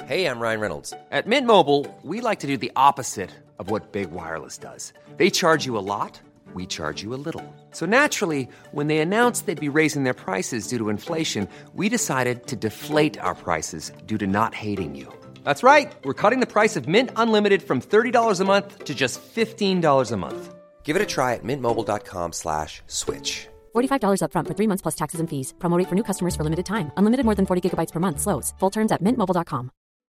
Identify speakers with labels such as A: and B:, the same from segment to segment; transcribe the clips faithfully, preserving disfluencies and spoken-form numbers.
A: Hey, I'm Ryan Reynolds. At Mint Mobile, we like to do the opposite of what Big Wireless does. They charge you a lot, we charge you a little. So naturally, when they announced they'd be raising their prices due to inflation, we decided to deflate our prices due to not hating you. That's right. We're cutting the price of Mint Unlimited from thirty dollars a month to just fifteen dollars a month. Give it a try at mintmobile.com slash switch.
B: forty-five dollars up front for three months plus taxes and fees. Promo rate for new customers for limited time. Unlimited more than forty gigabytes per month. Slows full terms at mint mobile dot com.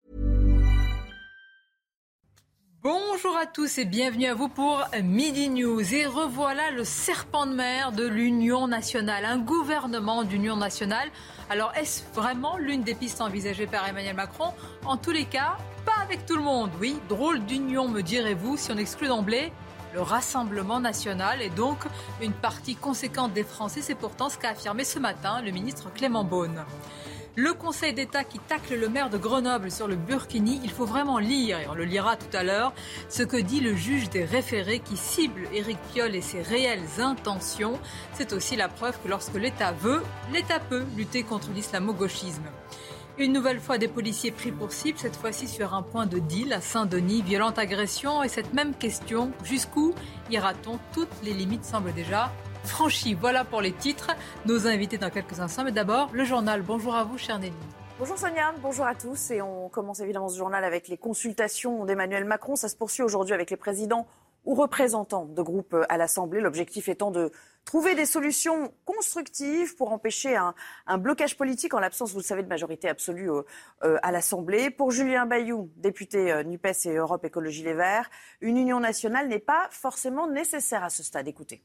C: Bonjour à tous et bienvenue à vous pour Midi News. Et revoilà le serpent de mer de l'Union nationale, un gouvernement d'Union nationale. Alors est-ce vraiment l'une des pistes envisagées par Emmanuel Macron ? En tous les cas, pas avec tout le monde. Oui, drôle d'union me direz-vous si on exclut d'emblée le Rassemblement national et donc une partie conséquente des Français. C'est pourtant ce qu'a affirmé ce matin le ministre Clément Beaune. Le Conseil d'État qui tacle le maire de Grenoble sur le burkini, il faut vraiment lire, et on le lira tout à l'heure, ce que dit le juge des référés qui cible Éric Piolle et ses réelles intentions. C'est aussi la preuve que lorsque l'État veut, l'État peut lutter contre l'islamo-gauchisme. Une nouvelle fois des policiers pris pour cible, cette fois-ci sur un point de deal à Saint-Denis. Violente agression et cette même question, jusqu'où ira-t-on ? Toutes les limites semblent déjà franchies. Voilà pour les titres. Nos invités dans quelques instants. Mais d'abord, le journal. Bonjour à vous, chère Nelly.
D: Bonjour Sonia, bonjour à tous. Et on commence évidemment ce journal avec les consultations d'Emmanuel Macron. Ça se poursuit aujourd'hui avec les présidents ou représentants de groupes à l'Assemblée. L'objectif étant de trouver des solutions constructives pour empêcher un, un blocage politique en l'absence, vous le savez, de majorité absolue euh, à l'Assemblée. Pour Julien Bayou, député euh, NUPES et Europe Écologie Les Verts, une union nationale n'est pas forcément nécessaire à ce stade. Écoutez.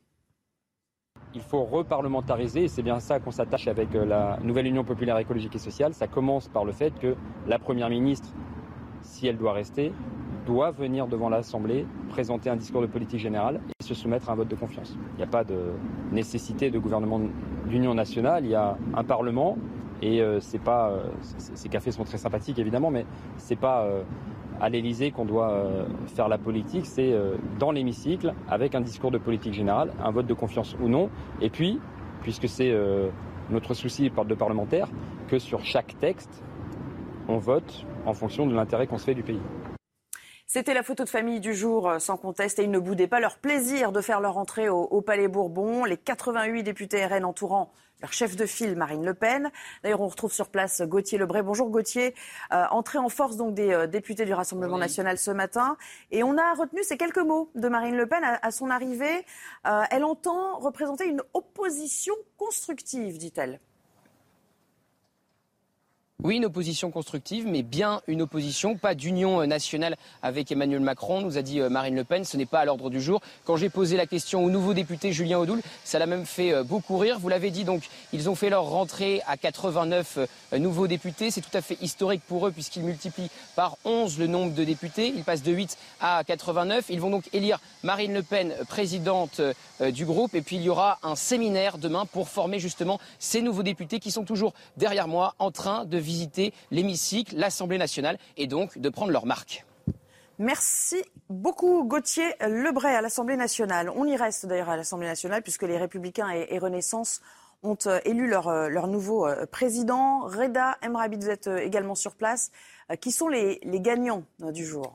E: Il faut reparlementariser et c'est bien ça qu'on s'attache avec la nouvelle Union populaire écologique et sociale. Ça commence par le fait que la Première ministre, si elle doit rester, doit venir devant l'Assemblée, présenter un discours de politique générale et se soumettre à un vote de confiance. Il n'y a pas de nécessité de gouvernement d'union nationale, il y a un Parlement et euh, c'est pas, euh, ces cafés sont très sympathiques évidemment, mais c'est pas euh, à l'Élysée qu'on doit euh, faire la politique, c'est euh, dans l'hémicycle avec un discours de politique générale, un vote de confiance ou non, et puis, puisque c'est euh, notre souci de parlementaire, que sur chaque texte, on vote en fonction de l'intérêt qu'on se fait du pays.
D: C'était la photo de famille du jour, sans conteste, et ils ne boudaient pas leur plaisir de faire leur entrée au, au Palais Bourbon. Les quatre-vingt-huit députés R N entourant leur chef de file, Marine Le Pen. D'ailleurs, on retrouve sur place Gauthier Lebray. Bonjour Gauthier. Euh, entrée en force donc des euh, députés du Rassemblement oui. national ce matin. Et on a retenu ces quelques mots de Marine Le Pen à, à son arrivée. Euh, elle entend représenter une opposition constructive, dit-elle.
F: Oui, une opposition constructive, mais bien une opposition, pas d'union nationale avec Emmanuel Macron, nous a dit Marine Le Pen. Ce n'est pas à l'ordre du jour. Quand j'ai posé la question au nouveau député Julien Audoul, ça l'a même fait beaucoup rire. Vous l'avez dit, donc, ils ont fait leur rentrée à quatre-vingt-neuf nouveaux députés. C'est tout à fait historique pour eux puisqu'ils multiplient par onze le nombre de députés. Ils passent de huit à quatre-vingt-neuf. Ils vont donc élire Marine Le Pen, présidente du groupe. Et puis il y aura un séminaire demain pour former justement ces nouveaux députés qui sont toujours derrière moi en train de visiter l'hémicycle, l'Assemblée nationale et donc de prendre leur marque.
D: Merci beaucoup Gauthier Lebray à l'Assemblée nationale. On y reste d'ailleurs à l'Assemblée nationale puisque les Républicains et, et Renaissance ont euh, élu leur, euh, leur nouveau euh, président. Reda Emrabi, vous êtes euh, également sur place. Euh, qui sont les, les gagnants euh, du jour ?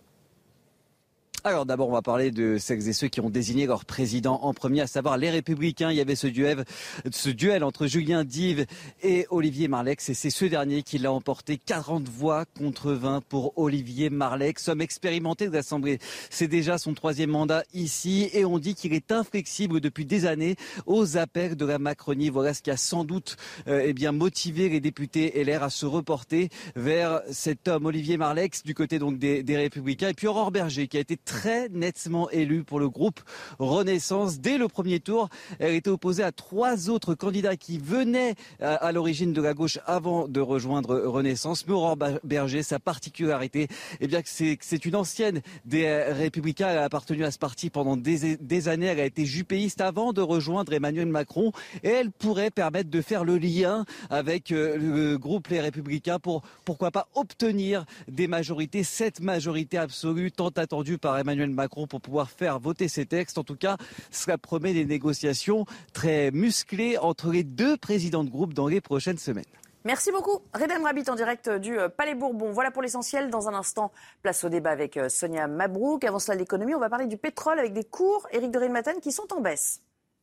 G: Alors d'abord, on va parler de celles et ceux qui ont désigné leur président en premier, à savoir les Républicains. Il y avait ce duel, ce duel entre Julien Dive et Olivier Marleix. Et c'est ce dernier qui l'a emporté, quarante voix contre vingt pour Olivier Marleix. Homme expérimenté de l'Assemblée, c'est déjà son troisième mandat ici. Et on dit qu'il est inflexible depuis des années aux appels de la Macronie. Voilà ce qui a sans doute euh, eh bien, motivé les députés L R à se reporter vers cet homme, Olivier Marleix, du côté donc des, des Républicains. Et puis Aurore Berger, qui a été très très nettement élue pour le groupe Renaissance. Dès le premier tour, elle était opposée à trois autres candidats qui venaient à, à l'origine de la gauche avant de rejoindre Renaissance. Mais Aurore Berger, sa particularité, eh bien, c'est, c'est une ancienne des Républicains. Elle a appartenu à ce parti pendant des, des années. Elle a été jupéiste avant de rejoindre Emmanuel Macron. Et elle pourrait permettre de faire le lien avec le groupe Les Républicains pour, pourquoi pas, obtenir des majorités, cette majorité absolue tant attendue par Emmanuel Macron pour pouvoir faire voter ces textes. En tout cas, cela promet des négociations très musclées entre les deux présidents de groupe dans les prochaines semaines.
D: Merci beaucoup. Redem Rabbit en direct du Palais Bourbon. Voilà pour l'essentiel. Dans un instant, place au débat avec Sonia Mabrouk. Avant cela, l'économie, on va parler du pétrole avec des cours, Éric de Rilmaten, qui sont en baisse.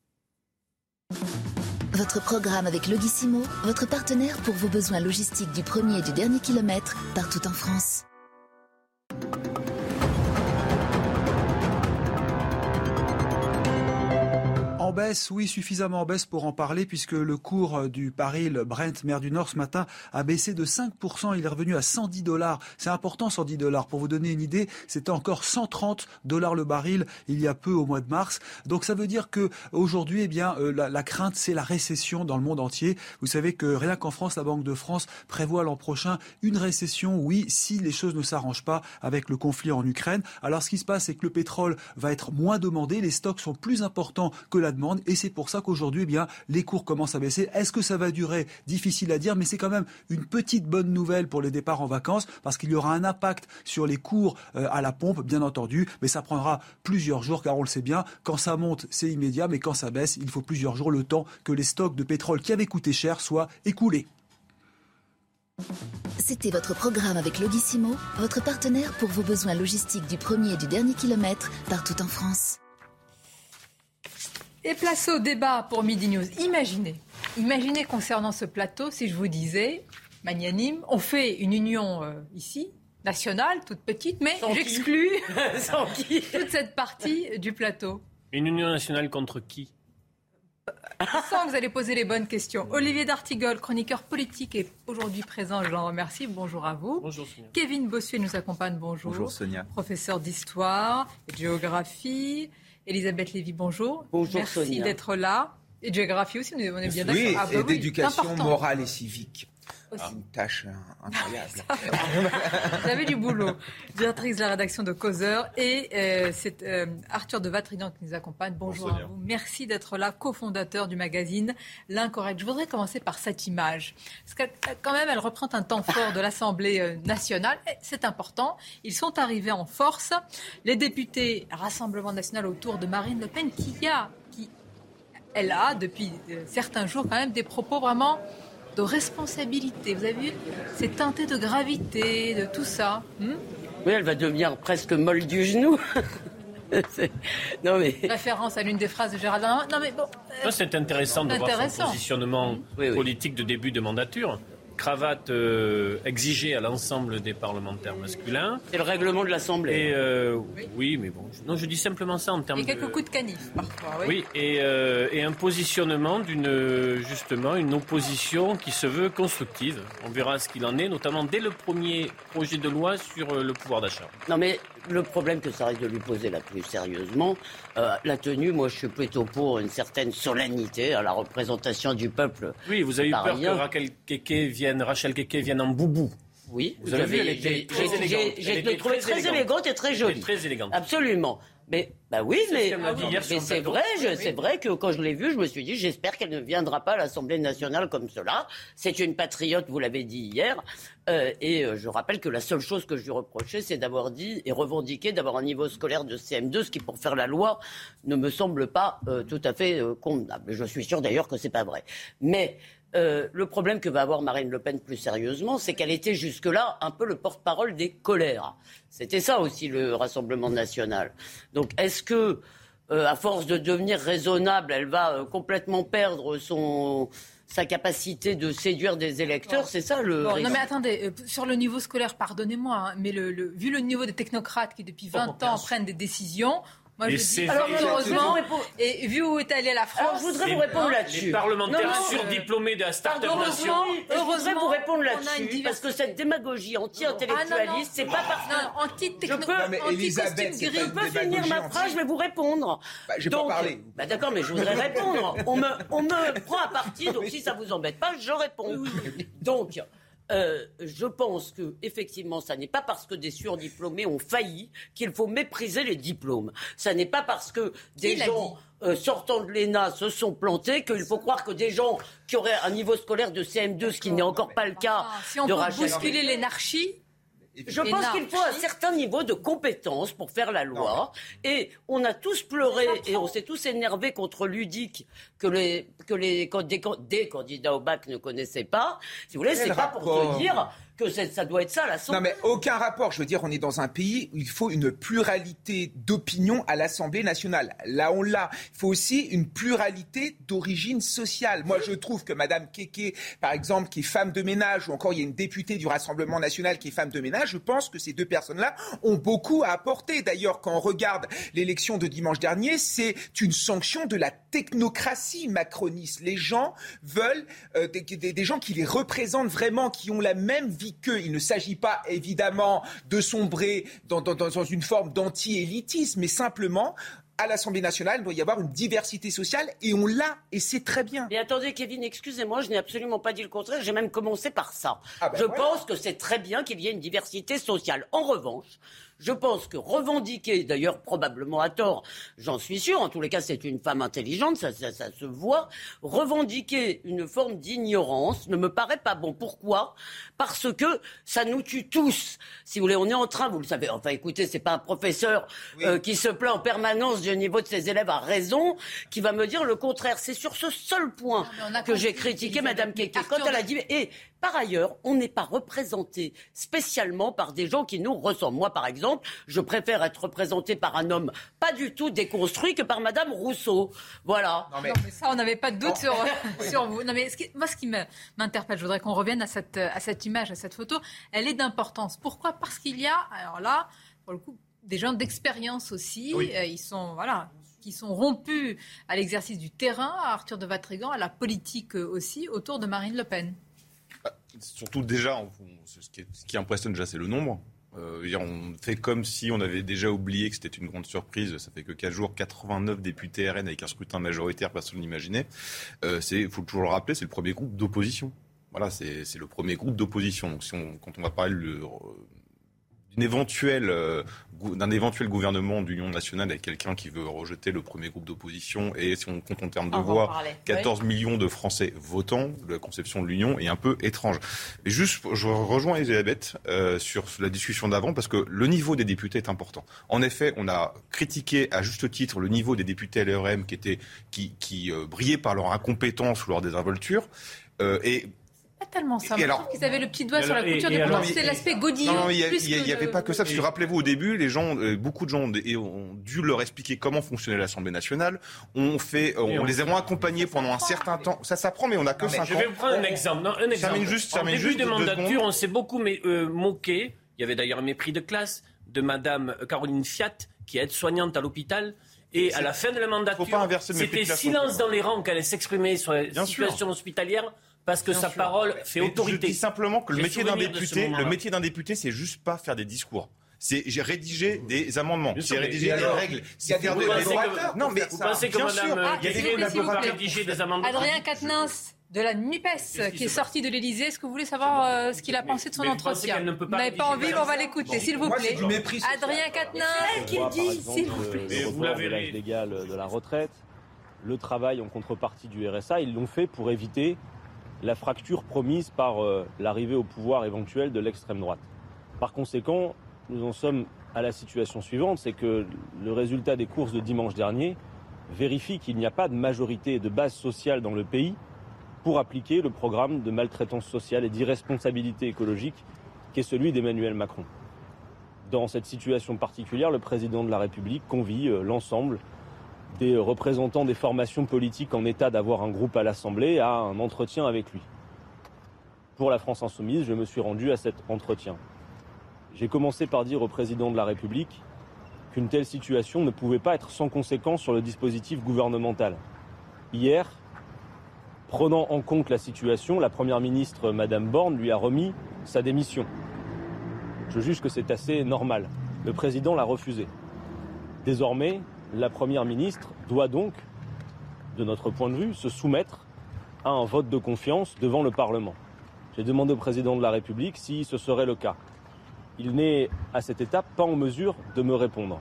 H: Votre programme avec Logissimo, votre partenaire pour vos besoins logistiques du premier et du dernier kilomètre, partout en France.
I: En baisse, oui, suffisamment en baisse pour en parler, puisque le cours du baril Brent, mer du Nord, ce matin, a baissé de cinq pour cent. Il est revenu à cent dix dollars. C'est important, cent dix dollars. Pour vous donner une idée, c'était encore cent trente dollars le baril il y a peu, au mois de mars. Donc ça veut dire que aujourd'hui, eh bien, euh, la, la crainte, c'est la récession dans le monde entier. Vous savez que rien qu'en France, la Banque de France prévoit l'an prochain une récession, oui, si les choses ne s'arrangent pas avec le conflit en Ukraine. Alors ce qui se passe, c'est que le pétrole va être moins demandé. Les stocks sont plus importants que la demande. Et c'est pour ça qu'aujourd'hui, eh bien, les cours commencent à baisser. Est-ce que ça va durer? Difficile à dire, mais c'est quand même une petite bonne nouvelle pour les départs en vacances, parce qu'il y aura un impact sur les cours euh, à la pompe, bien entendu, mais ça prendra plusieurs jours, car on le sait bien, quand ça monte, c'est immédiat, mais quand ça baisse, il faut plusieurs jours, le temps que les stocks de pétrole qui avaient coûté cher soient écoulés.
H: C'était votre programme avec Logissimo, votre partenaire pour vos besoins logistiques du premier et du dernier kilomètre, partout en France.
C: Et place au débat pour Midi News. Imaginez, imaginez concernant ce plateau, si je vous disais, magnanime, on fait une union euh, ici, nationale, toute petite, mais sans j'exclus sans qui toute cette partie du plateau.
J: Une union nationale contre qui?
C: Je sens que vous allez poser les bonnes questions. Olivier d'Artigol, chroniqueur politique, est aujourd'hui présent. Je l'en remercie. Bonjour à vous.
J: Bonjour Sonia.
C: Kevin Bossuet nous accompagne. Bonjour.
K: Bonjour Sonia.
C: Professeur d'histoire et de géographie. Elisabeth Lévy, bonjour.
K: Bonjour
C: Merci
K: Sonia.
C: Merci d'être là. Et de géographie aussi, on est bien d'accord.
K: Oui,
C: ah, bah
K: et
C: oui,
K: d'éducation morale et civique.
C: Aussi.
K: Une tâche incroyable.
C: Vous avez du boulot. Directrice de la rédaction de Causeur. Et euh, c'est euh, Arthur de Vatrigan qui nous accompagne. Bonjour Bonsoir. à vous. Merci d'être là, cofondateur du magazine L'Incorrect. Je voudrais commencer par cette image. Parce que quand même, elle représente un temps fort de l'Assemblée nationale. Et c'est important. Ils sont arrivés en force. Les députés Rassemblement national autour de Marine Le Pen qui a, qui, elle a depuis euh, certains jours quand même des propos vraiment de responsabilité. Vous avez vu, c'est teinté de gravité, de tout ça. Hmm
L: oui, elle va devenir presque molle du genou. non, mais...
C: Référence à l'une des phrases de Gérald Darmanin. Non, mais bon.
J: Euh, c'est intéressant de intéressant. voir son positionnement oui, oui. politique de début de mandature. Cravate euh, exigée à l'ensemble des parlementaires masculins.
L: C'est le règlement de l'Assemblée.
J: Et euh, oui. oui, mais bon, non, je dis simplement ça en termes de...
C: Et quelques de... coups de canif, parfois. Oui,
J: oui et, euh, et un positionnement d'une, justement, une opposition qui se veut constructive. On verra ce qu'il en est, notamment dès le premier projet de loi sur le pouvoir d'achat.
L: Non, mais le problème que ça risque de lui poser là plus sérieusement, euh, la tenue, moi je suis plutôt pour une certaine solennité à la représentation du peuple.
J: Oui, vous avez eu peur que Rachel Keke vienne, Rachel Keke vienne en boubou.
L: Oui,
J: vous avez vu, elle était très élégante.
L: J'ai trouvé très élégante et très jolie.
J: Très élégante.
L: Absolument. Mais bah oui,
J: c'est
L: mais,
J: ah, mais
L: c'est vrai, je, oui. c'est vrai que quand je l'ai vue, je me suis dit, j'espère qu'elle ne viendra pas à l'Assemblée nationale comme cela. C'est une patriote, vous l'avez dit hier, euh, et euh, je rappelle que la seule chose que je lui reprochais, c'est d'avoir dit et revendiqué d'avoir un niveau scolaire de C M deux, ce qui, pour faire la loi, ne me semble pas euh, tout à fait euh, convenable. Je suis sûr d'ailleurs que c'est pas vrai. Mais Euh, le problème que va avoir Marine Le Pen plus sérieusement, c'est qu'elle était jusque-là un peu le porte-parole des colères. C'était ça aussi le Rassemblement national. Donc est-ce que, euh, à force de devenir raisonnable, elle va euh, complètement perdre son... sa capacité de séduire des électeurs, bon. c'est ça le...
C: Bon, non mais attendez, euh, sur le niveau scolaire, pardonnez-moi, hein, mais le, le, vu le niveau des technocrates qui depuis vingt oh, ans prennent des décisions... Moi, je dis, alors, heureusement, et vu où est allée la France...
L: Alors, je voudrais vous répondre là-dessus.
J: Les parlementaires non, non, surdiplômés de la start-up nation.
L: Je voudrais vous répondre là-dessus, parce que cette démagogie anti-intellectualiste, ah, c'est pas parce que...
C: Non, anti-techno...
L: Je peux,
C: non, mais
L: Elisabeth, je peux finir ma phrase, je vais vous répondre.
K: Bah, j'ai pas parlé.
L: Bah, d'accord, mais je voudrais répondre. On me, on me prend à partie, donc si ça vous embête pas, je réponds. Donc... Euh, je pense que effectivement, ça n'est pas parce que des surdiplômés ont failli qu'il faut mépriser les diplômes. Ça n'est pas parce que des gens euh, sortant de l'E N A se sont plantés qu'il faut croire que des gens qui auraient un niveau scolaire de C M deux, ce qui n'est encore pas le cas
C: ah, si on
L: de
C: peut
L: Rachel.
C: bousculer l'énarchie.
L: Je pense qu'il faut un certain niveau de compétence pour faire la loi. Et on a tous pleuré et on s'est tous énervés contre l'U D I C que les, que les des, des candidats au bac ne connaissaient pas. Si vous voulez, c'est pas pour se dire que ça doit être ça l'Assemblée.
K: Non mais aucun rapport. Je veux dire, on est dans un pays où il faut une pluralité d'opinions à l'Assemblée nationale. Là, on l'a. Il faut aussi une pluralité d'origine sociale. Moi, je trouve que Madame Kéké, par exemple, qui est femme de ménage, ou encore il y a une députée du Rassemblement national qui est femme de ménage, je pense que ces deux personnes-là ont beaucoup à apporter. D'ailleurs, quand on regarde l'élection de dimanche dernier, c'est une sanction de la technocratie macroniste. Les gens veulent euh, des, des, des gens qui les représentent vraiment, qui ont la même vie qu'eux. Il ne s'agit pas évidemment de sombrer dans, dans, dans une forme d'anti-élitisme, mais simplement à l'Assemblée nationale, il doit y avoir une diversité sociale et on l'a, et c'est très bien.
L: Mais attendez, Kevin, excusez-moi, je n'ai absolument pas dit le contraire, j'ai même commencé par ça.
K: Ah ben
L: je
K: voilà.
L: pense que c'est très bien qu'il y ait une diversité sociale. En revanche, je pense que revendiquer, d'ailleurs probablement à tort, j'en suis sûr, en tous les cas c'est une femme intelligente, ça, ça, ça se voit, revendiquer une forme d'ignorance ne me paraît pas bon. Pourquoi ? Parce que ça nous tue tous. Si vous voulez, on est en train, vous le savez, enfin écoutez, c'est pas un professeur oui. euh, qui se plaint en permanence du niveau de ses élèves à raison, qui va me dire le contraire. C'est sur ce seul point non, que j'ai critiqué Madame Kéké. Quand elle a dit... Et, par ailleurs, on n'est pas représenté spécialement par des gens qui nous ressemblent. Moi, par exemple, je préfère être représenté par un homme pas du tout déconstruit que par Madame Rousseau. Voilà.
C: Non mais, non, mais ça, on n'avait pas de doute sur, sur vous. Non mais ce qui, moi, ce qui m'interpelle, je voudrais qu'on revienne à cette, à cette image, à cette photo. Elle est d'importance. Pourquoi ? Parce qu'il y a, alors là, pour le coup, des gens d'expérience aussi. Oui. Euh, ils sont, voilà, qui sont rompus à l'exercice du terrain, à Arthur de Vatrigan, à la politique aussi, autour de Marine Le Pen.
M: Surtout déjà, ce qui, est, ce qui impressionne déjà, c'est le nombre. Euh, on fait comme si on avait déjà oublié que c'était une grande surprise. Ça fait que quatre jours, quatre-vingt-neuf députés R N avec un scrutin majoritaire, personne ne l'imaginait. Euh, il faut toujours le rappeler, c'est le premier groupe d'opposition. Voilà, c'est, c'est le premier groupe d'opposition. Donc si on, quand on va parler de, d'une éventuelle, euh, d'un éventuel gouvernement d'union nationale avec quelqu'un qui veut rejeter le premier groupe d'opposition, et si on compte en termes de on voix, quatorze oui. millions de Français votants, la conception de l'union est un peu étrange. Et juste, je rejoins Elisabeth euh, sur la discussion d'avant, parce que le niveau des députés est important. En effet, on a critiqué à juste titre le niveau des députés L R M qui, étaient, qui, qui euh, brillaient par leur incompétence ou leur désinvolture. Euh, et
C: Pas tellement ça.
M: Et alors,
C: qu'ils avaient le petit doigt et sur la couture du pantalon. C'était l'aspect godillon.
M: Non, non, il n'y avait pas que ça. Parce que rappelez-vous, au début, les gens, euh, beaucoup de gens ont dû leur expliquer comment fonctionnait l'Assemblée nationale. On fait, on, on les a accompagnés pendant un certain temps. Ça s'apprend, mais on n'a que cinq ans.
J: Je vais vous prendre un exemple. Non, un exemple.
M: Termine juste,
J: en début
M: juste
J: de
M: de
J: mandature, on s'est beaucoup mais, euh, moqué. Il y avait d'ailleurs un mépris de classe de Madame Caroline Fiat, qui est aide-soignante à l'hôpital. Et c'est, à la fin de la mandature, c'était silence dans les rangs qu'elle allait s'exprimer sur la Bien situation sûr. hospitalière. Parce que Bien sa sûr. parole fait mais autorité.
M: Je dis simplement que le métier d'un député, le métier d'un député, c'est juste pas faire des discours. C'est j'ai rédigé des amendements, c'est rédiger des règles, c'est faire des
J: orateurs. Non, mais vous pensez que Madame Kéké n'a pas rédigé des amendements.
C: Adrien Quatennens de la NUPES qui est sorti de l'Élysée. Est-ce que vous voulez savoir euh, ce qu'il a pensé de son entretien ? Vous n'avez pas envie, on va l'écouter, s'il vous plaît. Adrien Quatennens, qu'il dit, s'il vous plaît.
N: Vous l'avez l'âge légal de la retraite, le travail en contrepartie du R S A, ils l'ont fait pour éviter la fracture promise par euh, l'arrivée au pouvoir éventuelle de l'extrême droite. Par conséquent, nous en sommes à la situation suivante, c'est que le résultat des courses de dimanche dernier vérifie qu'il n'y a pas de majorité et de base sociale dans le pays pour appliquer le programme de maltraitance sociale et d'irresponsabilité écologique qui est celui d'Emmanuel Macron. Dans cette situation particulière, le président de la République convie euh, l'ensemble des représentants des formations politiques en état d'avoir un groupe à l'Assemblée à un entretien avec lui. Pour la France Insoumise, je me suis rendu à cet entretien. J'ai commencé par dire au président de la République qu'une telle situation ne pouvait pas être sans conséquence sur le dispositif gouvernemental. Hier, prenant en compte la situation, la Première ministre, Madame Borne, lui a remis sa démission. Je juge que c'est assez normal. Le président l'a refusé. Désormais, la Première ministre doit donc, de notre point de vue, se soumettre à un vote de confiance devant le Parlement. J'ai demandé au président de la République si ce serait le cas. Il n'est, à cette étape, pas en mesure de me répondre.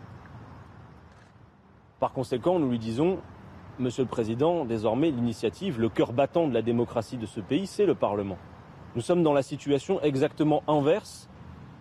N: Par conséquent, nous lui disons, Monsieur le Président, désormais, l'initiative, le cœur battant de la démocratie de ce pays, c'est le Parlement. Nous sommes dans la situation exactement inverse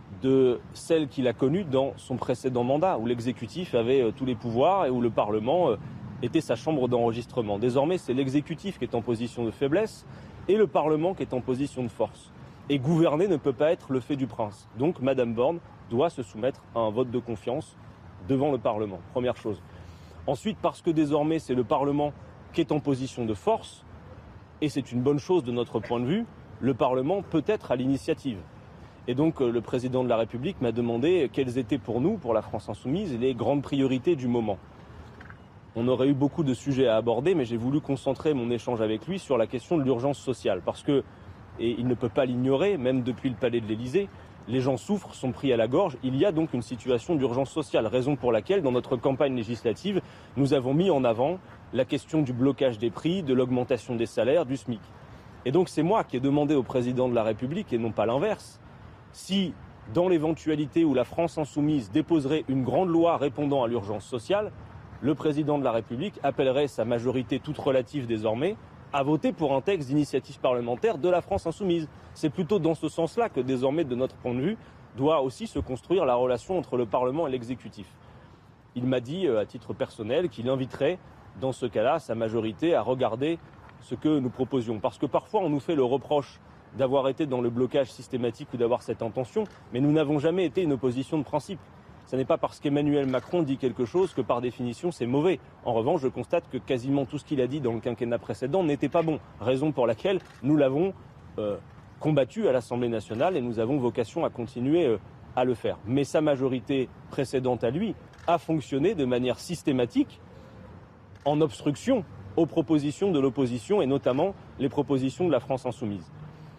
N: de celle qu'il a connue dans son précédent mandat, où l'exécutif avait euh, tous les pouvoirs et où le Parlement euh, était sa chambre d'enregistrement. Désormais, c'est l'exécutif qui est en position de faiblesse et le Parlement qui est en position de force. Et gouverner ne peut pas être le fait du prince. Donc, Madame Borne doit se soumettre à un vote de confiance devant le Parlement, première chose. Ensuite, parce que désormais, c'est le Parlement qui est en position de force, et c'est une bonne chose de notre point de vue, le Parlement peut être à l'initiative. Et donc, le président de la République m'a demandé quelles étaient pour nous, pour la France insoumise, les grandes priorités du moment. On aurait eu beaucoup de sujets à aborder, mais j'ai voulu concentrer mon échange avec lui sur la question de l'urgence sociale. Parce que, et il ne peut pas l'ignorer, même depuis le palais de l'Élysée, les gens souffrent, sont pris à la gorge. Il y a donc une situation d'urgence sociale, raison pour laquelle, dans notre campagne législative, nous avons mis en avant la question du blocage des prix, de l'augmentation des salaires, du SMIC. Et donc c'est moi qui ai demandé au président de la République, et non pas l'inverse, si, dans l'éventualité où la France insoumise déposerait une grande loi répondant à l'urgence sociale, le président de la République appellerait sa majorité toute relative désormais à voter pour un texte d'initiative parlementaire de la France insoumise. C'est plutôt dans ce sens-là que désormais, de notre point de vue, doit aussi se construire la relation entre le Parlement et l'exécutif. Il m'a dit, à titre personnel, qu'il inviterait, dans ce cas-là, sa majorité à regarder ce que nous proposions. Parce que parfois, on nous fait le reproche d'avoir été dans le blocage systématique ou d'avoir cette intention, mais nous n'avons jamais été une opposition de principe. Ce n'est pas parce qu'Emmanuel Macron dit quelque chose que par définition c'est mauvais. En revanche, je constate que quasiment tout ce qu'il a dit dans le quinquennat précédent n'était pas bon. Raison pour laquelle nous l'avons euh, combattu à l'Assemblée nationale et nous avons vocation à continuer euh, à le faire. Mais sa majorité précédente à lui a fonctionné de manière systématique en obstruction aux propositions de l'opposition et notamment les propositions de la France insoumise.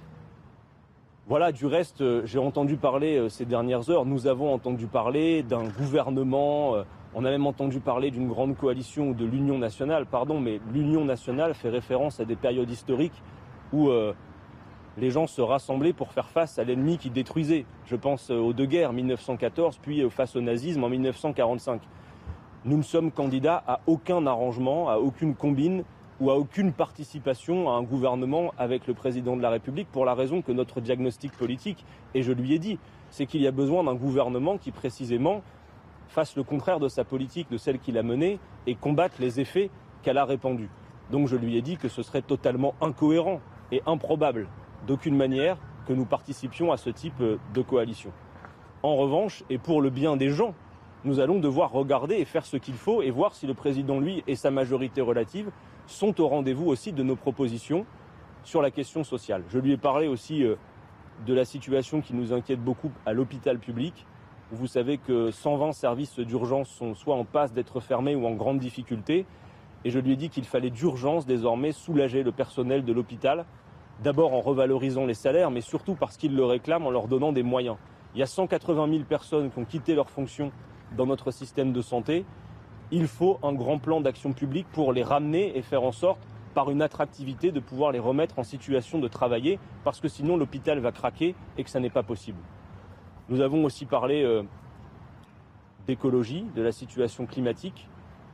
N: Voilà, du reste, euh, j'ai entendu parler euh, ces dernières heures, nous avons entendu parler d'un gouvernement, euh, on a même entendu parler d'une grande coalition ou de l'Union nationale, pardon, mais l'Union nationale fait référence à des périodes historiques où euh, les gens se rassemblaient pour faire face à l'ennemi qui détruisait. Je pense euh, aux deux guerres, mille neuf cent quatorze, puis euh, face au nazisme en mille neuf cent quarante-cinq. Nous ne sommes candidats à aucun arrangement, à aucune combine, ou à aucune participation à un gouvernement avec le président de la République pour la raison que notre diagnostic politique, et je lui ai dit, c'est qu'il y a besoin d'un gouvernement qui précisément fasse le contraire de sa politique, de celle qu'il a menée, et combatte les effets qu'elle a répandus. Donc je lui ai dit que ce serait totalement incohérent et improbable d'aucune manière que nous participions à ce type de coalition. En revanche, et pour le bien des gens, nous allons devoir regarder et faire ce qu'il faut et voir si le président, lui, et sa majorité relative sont au rendez-vous aussi de nos propositions sur la question sociale. Je lui ai parlé aussi euh, de la situation qui nous inquiète beaucoup à l'hôpital public, où vous savez que cent vingt services d'urgence sont soit en passe d'être fermés ou en grande difficulté. Et je lui ai dit qu'il fallait d'urgence désormais soulager le personnel de l'hôpital, d'abord en revalorisant les salaires, mais surtout parce qu'ils le réclament en leur donnant des moyens. Il y a cent quatre-vingt mille personnes qui ont quitté leurs fonctions dans notre système de santé. Il faut un grand plan d'action publique pour les ramener et faire en sorte, par une attractivité, de pouvoir les remettre en situation de travailler, parce que sinon l'hôpital va craquer et que ça n'est pas possible. Nous avons aussi parlé euh, d'écologie, de la situation climatique.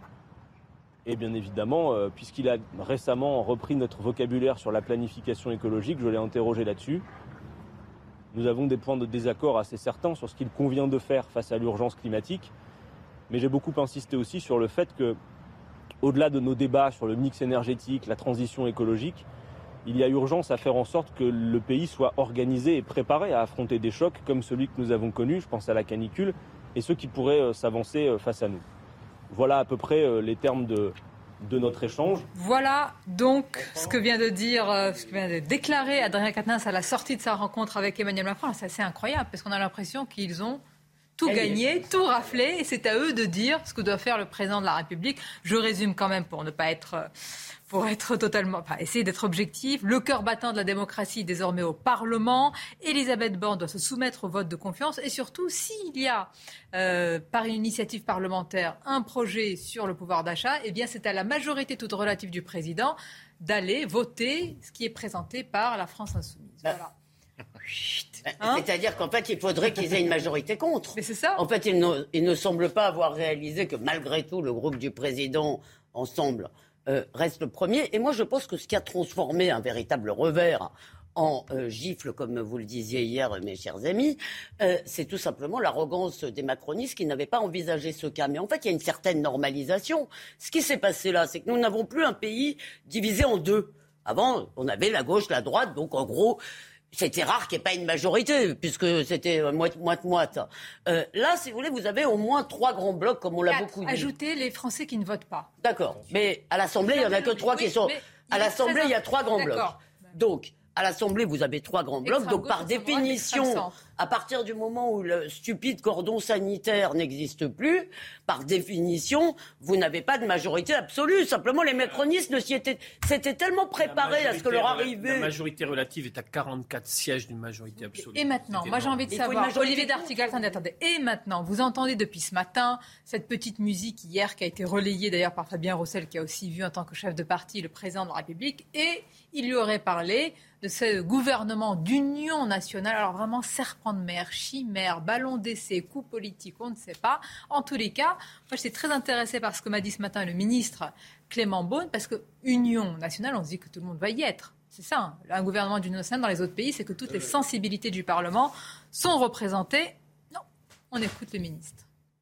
N: Et bien évidemment, euh, puisqu'il a récemment repris notre vocabulaire sur la planification écologique, je l'ai interrogé là-dessus. Nous avons des points de désaccord assez certains sur ce qu'il convient de faire face à l'urgence climatique. Mais j'ai beaucoup insisté aussi sur le fait que, au-delà de nos débats sur le mix énergétique, la transition écologique, il y a urgence à faire en sorte que le pays soit organisé et préparé à affronter des chocs comme celui que nous avons connu, je pense à la canicule, et ceux qui pourraient s'avancer face à nous. Voilà à peu près les termes de, de notre échange.
C: Voilà donc ce que vient de dire, ce que vient de déclarer Adrien Quatennens à la sortie de sa rencontre avec Emmanuel Macron. C'est assez incroyable parce qu'on a l'impression qu'ils ont tout gagné, tout raflé, et c'est à eux de dire ce que doit faire le président de la République. Je résume quand même pour ne pas être, pour être totalement, enfin, essayer d'être objectif. Le cœur battant de la démocratie désormais au Parlement. Elisabeth Borne doit se soumettre au vote de confiance, et surtout s'il y a euh, par une initiative parlementaire un projet sur le pouvoir d'achat, eh bien c'est à la majorité toute relative du président d'aller voter ce qui est présenté par la France insoumise. Voilà.
L: Hein C'est-à-dire qu'en fait, il faudrait qu'ils aient une majorité contre.
C: Mais c'est ça.
L: En fait, il ne, il ne semble pas avoir réalisé que malgré tout, le groupe du président, ensemble, euh, reste le premier. Et moi, je pense que ce qui a transformé un véritable revers en euh, gifle, comme vous le disiez hier, mes chers amis, euh, c'est tout simplement l'arrogance des macronistes qui n'avaient pas envisagé ce cas. Mais en fait, il y a une certaine normalisation. Ce qui s'est passé là, c'est que nous n'avons plus un pays divisé en deux. Avant, on avait la gauche, la droite, donc en gros... C'était rare qu'il n'y ait pas une majorité, puisque c'était moite-moite. Euh, là, si vous voulez, vous avez au moins trois grands blocs, comme on l'a beaucoup dit.
C: Ajoutez les Français qui ne votent pas.
L: D'accord. Mais à l'Assemblée, il n'y en a que trois oui, qui sont... À l'Assemblée, il y a trois grands blocs. Donc, à l'Assemblée, vous avez trois grands blocs. Extrême donc, par définition, à partir du moment où le stupide cordon sanitaire n'existe plus, par définition, vous n'avez pas de majorité absolue. Simplement, les macronistes ne s'y étaient, s'étaient tellement préparés à ce que leur arrivée...
J: La majorité relative est à quarante-quatre sièges d'une majorité absolue.
C: Et maintenant, moi j'ai envie de savoir, Olivier d'Artigal, attendez, attendez. Et maintenant, vous entendez depuis ce matin cette petite musique hier qui a été relayée d'ailleurs par Fabien Roussel, qui a aussi vu en tant que chef de parti le président de la République, et il lui aurait parlé de ce gouvernement d'union nationale. Alors vraiment, serpent de mer, chimère, ballon d'essai, coup politique, on ne sait pas. En tous les cas, moi j'étais très intéressée par ce que m'a dit ce matin le ministre Clément Beaune, parce que union nationale, on se dit que tout le monde va y être. C'est ça, hein. Un gouvernement d'union nationale dans les autres pays, c'est que toutes les sensibilités du Parlement sont représentées. Non, on écoute le ministre.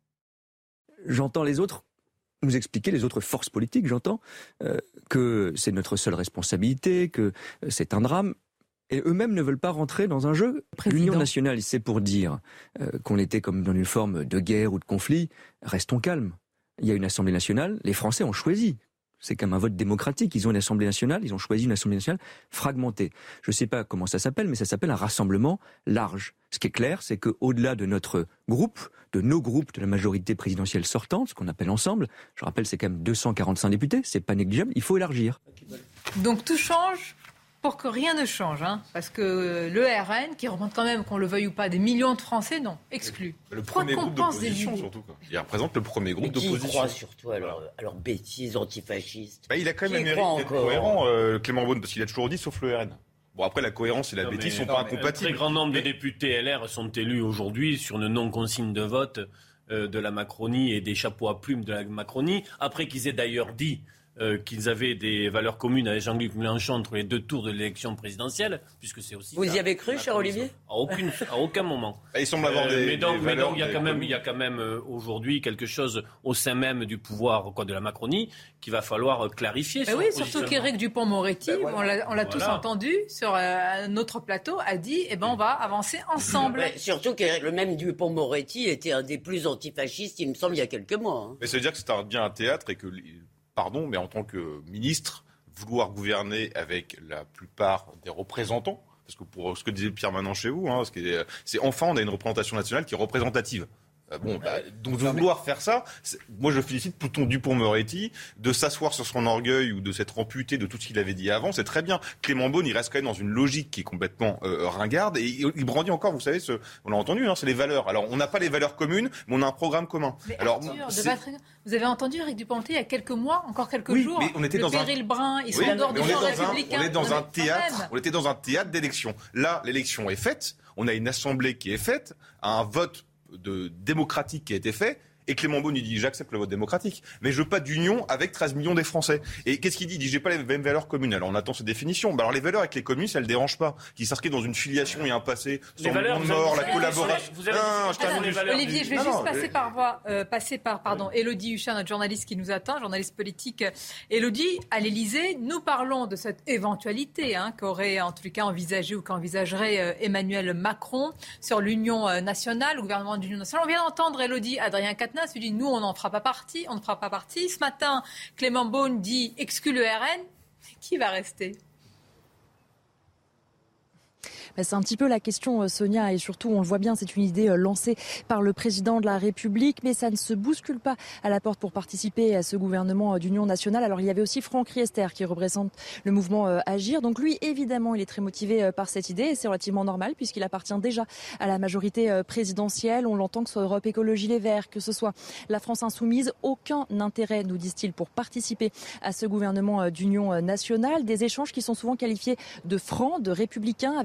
O: J'entends les autres nous expliquer, les autres forces politiques, j'entends, euh, que c'est notre seule responsabilité, que euh, c'est un drame. Et eux-mêmes ne veulent pas rentrer dans un jeu. L'Union nationale, c'est pour dire euh, qu'on était comme dans une forme de guerre ou de conflit. Restons calmes. Il y a une Assemblée nationale, les Français ont choisi. C'est comme un vote démocratique. Ils ont une Assemblée nationale, ils ont choisi une Assemblée nationale fragmentée. Je ne sais pas comment ça s'appelle, mais ça s'appelle un rassemblement large. Ce qui est clair, c'est qu'au-delà de notre groupe, de nos groupes de la majorité présidentielle sortante, ce qu'on appelle ensemble, je rappelle, c'est quand même deux cent quarante-cinq députés, c'est pas négligeable, il faut élargir.
C: Donc tout change pour que rien ne change, hein, parce que le R N, qui représente quand même, qu'on le veuille ou pas, des millions de Français, non, exclu.
M: Le premier groupe d'opposition, surtout. Quoi. Il représente le premier groupe d'opposition.
L: Qui croit surtout à leurs leur bêtises antifascistes.
M: Bah, il a quand même le mérite d'être cohérent, euh, Clément Beaune, parce qu'il a toujours dit, sauf le R N. Bon, après, la cohérence et la non, bêtise ne sont non, pas incompatibles.
J: Un très grand nombre de députés L R sont élus aujourd'hui sur une non-consigne de vote euh, de la Macronie et des chapeaux à plumes de la Macronie, après qu'ils aient d'ailleurs dit Euh, qu'ils avaient des valeurs communes avec Jean-Luc Mélenchon entre les deux tours de l'élection présidentielle, puisque c'est aussi...
L: Vous y avez cru, cher Olivier ?
J: À, aucune, à aucun moment.
M: Il semble avoir des,
J: euh, mais donc,
M: des
J: mais donc il y a quand même,
M: communes.
J: il y a quand même euh, aujourd'hui quelque chose au sein même du pouvoir, quoi, de la Macronie, qu'il va falloir clarifier.
C: Mais oui, surtout qu'Éric Dupond-Moretti, ben voilà. on l'a, on l'a voilà. tous entendu sur euh, notre plateau, a dit, eh ben on va avancer ensemble.
L: Mais surtout que le même Dupond-Moretti était un des plus antifascistes, il me semble, il y a quelques mois. Hein.
M: Mais ça veut dire que c'est bien un théâtre et que... Pardon, mais en tant que ministre, vouloir gouverner avec la plupart des représentants, parce que pour ce que disait Pierre Manant chez vous, hein, parce que c'est enfin on a une représentation nationale qui est représentative. Bon, bah, donc de vouloir faire ça, moi je félicite Pouton Dupond-Moretti de s'asseoir sur son orgueil ou de s'être amputé de tout ce qu'il avait dit avant, c'est très bien. Clément Beaune, il reste quand même dans une logique qui est complètement euh, ringarde et il, il brandit encore, vous savez, ce, on l'a entendu, hein, c'est les valeurs. Alors on n'a pas les valeurs communes, mais on a un programme commun.
C: Mais
M: Alors,
C: Arthur, de votre... Vous avez entendu Éric Dupond-Moretti il y a quelques mois, encore quelques
M: oui,
C: jours,
M: mais on était
C: le
M: dans
C: péril
M: un...
C: brun, ils
M: oui,
C: sont en dehors du champ républicain.
M: On est dans un théâtre, on était dans un théâtre d'élection. Là, l'élection est faite, on a une assemblée qui est faite, un vote de démocratique qui a été fait, et Clément Beaune il dit j'accepte le vote démocratique, mais je veux pas d'union avec treize millions des Français. Et qu'est-ce qu'il dit ? Il dit j'ai pas les mêmes valeurs communes. Alors on attend ces définitions. Bah alors les valeurs avec les communes, ça le dérange pas. Qui s'inscrivent dans une filiation et un passé, sans millions de morts, la collaboration.
C: Vous avez... non, je Attends, les Olivier, je vais non, juste non, passer les... par voie, euh, passer par pardon, Élodie Huchat, notre journaliste qui nous attend, journaliste politique. Élodie, à l'Élysée, nous parlons de cette éventualité hein, qu'aurait en tout cas envisagé ou qu'envisagerait euh, Emmanuel Macron sur l'Union euh, nationale, le gouvernement d'Union nationale. On vient d'entendre Élodie, Adrien Quatennens lui dit nous on n'en fera pas partie, on ne fera pas partie. Ce matin, Clément Beaune dit exclut le R N. Qui va rester ?
P: C'est un petit peu la question, Sonia, et surtout, on le voit bien, c'est une idée lancée par le président de la République, mais ça ne se bouscule pas à la porte pour participer à ce gouvernement d'union nationale. Alors, il y avait aussi Franck Riester qui représente le mouvement Agir. Donc lui, évidemment, il est très motivé par cette idée, et c'est relativement normal, puisqu'il appartient déjà à la majorité présidentielle. On l'entend que ce soit Europe Écologie Les Verts, que ce soit la France Insoumise. Aucun intérêt, nous disent-ils, pour participer à ce gouvernement d'union nationale. Des échanges qui sont souvent qualifiés de francs, de républicains, avec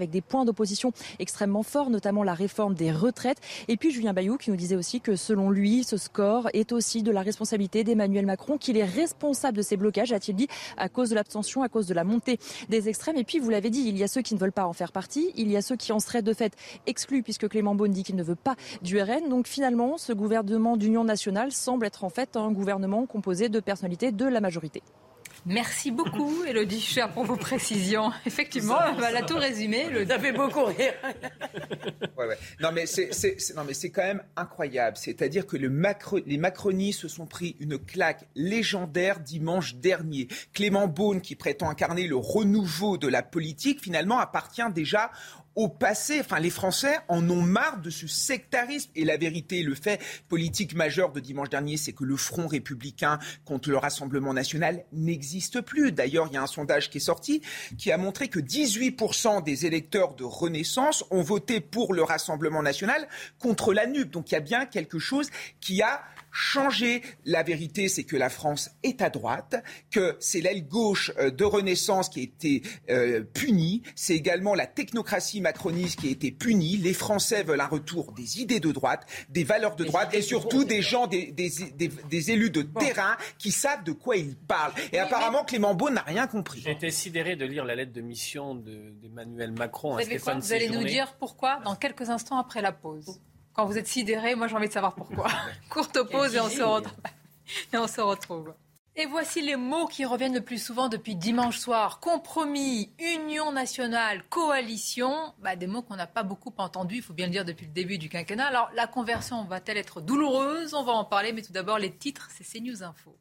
P: avec des points d'opposition extrêmement forts, notamment la réforme des retraites. Et puis Julien Bayou qui nous disait aussi que selon lui, ce score est aussi de la responsabilité d'Emmanuel Macron, qu'il est responsable de ces blocages, a-t-il dit, à cause de l'abstention, à cause de la montée des extrêmes. Et puis, vous l'avez dit, il y a ceux qui ne veulent pas en faire partie, il y a ceux qui en seraient de fait exclus, puisque Clément Beaune dit qu'il ne veut pas du R N. Donc finalement, ce gouvernement d'union nationale semble être en fait un gouvernement composé de personnalités de la majorité.
C: Merci beaucoup, Élodie Huchard, pour vos précisions. Effectivement, elle a tout résumé. Le...
L: Ça fait beaucoup rire.
K: Ouais, ouais. Non, mais c'est, c'est, c'est, non, mais c'est quand même incroyable. C'est-à-dire que le macro, les macronistes se sont pris une claque légendaire dimanche dernier. Clément Beaune, qui prétend incarner le renouveau de la politique, finalement appartient déjà au passé. Enfin, les Français en ont marre de ce sectarisme. Et la vérité, le fait politique majeur de dimanche dernier, c'est que le Front républicain contre le Rassemblement national n'existe plus. D'ailleurs, il y a un sondage qui est sorti qui a montré que dix-huit pour cent des électeurs de Renaissance ont voté pour le Rassemblement national contre la N U P. Donc, il y a bien quelque chose qui a changé. La vérité, c'est que la France est à droite, que c'est l'aile gauche de Renaissance qui a été euh, punie. C'est également la technocratie macroniste qui a été punie. Les Français veulent un retour des idées de droite, des valeurs de droite et surtout des gens, des, des, des, des élus de terrain qui savent de quoi ils parlent. Et oui, apparemment, Clément Beaune n'a rien compris.
J: J'ai été sidéré de lire la lettre de mission de, d'Emmanuel Macron à
C: Stéphane
J: Séjourné.
C: Vous allez nous dire pourquoi dans quelques instants après la pause. Quand vous êtes sidéré, moi j'ai envie de savoir pourquoi. Courte pause et on, se retrouve. et on se retrouve. Et voici les mots qui reviennent le plus souvent depuis dimanche soir. Compromis, union nationale, coalition. Bah, des mots qu'on n'a pas beaucoup entendus, il faut bien le dire, depuis le début du quinquennat. Alors la conversion va-t-elle être douloureuse ? On va en parler, mais tout d'abord les titres, c'est CNews Info.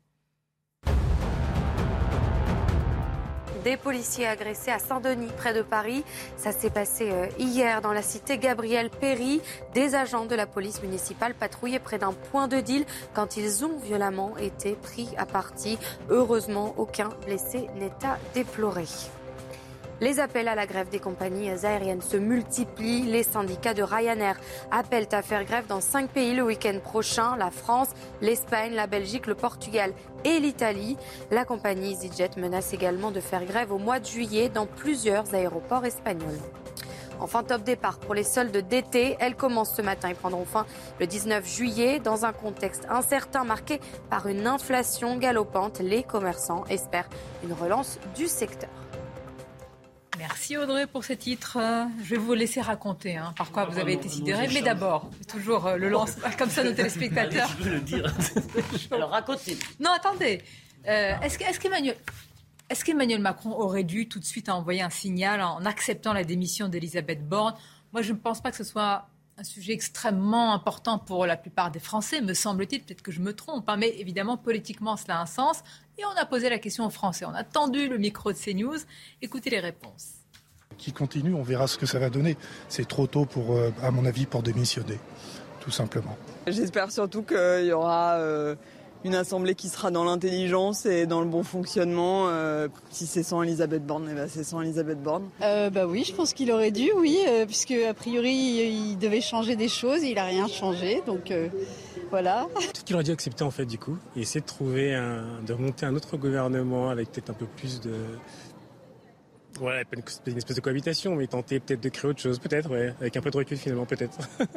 Q: Des policiers agressés à Saint-Denis, près de Paris. Ça s'est passé hier dans la cité Gabriel-Péry. Des agents de la police municipale patrouillaient près d'un point de deal quand ils ont violemment été pris à partie. Heureusement, aucun blessé n'est à déplorer. Les appels à la grève des compagnies aériennes se multiplient. Les syndicats de Ryanair appellent à faire grève dans cinq pays le week-end prochain. La France, l'Espagne, la Belgique, le Portugal et l'Italie. La compagnie EasyJet menace également de faire grève au mois de juillet dans plusieurs aéroports espagnols. Enfin, top départ pour les soldes d'été. Elles commencent ce matin et prendront fin le dix-neuf juillet. Dans un contexte incertain marqué par une inflation galopante, les commerçants espèrent une relance du secteur.
C: Merci Audrey pour ces titres. Je vais vous laisser raconter hein, par quoi vous avez été sidéré. Mais d'abord, toujours euh, le lance comme ça nos téléspectateurs.
J: Allez, je veux le dire.
L: Alors racontez.
C: Non, attendez. Euh, est-ce, que, est-ce, qu'Emmanuel, est-ce qu'Emmanuel Macron aurait dû tout de suite envoyer un signal en acceptant la démission d'Elisabeth Borne ? Moi, je ne pense pas que ce soit un sujet extrêmement important pour la plupart des Français, me semble-t-il. Peut-être que je me trompe, hein, mais évidemment, politiquement, cela a un sens. Et on a posé la question aux Français. On a tendu le micro de CNews. Écoutez les réponses.
R: Qui continue, on verra ce que ça va donner. C'est trop tôt, pour, euh, à mon avis, pour démissionner, tout simplement.
S: J'espère surtout qu'il y aura euh, une assemblée qui sera dans l'intelligence et dans le bon fonctionnement. Euh, si c'est sans Elisabeth Borne, eh ben c'est sans Elisabeth Borne.
T: Euh, bah oui, je pense qu'il aurait dû, oui, euh, puisque a priori il devait changer des choses, il n'a rien changé, donc euh, voilà.
U: Peut-être qu'il aurait dû accepter en fait du coup, et essayer de trouver, un, de remonter un autre gouvernement avec peut-être un peu plus de... Ouais, pas une espèce de cohabitation, mais tenter peut-être de créer autre chose, peut-être, ouais, avec un peu de recul finalement, peut-être.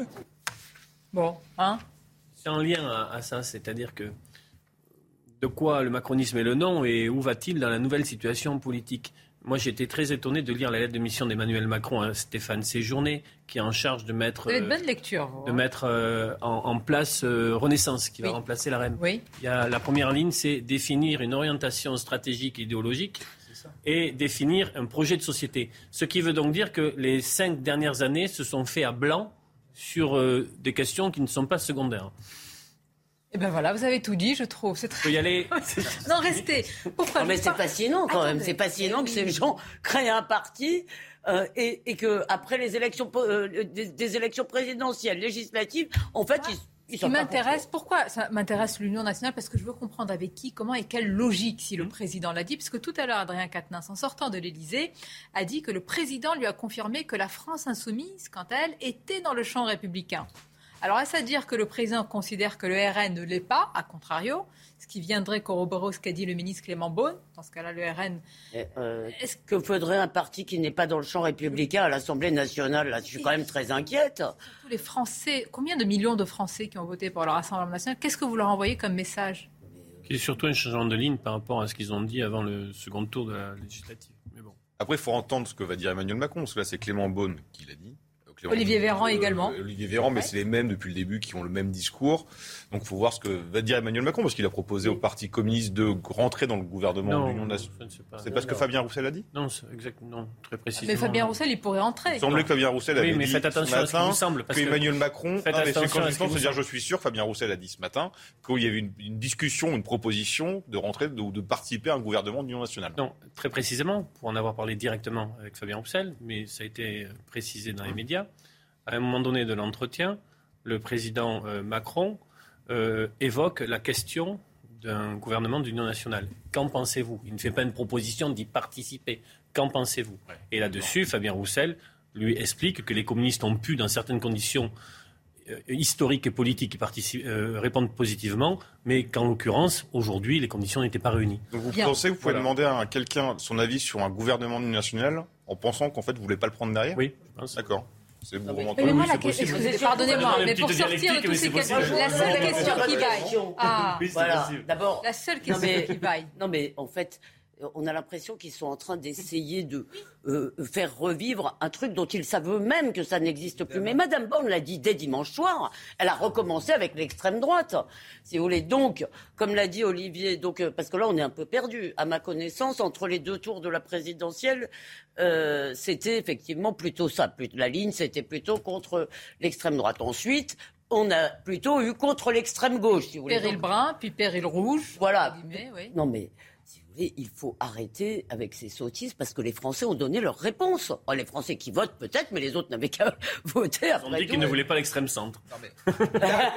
C: Bon, hein ?
J: C'est en lien à, à ça, c'est-à-dire que de quoi le macronisme est le nom et où va-t-il dans la nouvelle situation politique ? Moi, j'ai été très étonné de lire la lettre de mission d'Emmanuel Macron à Stéphane Séjourné, qui est en charge de mettre,
C: vous avez de bonne lecture, vous,
J: de
C: hein.
J: mettre euh, en, en place euh, Renaissance, qui
C: oui.
J: va remplacer la R E M.
C: Oui.
J: Il y a, la première ligne, c'est définir une orientation stratégique et idéologique et définir un projet de société. Ce qui veut donc dire que les cinq dernières années se sont faits à blanc sur euh, des questions qui ne sont pas secondaires.
C: Et ben voilà, vous avez tout dit, je trouve. C'est très...
J: Faut y aller.
C: Non, restez. Pourquoi
L: non, mais c'est fascinant quand Attendez. même. C'est fascinant que ces gens créent un parti euh, et, et que après les élections, euh, des, des élections présidentielles, législatives, en fait, ah. ils
C: Ce qui m'intéresse, pourquoi ça m'intéresse l'Union nationale ? Parce que je veux comprendre avec qui, comment et quelle logique, si le président l'a dit. Parce que tout à l'heure, Adrien Quatennens, en sortant de l'Élysée, a dit que le président lui a confirmé que la France insoumise, quant à elle, était dans le champ républicain. Alors, est-ce à dire que le président considère que le R N ne l'est pas, à contrario, ce qui viendrait corroborer ce qu'a dit le ministre Clément Beaune? Dans ce cas-là, le R N...
L: Et, euh, est-ce que faudrait un parti qui n'est pas dans le champ républicain à l'Assemblée nationale? Là, je suis quand même très inquiète.
C: Tous les Français, combien de millions de Français qui ont voté pour le Rassemblement national, qu'est-ce que vous leur envoyez comme message?
J: C'est surtout un changement de ligne par rapport à ce qu'ils ont dit avant le second tour de la législative. Mais bon.
M: Après, il faut entendre ce que va dire Emmanuel Macron, parce que là, c'est Clément Beaune qui l'a dit. Clément
C: Olivier Véran
M: euh,
C: également.
M: Olivier Véran, mais
C: ouais.
M: c'est les mêmes depuis le début qui ont le même discours. Donc il faut voir ce que va dire Emmanuel Macron, parce qu'il a proposé au Parti communiste de rentrer dans le gouvernement
J: non,
M: de l'Union nationale. C'est pas ce que
J: non.
M: Fabien Roussel a dit?
J: Non, c'est exactement, non, très précisément.
C: Mais Fabien Roussel, il pourrait entrer.
M: Il semblait que Fabien Roussel avait
J: oui, mais
M: dit
J: faites attention
M: ce
J: à ce qui
M: matin
J: vous semble, parce
M: que
J: que
M: Emmanuel Macron...
J: Faites
M: non, mais
J: attention
M: c'est
J: à ce qui vous
M: c'est-à-dire,
J: semble.
M: je suis sûr, Fabien Roussel a dit ce matin qu'il y avait une, une discussion, une proposition de rentrer ou de, de participer à un gouvernement de l'Union nationale.
J: Non, très précisément, pour en avoir parlé directement avec Fabien Roussel, mais ça a été précisé dans les médias. À un moment donné de l'entretien, le président euh, Macron euh, évoque la question d'un gouvernement d'union nationale. Qu'en pensez-vous? Il ne fait pas une proposition d'y participer. Qu'en pensez-vous? Et là-dessus, Fabien Roussel lui explique que les communistes ont pu, dans certaines conditions euh, historiques et politiques, y euh, répondre positivement, mais qu'en l'occurrence, aujourd'hui, les conditions n'étaient pas réunies.
M: Donc vous
C: Bien.
M: pensez que vous pouvez
J: Voilà.
M: demander à quelqu'un son avis sur un gouvernement d'union nationale en pensant qu'en fait, vous ne voulez pas le prendre derrière?
J: Oui, je pense.
M: D'accord. C'est vous
C: Mais,
M: remontez.
C: mais moi,
J: Oui,
C: la
J: c'est
C: question,
J: possible.
C: excusez, pardonnez-moi,
J: Une
C: mais pour
J: petite
C: sortir de
J: dialectique,
C: tous
J: mais
C: ces
J: c'est
C: questions,
J: possible.
C: la seule
L: Non,
C: question
L: non,
C: qui
L: non,
C: vaille.
L: non,
C: Ah,
J: Oui, c'est
L: Voilà,
J: possible.
L: d'abord.
C: la seule
L: Non
C: question
L: mais,
C: qui vaille.
L: non mais en fait, on a l'impression qu'ils sont en train d'essayer de euh, faire revivre un truc dont ils savent eux-mêmes que ça n'existe plus. Mais Madame Borne l'a dit dès dimanche soir, elle a recommencé avec l'extrême droite, si vous voulez. Donc, comme l'a dit Olivier, donc, euh, parce que là on est un peu perdu. À ma connaissance, entre les deux tours de la présidentielle, euh, c'était effectivement plutôt ça. La ligne, c'était plutôt contre l'extrême droite. Ensuite, on a plutôt eu contre l'extrême gauche, si vous voulez.
C: Péril
L: Donc,
C: brun, puis péril rouge.
L: voilà.
C: guillemets, oui.
L: Non mais, si vous voulez, il faut arrêter avec ces sottises parce que les Français ont donné leur réponse. Oh, les Français qui votent peut-être, mais les autres n'avaient qu'à voter
J: Ils
L: après
J: ont dit
L: tout.
J: qu'ils ne voulaient pas l'extrême centre.
K: Là,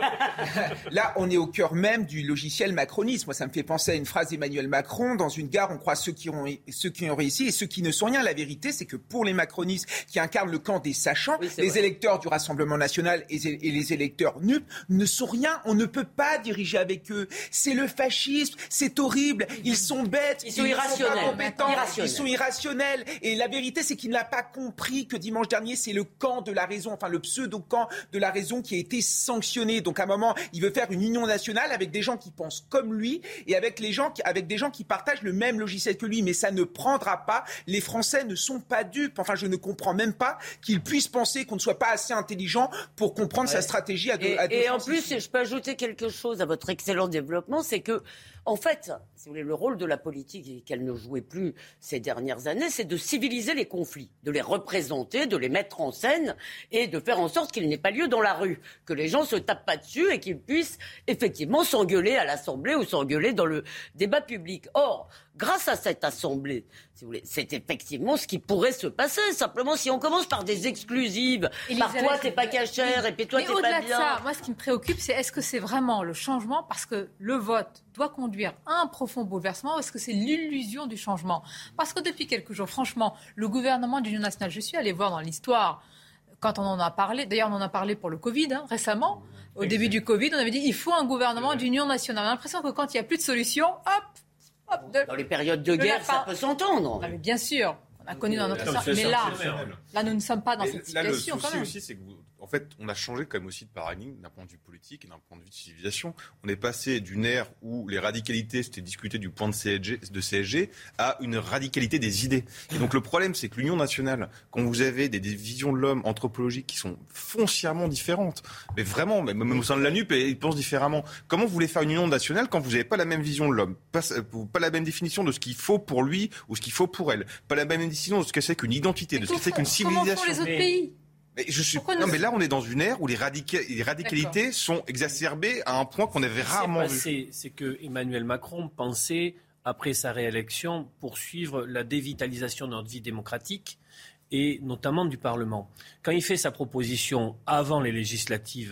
K: là, on est au cœur même du logiciel macroniste. Moi, ça me fait penser à une phrase d'Emmanuel Macron. Dans une gare, on croit ceux qui ont, ceux qui ont réussi et ceux qui ne sont rien. La vérité, c'est que pour les macronistes qui incarnent le camp des sachants,
L: Oui, c'est
K: les
L: vrai.
K: électeurs du Rassemblement national et, et les électeurs N U P ne sont rien. On ne peut pas diriger avec eux. C'est le fascisme. C'est horrible. Ils sont bêtes.
L: Ils sont
K: ne
L: irrationnels.
K: pas compétents.
L: Irrationnels.
K: Ils sont irrationnels. Et la vérité, c'est qu'il n'a pas compris que dimanche dernier, c'est le camp de la raison, enfin le pseudo-camp de la raison qui a été sanctionné. Donc à un moment, il veut faire une union nationale avec des gens qui pensent comme lui et avec, les gens qui, avec des gens qui partagent le même logiciel que lui. Mais ça ne prendra pas. Les Français ne sont pas dupes. Enfin, je ne comprends même pas qu'ils puissent penser qu'on ne soit pas assez intelligent pour comprendre
L: Ouais.
K: sa stratégie à deux
L: Et,
K: à deux
L: et en
K: sens
L: plus,
K: ici.
L: je peux ajouter quelque chose à votre excellent développement, c'est que, en fait, si vous voulez, le rôle de la politique, et qu'elle ne jouait plus ces dernières années, c'est de civiliser les conflits, de les représenter, de les mettre en scène et de faire en sorte qu'il n'ait pas lieu dans la rue, que les gens se tapent pas dessus et qu'ils puissent effectivement s'engueuler à l'Assemblée ou s'engueuler dans le débat public. Or, grâce à cette Assemblée, si vous voulez, c'est effectivement ce qui pourrait se passer. Simplement, si on commence par des exclusives, par
C: Elisabeth,
L: toi t'es pas cachère et puis toi
C: Mais
L: t'es pas
C: au-delà de
L: bien.
C: ça, moi, ce qui me préoccupe, c'est est-ce que c'est vraiment le changement parce que le vote doit conduire à un profond bouleversement ou est-ce que c'est l'illusion du changement? Parce que depuis quelques jours, franchement, le gouvernement d'Union nationale, je suis allée voir dans l'histoire, quand on en a parlé, d'ailleurs on en a parlé pour le Covid hein, récemment, au début du Covid, on avait dit il faut un gouvernement d'Union nationale. On a l'impression que quand il n'y a plus de solution, hop, hop, de,
L: Dans les périodes de
C: le
L: guerre,
C: lapin.
L: ça peut s'entendre.
C: Ah, mais bien sûr, on a connu dans notre
M: Non,
C: histoire,
M: c'est
C: mais là,
M: exceptionnel.
C: là nous ne sommes pas dans
M: Mais
C: cette
M: là, le
C: situation quand
M: souci
C: même.
M: aussi, c'est que, vous- en fait, on a changé quand même aussi de paradigme d'un point de vue politique et d'un point de vue de civilisation. On est passé d'une ère où les radicalités c'était discuté du point de C S G, de C S G à une radicalité des idées. Et donc le problème, c'est que l'Union nationale, quand vous avez des, des visions de l'homme anthropologiques qui sont foncièrement différentes, mais vraiment, même, même au sein de la N U P, ils pensent différemment. Comment vous voulez faire une Union nationale quand vous n'avez pas la même vision de l'homme, pas, pas la même définition de ce qu'il faut pour lui ou ce qu'il faut pour elle, pas la même définition de ce que c'est qu'une identité, de ce que c'est qu'une civilisation.
C: Comment font les autres pays?
M: Mais je suis...
C: Pourquoi
M: Non,
C: nous-
M: mais là, on est dans une ère où les, radica... les radicalités sont exacerbées à un point qu'on avait
J: Ce qui s'est
M: rarement vu.
J: passé, c'est que Emmanuel Macron pensait, après sa réélection, poursuivre la dévitalisation de notre vie démocratique et notamment du Parlement. Quand il fait sa proposition avant les législatives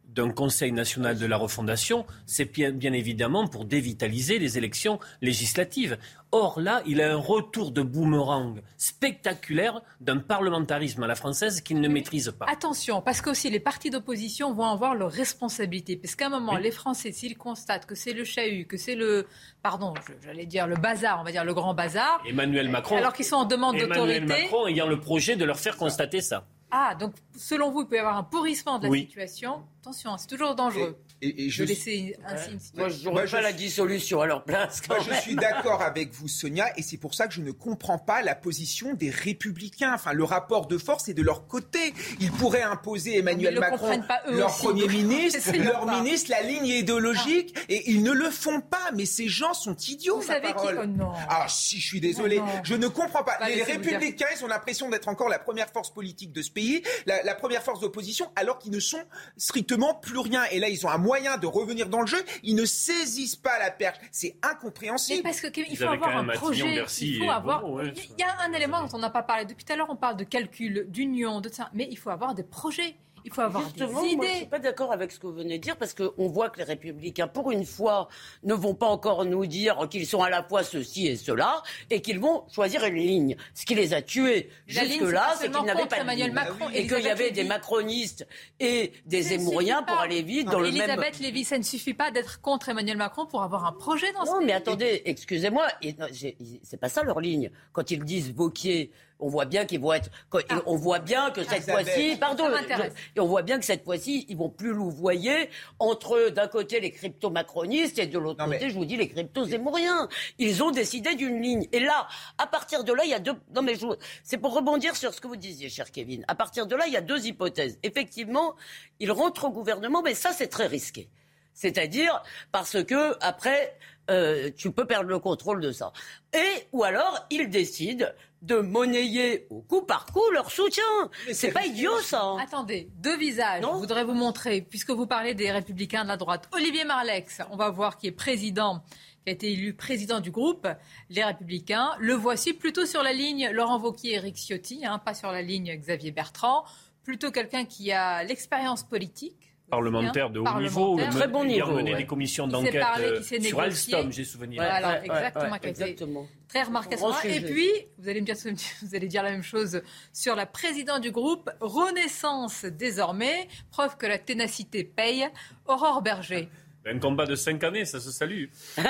J: d'un Conseil national de la refondation, c'est bien, bien évidemment pour dévitaliser les élections législatives. Or, là, il a un retour de boomerang spectaculaire d'un parlementarisme à la française qu'il ne maîtrise pas.
C: Attention, parce qu'aussi les partis d'opposition vont avoir leurs responsabilités. Parce qu'à un moment, oui. les Français, s'ils constatent que c'est le chahut, que c'est le, pardon, j'allais dire le bazar, on va dire le grand bazar.
J: Emmanuel Macron.
C: Alors qu'ils sont en demande d'autorité.
J: Emmanuel Macron ayant le projet de leur faire constater ça.
C: Ah, donc selon vous, il peut y avoir un pourrissement de la
J: oui.
C: situation. Attention, c'est toujours dangereux.
K: Et, et, et je
C: de laisser ainsi une situation.
L: Moi, je n'aurais pas je... la dissolution à leur place.
K: Moi, je suis d'accord avec vous, Sonia, et c'est pour ça que je ne comprends pas la position des Républicains. Enfin, le rapport de force est de leur côté. Ils pourraient imposer Emmanuel Macron, leur aussi. Premier ministre, leur pas. ministre, la ligne idéologique, ah. et ils ne le font pas. Mais ces gens sont idiots,
C: vous
K: ma
C: savez
K: parole.
C: Qui... Oh non.
K: Ah, si, je suis désolé.
C: Oh
K: je ne comprends pas.
C: Bah,
K: les Républicains, ils ont l'impression d'être encore la première force politique de ce pays, la, la première force d'opposition, alors qu'ils ne sont strictement plus rien. Et là, ils ont un moyen de revenir dans le jeu. Ils ne saisissent pas la perche. C'est incompréhensible.
C: Mais parce qu'il faut avoir un projet. Il faut avoir. Bon, ouais, il y a un élément dont on n'a pas parlé depuis tout à l'heure. On parle de calcul, d'union, de ça. Mais il faut avoir des projets. Il faut avoir
L: Justement,
C: des idées.
L: Moi, je ne suis pas d'accord avec ce que vous venez de dire parce qu'on voit que les Républicains, pour une fois, ne vont pas encore nous dire qu'ils sont à la fois ceci et cela et qu'ils vont choisir une ligne. Ce qui les a tués jusque-là, c'est qu'ils n'avaient pas de ligne.
C: Macron,
L: et qu'il y avait des macronistes et des zémouriens pour aller vite dans le même...
C: Elisabeth Lévy, ça ne suffit pas d'être contre Emmanuel Macron pour avoir un projet dans ce pays.
L: Non, mais attendez, excusez-moi, c'est pas ça leur ligne. Quand ils disent Wauquiez... On voit bien qu'ils vont être. Ah. On voit bien que cette ah, fois-ci, pardon, et on voit bien que cette fois-ci, ils vont plus louvoyer entre d'un côté les crypto-macronistes et de l'autre côté, mais... je vous dis, les crypto-zémouriens. Ils ont décidé d'une ligne. Et là, à partir de là, il y a deux. Non mais je... c'est pour rebondir sur ce que vous disiez, cher Kevin. À partir de là, il y a deux hypothèses. Effectivement, ils rentrent au gouvernement, mais ça, c'est très risqué. C'est-à-dire parce que après, euh, tu peux perdre le contrôle de ça. Et ou alors, ils décident de monnayer au coup par coup leur soutien. Mais c'est, c'est pas idiot, ça. Hein.
C: Attendez, deux visages. Non je voudrais vous montrer, puisque vous parlez des Républicains de la droite. Olivier Marleix, on va voir, qui est président, qui a été élu président du groupe Les Républicains. Le voici plutôt sur la ligne Laurent Wauquiez et Éric Ciotti, hein, pas sur la ligne Xavier Bertrand. Plutôt quelqu'un qui a l'expérience politique.
J: Parlementaire de haut niveau,
L: très bon niveau,
J: mener
L: ouais.
J: des commissions d'enquête parlé, sur Alstom, j'ai souvenir.
C: Ouais, alors, ouais, exactement, ouais,
L: exactement.
C: Très remarqué. Et puis, vous allez me dire, vous allez dire la même chose sur la présidente du groupe Renaissance désormais, preuve que la ténacité paye. Aurore Berger.
J: Un combat de cinq années, ça se salue.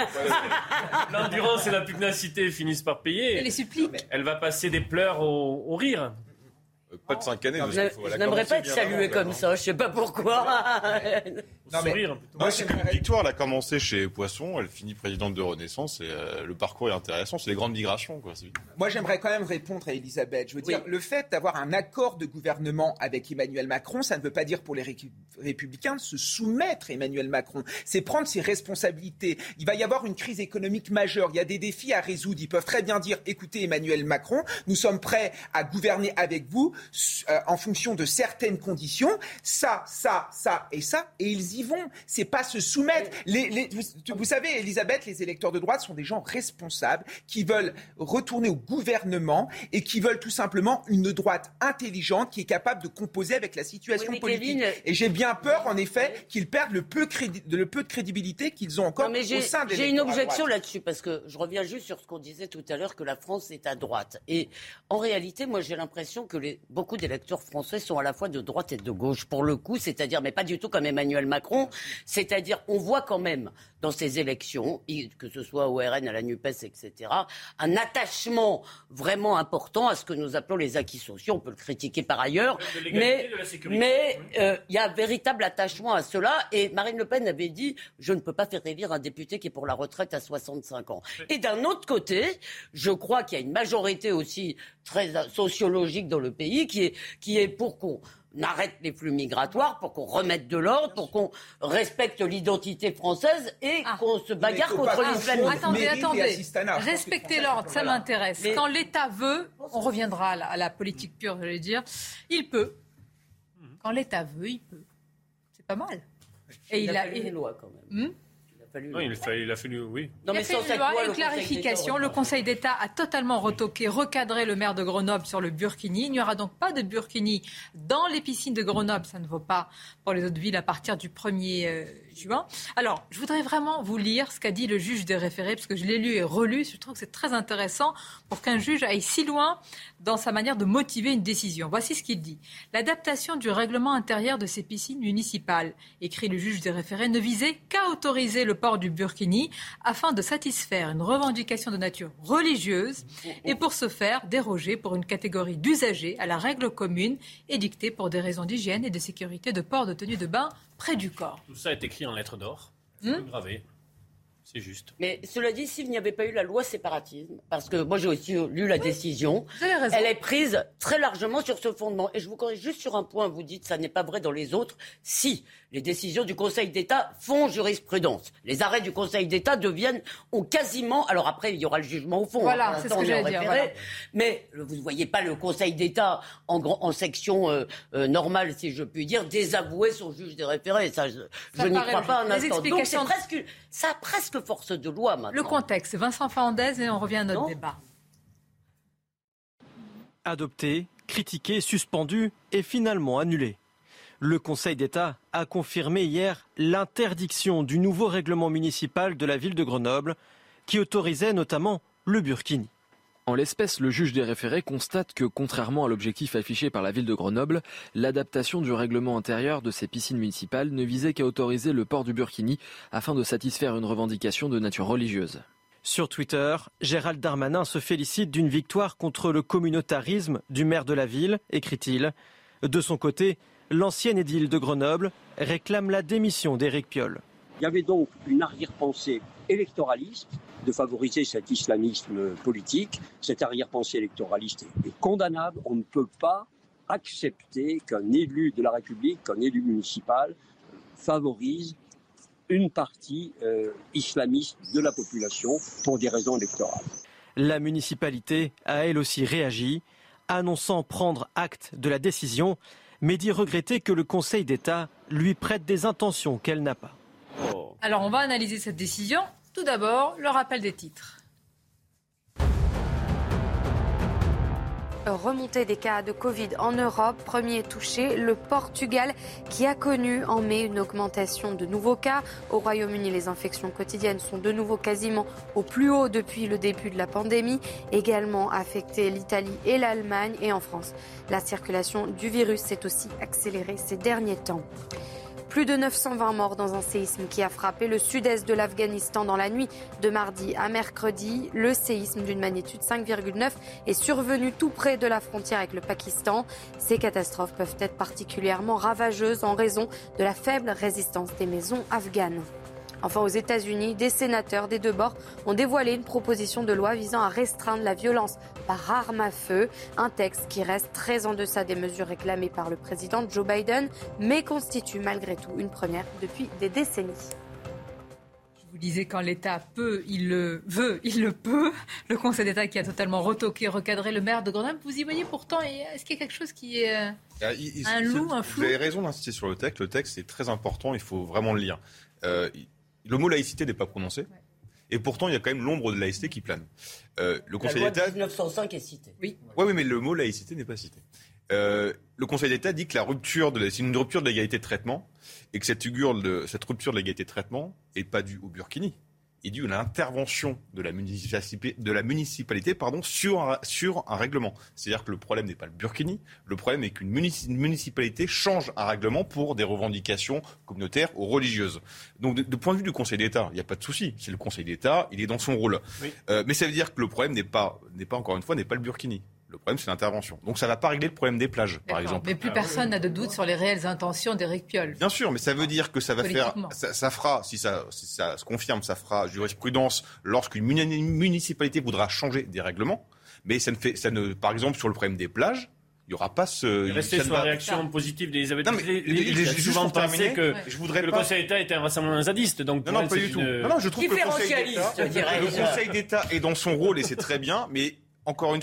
J: L'endurance et la pugnacité finissent par payer.
C: Elle les supplie.
J: Elle va passer des pleurs au, au rire.
M: Pas de cinq années.
L: Non, je, je n'aimerais pas être salué comme ça, je ne sais pas pourquoi.
M: Non, mais, moi, c'est une victoire, elle a commencé chez Poisson, elle finit présidente de Renaissance, et euh, le parcours est intéressant, c'est les grandes migrations. Quoi.
K: Moi, j'aimerais quand même répondre à Elisabeth. Je veux oui. dire, le fait d'avoir un accord de gouvernement avec Emmanuel Macron, ça ne veut pas dire pour les ré- Républicains de se soumettre à Emmanuel Macron. C'est prendre ses responsabilités. Il va y avoir une crise économique majeure, il y a des défis à résoudre. Ils peuvent très bien dire, écoutez Emmanuel Macron, nous sommes prêts à gouverner avec vous euh, en fonction de certaines conditions, ça, ça, ça et ça, et ils y vont. C'est pas se soumettre. Les, les, vous, vous savez, Elisabeth, les électeurs de droite sont des gens responsables qui veulent retourner au gouvernement et qui veulent tout simplement une droite intelligente qui est capable de composer avec la situation oui, politique. Kevin, et j'ai bien peur, en effet, oui. qu'ils perdent le peu, crédi- le peu de crédibilité qu'ils ont encore non, au sein des
L: J'ai une objection là-dessus parce que je reviens juste sur ce qu'on disait tout à l'heure que la France est à droite. Et en réalité, moi, j'ai l'impression que les, beaucoup d'électeurs français sont à la fois de droite et de gauche. Pour le coup, c'est-à-dire, mais pas du tout comme Emmanuel Macron. C'est-à-dire, on voit quand même dans ces élections, que ce soit au R N, à la NUPES, et cetera, un attachement vraiment important à ce que nous appelons les acquis sociaux. On peut le critiquer par ailleurs, mais mais il euh, y a un véritable attachement à cela. Et Marine Le Pen avait dit « Je ne peux pas faire élire un député qui est pour la retraite à soixante-cinq ans ». Et d'un autre côté, je crois qu'il y a une majorité aussi très sociologique dans le pays qui est, qui est pour qu'on on arrête les flux migratoires, pour qu'on remette de l'ordre, pour qu'on respecte l'identité française et ah. qu'on se bagarre contre l'islamisme.
C: Attendez, attendez. Respecter l'ordre, ça voilà. m'intéresse. Mais... Quand l'État veut, on reviendra à la, à la politique pure, je vais dire, il peut. Quand l'État veut, il peut. C'est pas mal.
L: Et il, il a fait une loi quand même. Hmm fallu
J: non, il, fa... il a fallu, oui.
C: Non, mais il a fait une loi, une clarification. Le Conseil d'État a totalement retoqué, recadré le maire de Grenoble sur le burkini. Il n'y aura donc pas de burkini dans les piscines de Grenoble. Ça ne vaut pas pour les autres villes à partir du premier juin. Alors, je voudrais vraiment vous lire ce qu'a dit le juge des référés, parce que je l'ai lu et relu. Je trouve que c'est très intéressant pour qu'un juge aille si loin dans sa manière de motiver une décision. Voici ce qu'il dit. L'adaptation du règlement intérieur de ces piscines municipales, écrit le juge des référés, ne visait qu'à autoriser le port du burkini afin de satisfaire une revendication de nature religieuse et pour ce faire déroger pour une catégorie d'usagers à la règle commune édictée pour des raisons d'hygiène et de sécurité de port de tenue de bain près du corps.
J: Tout ça est écrit en lettres d'or, c'est hum gravé. C'est juste.
L: Mais cela dit, s'il n'y avait pas eu la loi séparatisme, parce que moi j'ai aussi lu la décision,
C: vous avez raison.
L: Elle est prise très largement sur ce fondement. Et je vous corrige juste sur un point, vous dites ça n'est pas vrai dans les autres. Si les décisions du Conseil d'État font jurisprudence, les arrêts du Conseil d'État deviennent, ont quasiment, alors après il y aura le jugement au fond.
C: Voilà,
L: hein,
C: c'est ce que j'allais dire. Voilà.
L: Mais vous ne voyez pas le Conseil d'État en, en section euh, euh, normale, si je puis dire, désavouer son juge des référés. Ça, je, je n'y crois pas un instant. Donc c'est presque, ça a presque force de loi maintenant.
C: Le contexte, Vincent Fernandez, et on revient à notre non. débat.
A: Adopté, critiqué, suspendu et finalement annulé. Le Conseil d'État a confirmé hier l'interdiction du nouveau règlement municipal de la ville de Grenoble qui autorisait notamment le burkini.
V: En l'espèce, le juge des référés constate que, contrairement à l'objectif affiché par la ville de Grenoble, l'adaptation du règlement intérieur de ces piscines municipales ne visait qu'à autoriser le port du burkini afin de satisfaire une revendication de nature religieuse.
A: Sur Twitter, Gérald Darmanin se félicite d'une victoire contre le communautarisme du maire de la ville, écrit-il. De son côté, l'ancien édile de Grenoble réclame la démission d'Éric Piolle.
W: Il y avait donc une arrière-pensée électoraliste de favoriser cet islamisme politique. Cette arrière-pensée électoraliste est condamnable. On ne peut pas accepter qu'un élu de la République, qu'un élu municipal favorise une partie euh, islamiste de la population pour des raisons électorales.
A: La municipalité a elle aussi réagi, annonçant prendre acte de la décision, mais dit regretter que le Conseil d'État lui prête des intentions qu'elle n'a pas.
C: Alors on va analyser cette décision. Tout d'abord, le rappel des titres.
Q: Remontée des cas de Covid en Europe, premier touché, le Portugal qui a connu en mai une augmentation de nouveaux cas. Au Royaume-Uni, les infections quotidiennes sont de nouveau quasiment au plus haut depuis le début de la pandémie. Également affecté l'Italie et l'Allemagne. Et en France, la circulation du virus s'est aussi accélérée ces derniers temps. Plus de neuf cent vingt morts dans un séisme qui a frappé le sud-est de l'Afghanistan dans la nuit de mardi à mercredi. Le séisme d'une magnitude cinq virgule neuf est survenu tout près de la frontière avec le Pakistan. Ces catastrophes peuvent être particulièrement ravageuses en raison de la faible résistance des maisons afghanes. Enfin, aux États-Unis, des sénateurs des deux bords ont dévoilé une proposition de loi visant à restreindre la violence par arme à feu. Un texte qui reste très en deçà des mesures réclamées par le président Joe Biden, mais constitue malgré tout une première depuis des décennies.
C: Je vous disais, quand l'État peut, il le veut, il le peut. Le Conseil d'État qui a totalement retoqué, recadré le maire de Grenoble. Vous y voyez pourtant, est-ce qu'il y a quelque chose qui est euh,
M: ah, il,
C: un loup, un flou ?
M: Vous avez raison d'insister sur le texte. Le texte est très important, il faut vraiment le lire. Euh, Le mot laïcité n'est pas prononcé. Ouais. Et pourtant, il y a quand même l'ombre de laïcité qui plane. Euh, le Conseil
L: la loi
M: d'État.
L: de dix-neuf cent cinq est citée.
C: Oui.
M: Oui, oui, mais le mot laïcité n'est pas cité. Euh, le Conseil d'État dit que la rupture de la... c'est une rupture de l'égalité de traitement et que cette, de... cette rupture de l'égalité de traitement n'est pas due au burkini. Il dit une intervention de la municipalité, de la municipalité pardon, sur, un, sur un règlement. C'est-à-dire que le problème n'est pas le burkini, le problème est qu'une municipalité change un règlement pour des revendications communautaires ou religieuses. Donc, de, de point de vue du Conseil d'État, il n'y a pas de souci. C'est le Conseil d'État, il est dans son rôle. Oui. Euh, mais ça veut dire que le problème n'est pas, n'est pas encore une fois, n'est pas le burkini. Le problème, c'est l'intervention. Donc ça ne va pas régler le problème des plages, par exemple.
C: Mais plus personne n'a de doute sur les réelles intentions d'Éric Piolle.
M: Bien sûr, mais ça veut dire que ça va faire, ça, ça fera, si ça, si ça se confirme, ça fera jurisprudence lorsqu'une municipalité voudra changer des règlements. Mais ça ne fait, ça ne, par exemple, sur le problème des plages, il n'y aura pas ce...
J: Rester sur la réaction ça. positive d'Elisabeth Lévy, qui a souvent pensé que, ouais. je voudrais que pas... le Conseil d'État était un rassemblement zadiste. Donc
M: non, non, pas du tout. Une... Non, non, je trouve que le Conseil d'État, le Conseil d'État est dans son rôle et c'est très bien, mais encore une fois,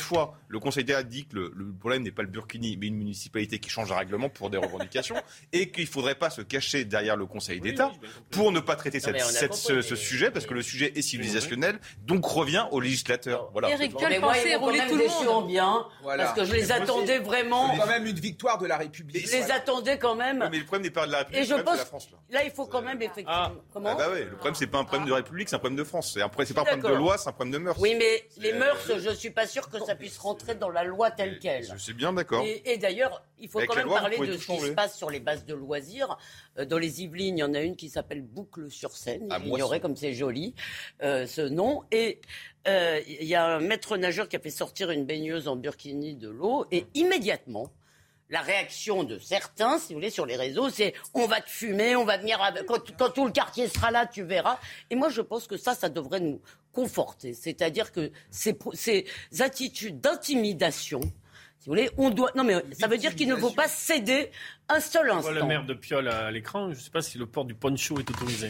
M: Le Conseil d'État dit que le, le problème n'est pas le Burkini, mais une municipalité qui change un règlement pour des revendications, et qu'il ne faudrait pas se cacher derrière le Conseil d'État oui, oui, pour ne pas traiter cette, cette, compris, ce, mais... ce sujet, parce que le sujet est civilisationnel, donc revient au législateur. Voilà.
C: Éric Piolle pensait rouler tout le monde.
L: Bien, voilà. Parce que je les attendais vraiment.
K: C'est quand même une victoire de la République.
L: Je les voilà. attendais quand même.
M: Oui, mais le problème n'est pas de la République,
L: et je
M: le problème,
L: pense...
M: c'est la France.
L: Là. là, il faut quand même effectivement.
M: Ah.
L: Comment
M: ah bah oui, le problème, c'est pas un problème de République, c'est un problème de France. C'est, un... c'est pas un problème de loi, c'est un problème de mœurs.
L: Oui, mais les mœurs, je suis pas sûr que ça puisse rentrer dans la loi telle quelle.
M: Je suis bien d'accord.
L: Et, et d'ailleurs, il faut
M: Avec
L: quand même
M: loi,
L: parler de ce qui se passe sur les bases de loisirs. Euh, dans les Yvelines, il y en a une qui s'appelle Boucle-sur-Seine. Ah, J'ignorais comme c'est joli euh, ce nom. Et il euh, y a un maître nageur qui a fait sortir une baigneuse en burkini de l'eau. Et immédiatement, la réaction de certains, si vous voulez, sur les réseaux, c'est « on va te fumer, on va venir... Quand, quand tout le quartier sera là, tu verras ». Et moi, je pense que ça, ça devrait nous conforter. C'est-à-dire que ces, ces attitudes d'intimidation... Si vous voulez, on doit. Non, mais ça veut dire qu'il ne faut pas céder un seul instant.
J: Le maire de Piolle à l'écran, je ne sais pas si le port du poncho est autorisé.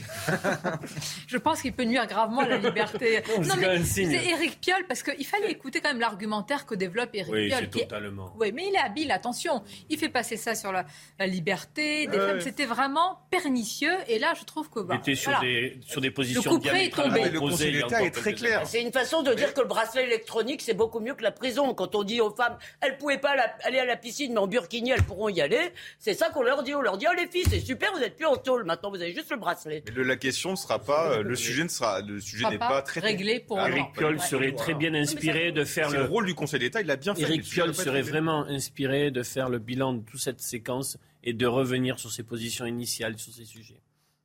C: Je pense qu'il peut nuire gravement à la liberté. non, non mais c'est Éric Piolle, parce qu'il fallait écouter quand même l'argumentaire que développe Éric
J: oui,
C: Piolle.
J: Oui, c'est totalement.
C: Oui, mais il est habile, attention. Il fait passer ça sur la, la liberté des ouais. femmes. C'était vraiment pernicieux. Et là, je trouve que. Bah,
J: il était sur,
C: voilà.
J: des, sur des positions
C: le
J: diamétralement opposées.
K: Le Conseil d'État est très clair.
L: C'est une façon de dire que le bracelet électronique, c'est beaucoup mieux que la prison. Quand on dit aux femmes, elles ne pouvaient pas aller à la piscine, mais en burkini, elles pourront y aller. C'est ça qu'on leur dit. On leur dit, oh les filles, c'est super, vous n'êtes plus en tôle. Maintenant, vous avez juste le bracelet.
M: Mais le, la question ne sera pas, le sujet ne sera, le sujet n'est pas, pas traité.
C: Réglé pour
J: Éric Piolle serait très bien inspiré de faire
M: le... le rôle du Conseil d'État, il l'a bien fait.
J: Éric Piolle serait vraiment inspiré de faire le bilan de toute cette séquence et de revenir sur ses positions initiales sur ces sujets.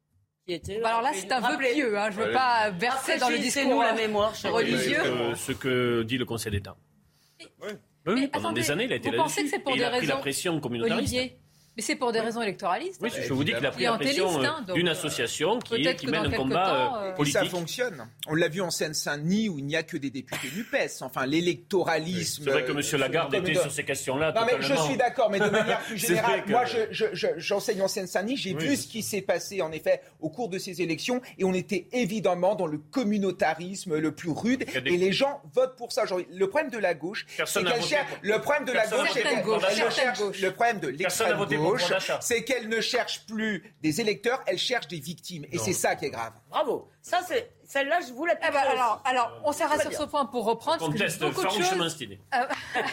C: Bah alors là, c'est un vœu pieux. Hein. Je ne veux ouais. pas verser dans le discours
L: la mémoire
C: religieux.
J: Que, ce que dit le Conseil d'État.
C: Mais,
J: oui, oui pendant
C: attendez,
J: des années, il a été
C: là-dessus. Vous pensez que c'est pour
J: et
C: des
J: il a
C: raisons...
J: pris la pression communautariste.
C: Olivier, mais c'est pour des raisons électoralistes.
J: Oui, je vous dis qu'il a pris la pression
C: hein,
J: d'une association qui, est, qui mène un combat
C: temps, euh...
J: politique.
K: Ça fonctionne. On l'a vu en Seine-Saint-Denis où il n'y a que des députés du P E S. Enfin, l'électoralisme...
J: C'est vrai que M. Lagarde était de... sur ces questions-là.
K: Non, mais je suis d'accord, mais de manière plus générale,
J: que...
K: moi, je, je, je, j'enseigne en Seine-Saint-Denis, j'ai oui. vu ce qui s'est passé, en effet, au cours de ces élections, et on était évidemment dans le communautarisme le plus rude, des... et les gens votent pour ça. Genre, le problème de la gauche,
J: Personne
K: c'est qu'elle cherche...
J: Pour...
K: Le problème de
J: Personne
K: la gauche, c'est qu'elle
C: gauche.
K: cherche... Le problème de l'extrême gauche,
J: c'est
K: qu'elle ne cherche plus des électeurs, elle cherche des victimes. Et non. c'est ça qui est grave.
L: Bravo. Ça, c'est, celle-là, je vous la
C: eh ben alors, alors, on s'arrête sur ce point pour reprendre.
J: Conteste farouchement stylé.
C: À,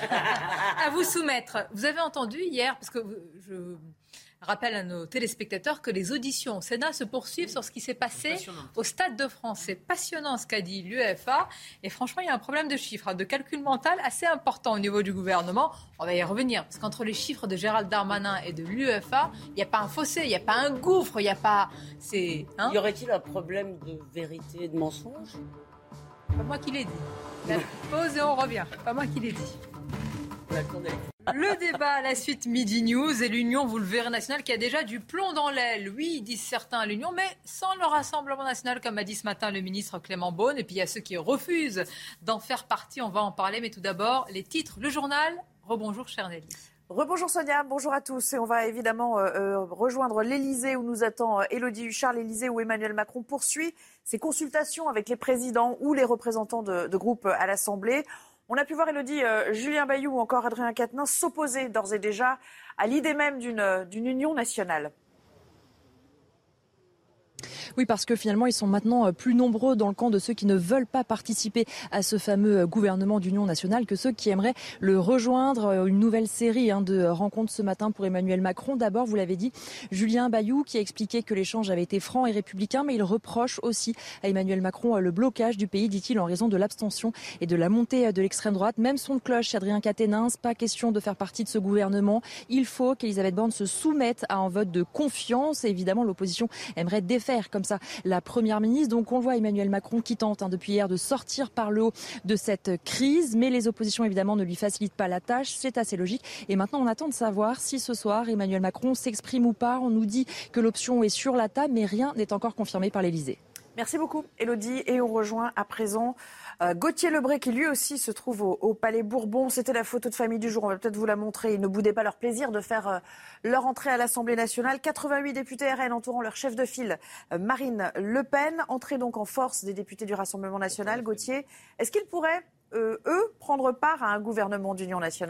C: à vous soumettre. Vous avez entendu hier, parce que je rappelle à nos téléspectateurs que les auditions au Sénat se poursuivent sur ce qui s'est passé au Stade de France. C'est passionnant ce qu'a dit l'U E F A. Et franchement, il y a un problème de chiffres, de calcul mental assez important au niveau du gouvernement. On va y revenir. Parce qu'entre les chiffres de Gérald Darmanin et de l'U E F A, il n'y a pas un fossé, il n'y a pas un gouffre, il n'y a pas... C'est, hein
L: y aurait-il un problème de vérité et de mensonge ?
C: Pas moi qui l'ai dit. La pause et on revient. Pas moi qui l'ai dit. Le débat à la suite Midi News et l'Union, vous le verrez, nationale qui a déjà du plomb dans l'aile. Oui, disent certains à l'Union, mais sans le Rassemblement national, comme a dit ce matin le ministre Clément Beaune. Et puis il y a ceux qui refusent d'en faire partie. On va en parler, mais tout d'abord, les titres, le journal. Rebonjour, chère Nelly.
D: Rebonjour Sonia, bonjour à tous. Et on va évidemment euh, rejoindre l'Elysée où nous attend euh, Élodie Huchard. L'Elysée où Emmanuel Macron poursuit ses consultations avec les présidents ou les représentants de, de groupes à l'Assemblée. On a pu voir, Élodie, euh, Julien Bayou ou encore Adrien Quatennens s'opposer d'ores et déjà à l'idée même d'une, d'une union nationale.
P: Oui, parce que finalement, ils sont maintenant plus nombreux dans le camp de ceux qui ne veulent pas participer à ce fameux gouvernement d'union nationale que ceux qui aimeraient le rejoindre. Une nouvelle série hein, de rencontres ce matin pour Emmanuel Macron. D'abord, vous l'avez dit, Julien Bayou qui a expliqué que l'échange avait été franc et républicain, mais il reproche aussi à Emmanuel Macron le blocage du pays, dit-il, en raison de l'abstention et de la montée de l'extrême droite. Même son de cloche, Adrien Quatennens, pas question de faire partie de ce gouvernement. Il faut qu'Elisabeth Borne se soumette à un vote de confiance. Et évidemment, l'opposition aimerait défaire comme ça la première ministre. Donc on le voit, Emmanuel Macron qui tente hein, depuis hier de sortir par le haut de cette crise, mais les oppositions évidemment ne lui facilitent pas la tâche, c'est assez logique. Et maintenant on attend de savoir si ce soir Emmanuel Macron s'exprime ou pas. On nous dit que l'option est sur la table, mais rien n'est encore confirmé par l'Elysée.
D: Merci beaucoup Élodie, et on rejoint à présent euh, Gauthier Lebret qui lui aussi se trouve au, au Palais Bourbon. C'était la photo de famille du jour, on va peut-être vous la montrer. Ils ne boudaient pas leur plaisir de faire euh, leur entrée à l'Assemblée nationale. quatre-vingt-huit députés R N entourant leur chef de file euh, Marine Le Pen. Entrée donc en force des députés du Rassemblement national. Gauthier, est-ce qu'ils pourraient euh, eux, prendre part à un gouvernement d'union nationale ?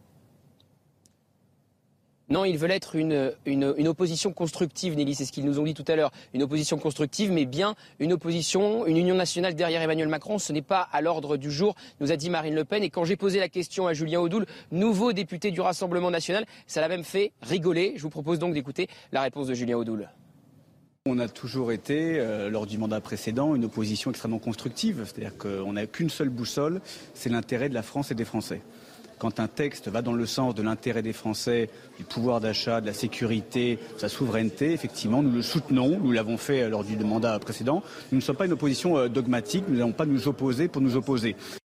B: Non, ils veulent être une, une, une opposition constructive, Nelly, c'est ce qu'ils nous ont dit tout à l'heure. Une opposition constructive, mais bien une opposition, une union nationale derrière Emmanuel Macron. Ce n'est pas à l'ordre du jour, nous a dit Marine Le Pen. Et quand j'ai posé la question à Julien Audoul, nouveau député du Rassemblement national, ça l'a même fait rigoler. Je vous propose donc d'écouter la réponse de Julien Audoul.
E: On a toujours été, euh, lors du mandat précédent, une opposition extrêmement constructive. C'est-à-dire qu'on n'a qu'une seule boussole, c'est l'intérêt de la France et des Français. Quand un texte va dans le sens de l'intérêt des Français, du pouvoir d'achat, de la sécurité, de sa souveraineté, effectivement, nous le soutenons. Nous l'avons fait lors du mandat précédent. Nous ne sommes pas une opposition dogmatique. Nous n'allons pas nous opposer pour nous opposer.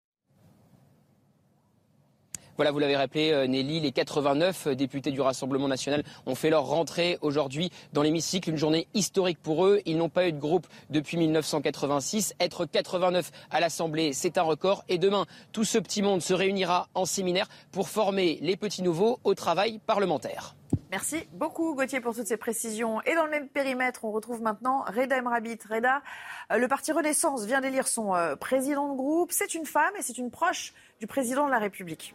B: Voilà, vous l'avez rappelé, Nelly, les quatre-vingt-neuf députés du Rassemblement national ont fait leur rentrée aujourd'hui dans l'hémicycle. Une journée historique pour eux. Ils n'ont pas eu de groupe depuis mille neuf cent quatre-vingt-six. Être quatre-vingt-neuf à l'Assemblée, c'est un record. Et demain, tout ce petit monde se réunira en séminaire pour former les petits nouveaux au travail parlementaire.
D: Merci beaucoup Gauthier pour toutes ces précisions. Et dans le même périmètre, on retrouve maintenant Reda Emrabit. Reda, le parti Renaissance vient d'élire son président de groupe. C'est une femme et c'est une proche du président de la République.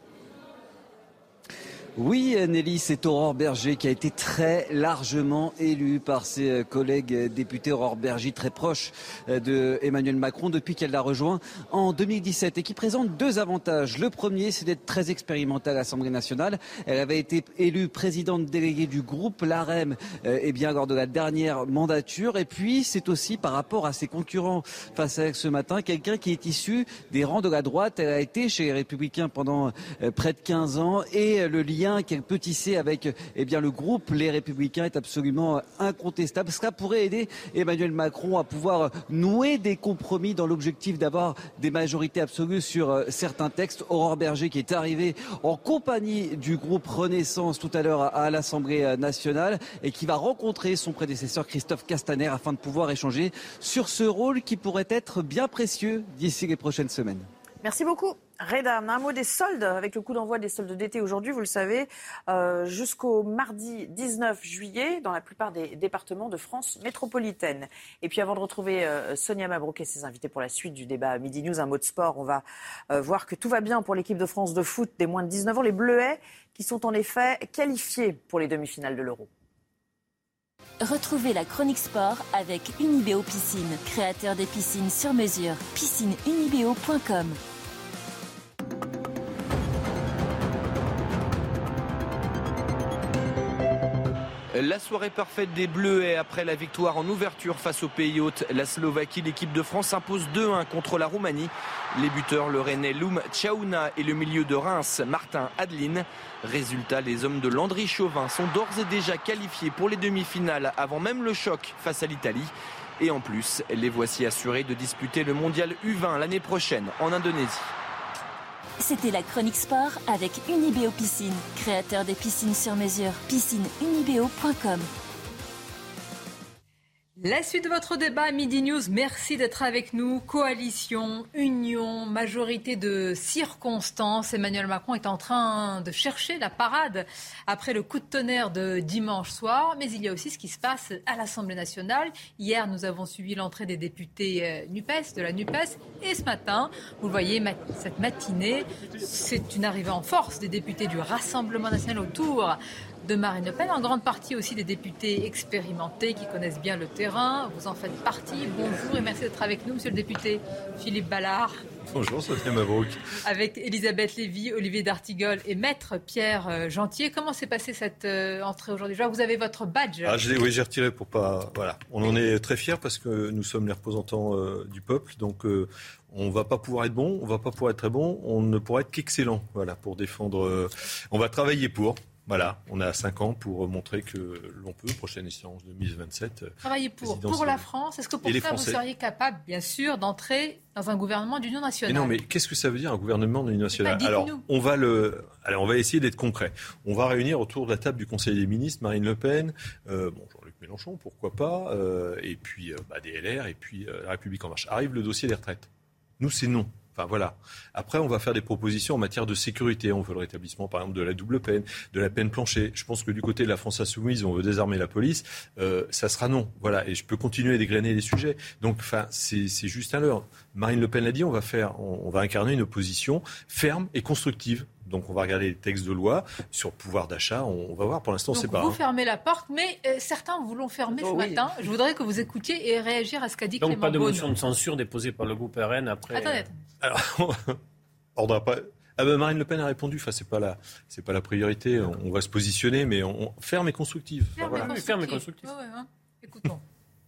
G: Oui, Nelly, c'est Aurore Berger qui a été très largement élue par ses collègues députés. Aurore Berger, très proche de Emmanuel Macron depuis qu'elle l'a rejoint en deux mille dix-sept et qui présente deux avantages. Le premier, c'est d'être très expérimentée à l'Assemblée nationale. Elle avait été élue présidente déléguée du groupe LaREM eh bien, lors de la dernière mandature. Et puis, c'est aussi par rapport à ses concurrents face à ce matin, quelqu'un qui est issu des rangs de la droite. Elle a été chez les Républicains pendant près de quinze ans et le lien qu'elle peut tisser avec eh bien, le groupe Les Républicains est absolument incontestable. Cela pourrait aider Emmanuel Macron à pouvoir nouer des compromis dans l'objectif d'avoir des majorités absolues sur certains textes. Aurore Berger qui est arrivée en compagnie du groupe Renaissance tout à l'heure à l'Assemblée nationale et qui va rencontrer son prédécesseur Christophe Castaner afin de pouvoir échanger sur ce rôle qui pourrait être bien précieux d'ici les prochaines semaines.
D: Merci beaucoup. Reda, un mot des soldes, avec le coup d'envoi des soldes d'été aujourd'hui, vous le savez, euh, jusqu'au mardi dix-neuf juillet, dans la plupart des départements de France métropolitaine. Et puis avant de retrouver euh, Sonia Mabrouk et ses invités pour la suite du débat Midi News, un mot de sport, on va euh, voir que tout va bien pour l'équipe de France de foot des moins de dix-neuf ans, les Bleuets, qui sont en effet qualifiés pour les demi-finales de l'Euro.
F: Retrouvez la chronique sport avec Unibéo Piscine, créateur des piscines sur mesure. piscine unibéo point com.
X: La soirée parfaite des Bleuets après la victoire en ouverture face au pays hôte, la Slovaquie. L'équipe de France s'impose deux un contre la Roumanie. Les buteurs, le Rennais Loum Tchaouna et le milieu de Reims, Martin Adeline. Résultat, les hommes de Landry Chauvin sont d'ores et déjà qualifiés pour les demi-finales avant même le choc face à l'Italie. Et en plus, les voici assurés de disputer le mondial U vingt l'année prochaine en Indonésie.
F: C'était la chronique sport avec Unibéo Piscine, créateur des piscines sur mesure. piscine unibéo point com.
C: La suite de votre débat Midi News, merci d'être avec nous. Coalition, union, majorité de circonstances. Emmanuel Macron est en train de chercher la parade après le coup de tonnerre de dimanche soir. Mais il y a aussi ce qui se passe à l'Assemblée nationale. Hier, nous avons suivi l'entrée des députés NUPES, de la NUPES. Et ce matin, vous le voyez, cette matinée, c'est une arrivée en force des députés du Rassemblement national autour de Marine Le Pen, en grande partie aussi des députés expérimentés qui connaissent bien le terrain. Vous en faites partie. Bonjour et merci d'être avec nous, monsieur le député Philippe Ballard.
Y: Bonjour, Sophia Mabrouk.
C: Avec Elisabeth Lévy, Olivier D'Artigol et Maître Pierre Gentier. Comment s'est passée cette euh, entrée aujourd'hui ? Je vois que vous avez votre badge.
Y: Ah, je l'ai, oui, j'ai retiré pour pas... Voilà. On en est très fiers parce que nous sommes les représentants euh, du peuple. Donc, euh, on ne va pas pouvoir être bon, on ne va pas pouvoir être très bon, on ne pourra être qu'excellent. Voilà, pour défendre... Euh, on va travailler pour... Voilà, on a cinq ans pour montrer que l'on peut, prochaine échéance deux mille vingt-sept.
C: Travailler pour, pour la France. Est-ce que pour ça, vous seriez capable, bien sûr, d'entrer dans un gouvernement d'union nationale ?
Y: Mais non, mais qu'est-ce que ça veut dire, un gouvernement d'union nationale ? Alors, on va le, alors, on va essayer d'être concret. On va réunir autour de la table du Conseil des ministres Marine Le Pen, euh, bon, Jean-Luc Mélenchon, pourquoi pas, euh, et puis euh, bah, des L R, et puis euh, La République En Marche. Arrive le dossier des retraites. Nous, c'est non. Enfin voilà. Après, on va faire des propositions en matière de sécurité. On veut le rétablissement, par exemple, de la double peine, de la peine plancher. Je pense que du côté de la France insoumise, on veut désarmer la police. Euh, ça sera non. Voilà. Et je peux continuer à dégrainer les sujets. Donc, enfin, c'est, c'est juste à l'heure. Marine Le Pen l'a dit, on va faire, on, on va incarner une opposition ferme et constructive. Donc on va regarder les textes de loi sur le pouvoir d'achat. On, on va voir. Pour l'instant,
C: Donc,
Y: c'est pas.
C: Vous
Y: hein.
C: fermez la porte, mais euh, certains vous l'ont fermée
L: oh,
C: ce
L: oui.
C: matin. Je voudrais que vous écoutiez et réagir à ce qu'a dit
J: Donc
C: Clément
J: pas de
C: Beaune.
J: motion de censure déposée par le groupe R N après.
C: Attendez.
Y: Alors, on n'a pas. Ah ben Marine Le Pen a répondu. Enfin, c'est pas la, c'est pas la priorité. On, on va se positionner, mais on, on ferme et constructive.
C: Ferme
Y: Voilà.
C: et constructive.
J: Ferme et constructive.
C: Ouais, ouais, hein. Écoutons.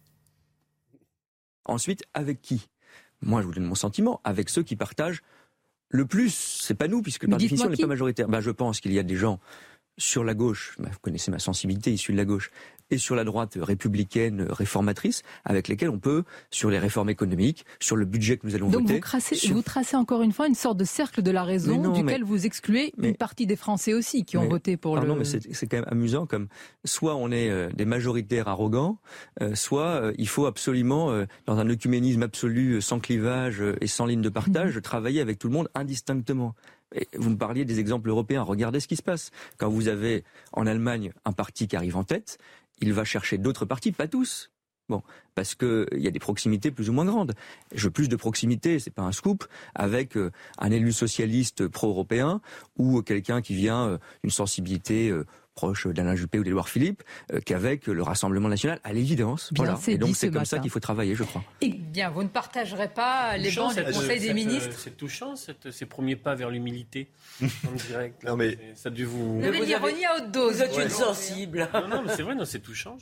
H: Ensuite, avec qui ? Moi, je vous donne mon sentiment. Avec ceux qui partagent le plus. C'est pas nous, puisque
C: Mais
H: par définition, on n'est
C: qui
H: pas majoritaire. Ben, je pense qu'il y a des gens sur la gauche, vous connaissez ma sensibilité issue de la gauche, et sur la droite républicaine réformatrice, avec lesquels on peut, sur les réformes économiques, sur le budget que nous allons
C: Donc
H: voter...
C: vous, tracez,
H: sur...
C: vous tracez encore une fois une sorte de cercle de la raison
H: non,
C: duquel
H: mais...
C: vous excluez
H: mais...
C: une partie des Français aussi qui ont
H: mais...
C: voté pour
H: Pardon,
C: le...
H: mais c'est, c'est quand même amusant, comme soit on est euh, des majoritaires arrogants, euh, soit euh, il faut absolument, euh, dans un œcuménisme absolu, euh, sans clivage euh, et sans ligne de partage, mmh. travailler avec tout le monde indistinctement. Et vous me parliez des exemples européens. Regardez ce qui se passe. Quand vous avez en Allemagne un parti qui arrive en tête, il va chercher d'autres partis, pas tous. Bon, parce que il y a des proximités plus ou moins grandes. Je veux plus de proximité, c'est pas un scoop, avec euh, un élu socialiste pro-européen ou quelqu'un qui vient euh, d'une sensibilité euh, proche d'Alain Juppé ou d'Édouard Philippe, euh, qu'avec le Rassemblement national, à l'évidence.
C: Bien,
H: voilà.
C: c'est
H: Et donc
C: dit
H: c'est
C: ce
H: comme
C: matin.
H: ça qu'il faut travailler, je crois.
C: Eh bien, vous ne partagerez pas les
J: Touchant,
C: bancs du
J: cette-
C: Conseil des
J: cette-
C: ministres.
J: C'est touchant, cette- ces premiers pas vers l'humilité en direct.
Y: Non, mais-
J: C'est- ça a dû vous.
C: Vous avez une ironie à haute dose.
L: Vous êtes
J: Ouais.
L: une sensible.
J: Non, non, mais c'est vrai, non, c'est touchant.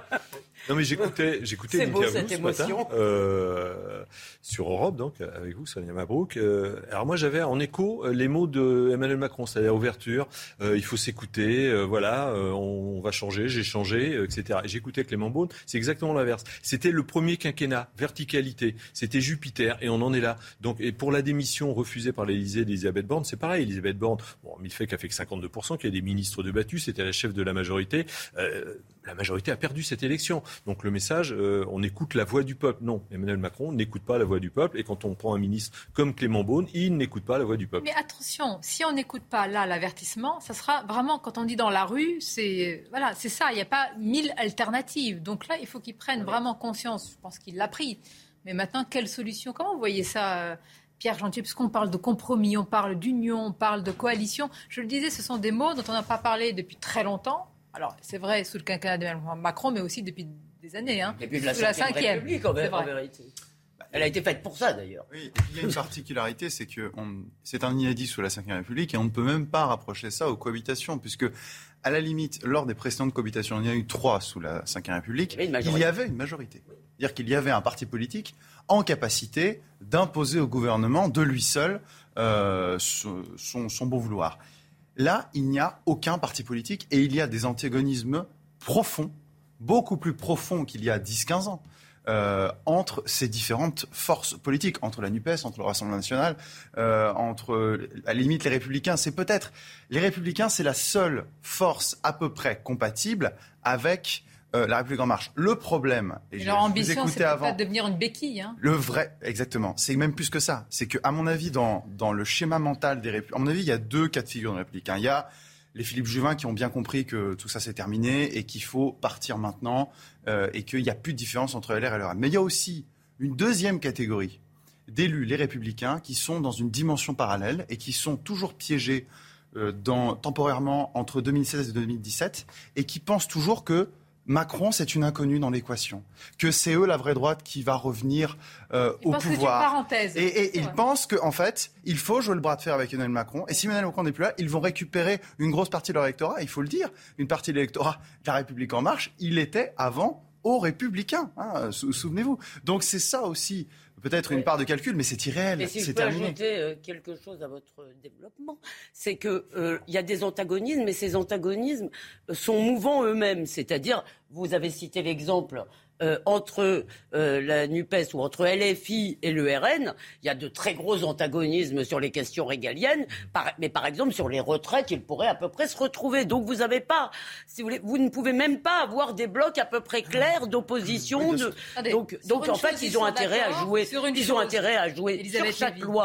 Y: Non mais j'écoutais, j'écoutais
L: C'est
Y: une
L: beau,
Y: interview
L: cette
Y: ce matin,
L: émotion.
Y: euh, sur Europe, donc avec vous, Sonia Mabrouk. Euh, alors moi j'avais en écho euh, les mots de Emmanuel Macron, c'est-à-dire ouverture, euh, il faut s'écouter, euh, voilà, euh, on, on va changer, j'ai changé, euh, et cetera. Et j'écoutais Clément Beaune, c'est exactement l'inverse. C'était le premier quinquennat, verticalité, c'était Jupiter, et on en est là. Donc et pour la démission refusée par l'Élysée d'Elisabeth Borne, c'est pareil. Elisabeth Borne, bon, il fait qu'elle fait que cinquante-deux pour cent, qu'il y a des ministres débattus, c'était la chef de la majorité. Euh, la majorité a perdu cette élection. Donc le message, euh, on écoute la voix du peuple. Non, Emmanuel Macron n'écoute pas la voix du peuple. Et quand on prend un ministre comme Clément Beaune, il n'écoute pas la voix du peuple.
C: Mais attention, si on n'écoute pas là l'avertissement, ça sera vraiment, quand on dit dans la rue, c'est voilà, c'est ça, il n'y a pas mille alternatives. Donc là, il faut qu'ils prennent vraiment conscience. Je pense qu'il l'a pris. Mais maintenant, quelle solution ? Comment vous voyez ça, euh, Pierre Gentil ? Parce qu'on parle de compromis, on parle d'union, on parle de coalition. Je le disais, ce sont des mots dont on n'a pas parlé depuis très longtemps. Alors, c'est vrai, sous le quinquennat de Macron, mais aussi depuis des années. Hein.
L: Et puis de la
C: Sous la
L: cinquième
C: cinquième,
L: République, en,
C: c'est
L: en
C: vrai.
L: vérité. Elle a été faite pour ça, d'ailleurs.
I: Oui, il y a une particularité, c'est que on, c'est un inédit sous la cinquième République et on ne peut même pas rapprocher ça aux cohabitations, puisque, à la limite, lors des précédentes cohabitations, il y en a eu trois sous la cinquième République,
L: il y,
I: il y avait une majorité. C'est-à-dire qu'il y avait un parti politique en capacité d'imposer au gouvernement, de lui seul, euh, son, son, son bon vouloir. Là, il n'y a aucun parti politique et il y a des antagonismes profonds, beaucoup plus profonds qu'il y a dix à quinze ans, euh, entre ces différentes forces politiques, entre la NUPES, entre le Rassemblement national, euh, entre, à la limite, les Républicains. C'est peut-être... Les Républicains, c'est la seule force à peu près compatible avec... Euh, la République en marche. Le problème, et,
C: Et
I: je
C: leur
I: vous
C: ambition, c'est
I: écoutais
C: peut-être
I: avant,
C: pas de devenir une béquille. Hein.
I: le vrai, exactement. C'est même plus que ça. C'est que, à mon avis, dans, dans le schéma mental des républicains, à mon avis, il y a deux cas de figure de républicains. Il y a les Philippe Juvin qui ont bien compris que tout ça c'est terminé et qu'il faut partir maintenant euh, et qu'il n'y a plus de différence entre L R et L R. Mais il y a aussi une deuxième catégorie d'élus, les républicains, qui sont dans une dimension parallèle et qui sont toujours piégés euh, dans, temporairement entre deux mille seize et deux mille dix-sept et qui pensent toujours que Macron, c'est une inconnue dans l'équation, que c'est eux la vraie droite qui va revenir euh, au pouvoir.
C: Que c'est une parenthèse.
I: Et, et, et ils pensent qu'en fait, il faut jouer le bras de fer avec Emmanuel Macron. Et si Emmanuel Macron n'est plus là, ils vont récupérer une grosse partie de leur électorat. Il faut le dire, une partie de l'électorat de la République en marche, il était avant aux Républicains. Hein, souvenez-vous. Donc c'est ça aussi. Peut-être une part de calcul, mais c'est irréel.
L: Et si
I: c'est
L: je peux
I: terminé.
L: ajouter euh, quelque chose à votre développement, c'est qu'il euh, y a des antagonismes, et ces antagonismes sont mouvants eux-mêmes. C'est-à-dire, vous avez cité l'exemple euh, entre euh, la NUPES ou entre L F I et le R N, il y a de très gros antagonismes sur les questions régaliennes, par, mais par exemple sur les retraites, ils pourraient à peu près se retrouver. Donc vous avez pas, si vous voulez, vous ne pouvez même pas avoir des blocs à peu près clairs d'opposition.
C: Oui,
L: De,
C: Attendez,
L: donc, donc en fait, ils ont intérêt à jouer. Ils ont intérêt à jouer sur chaque loi.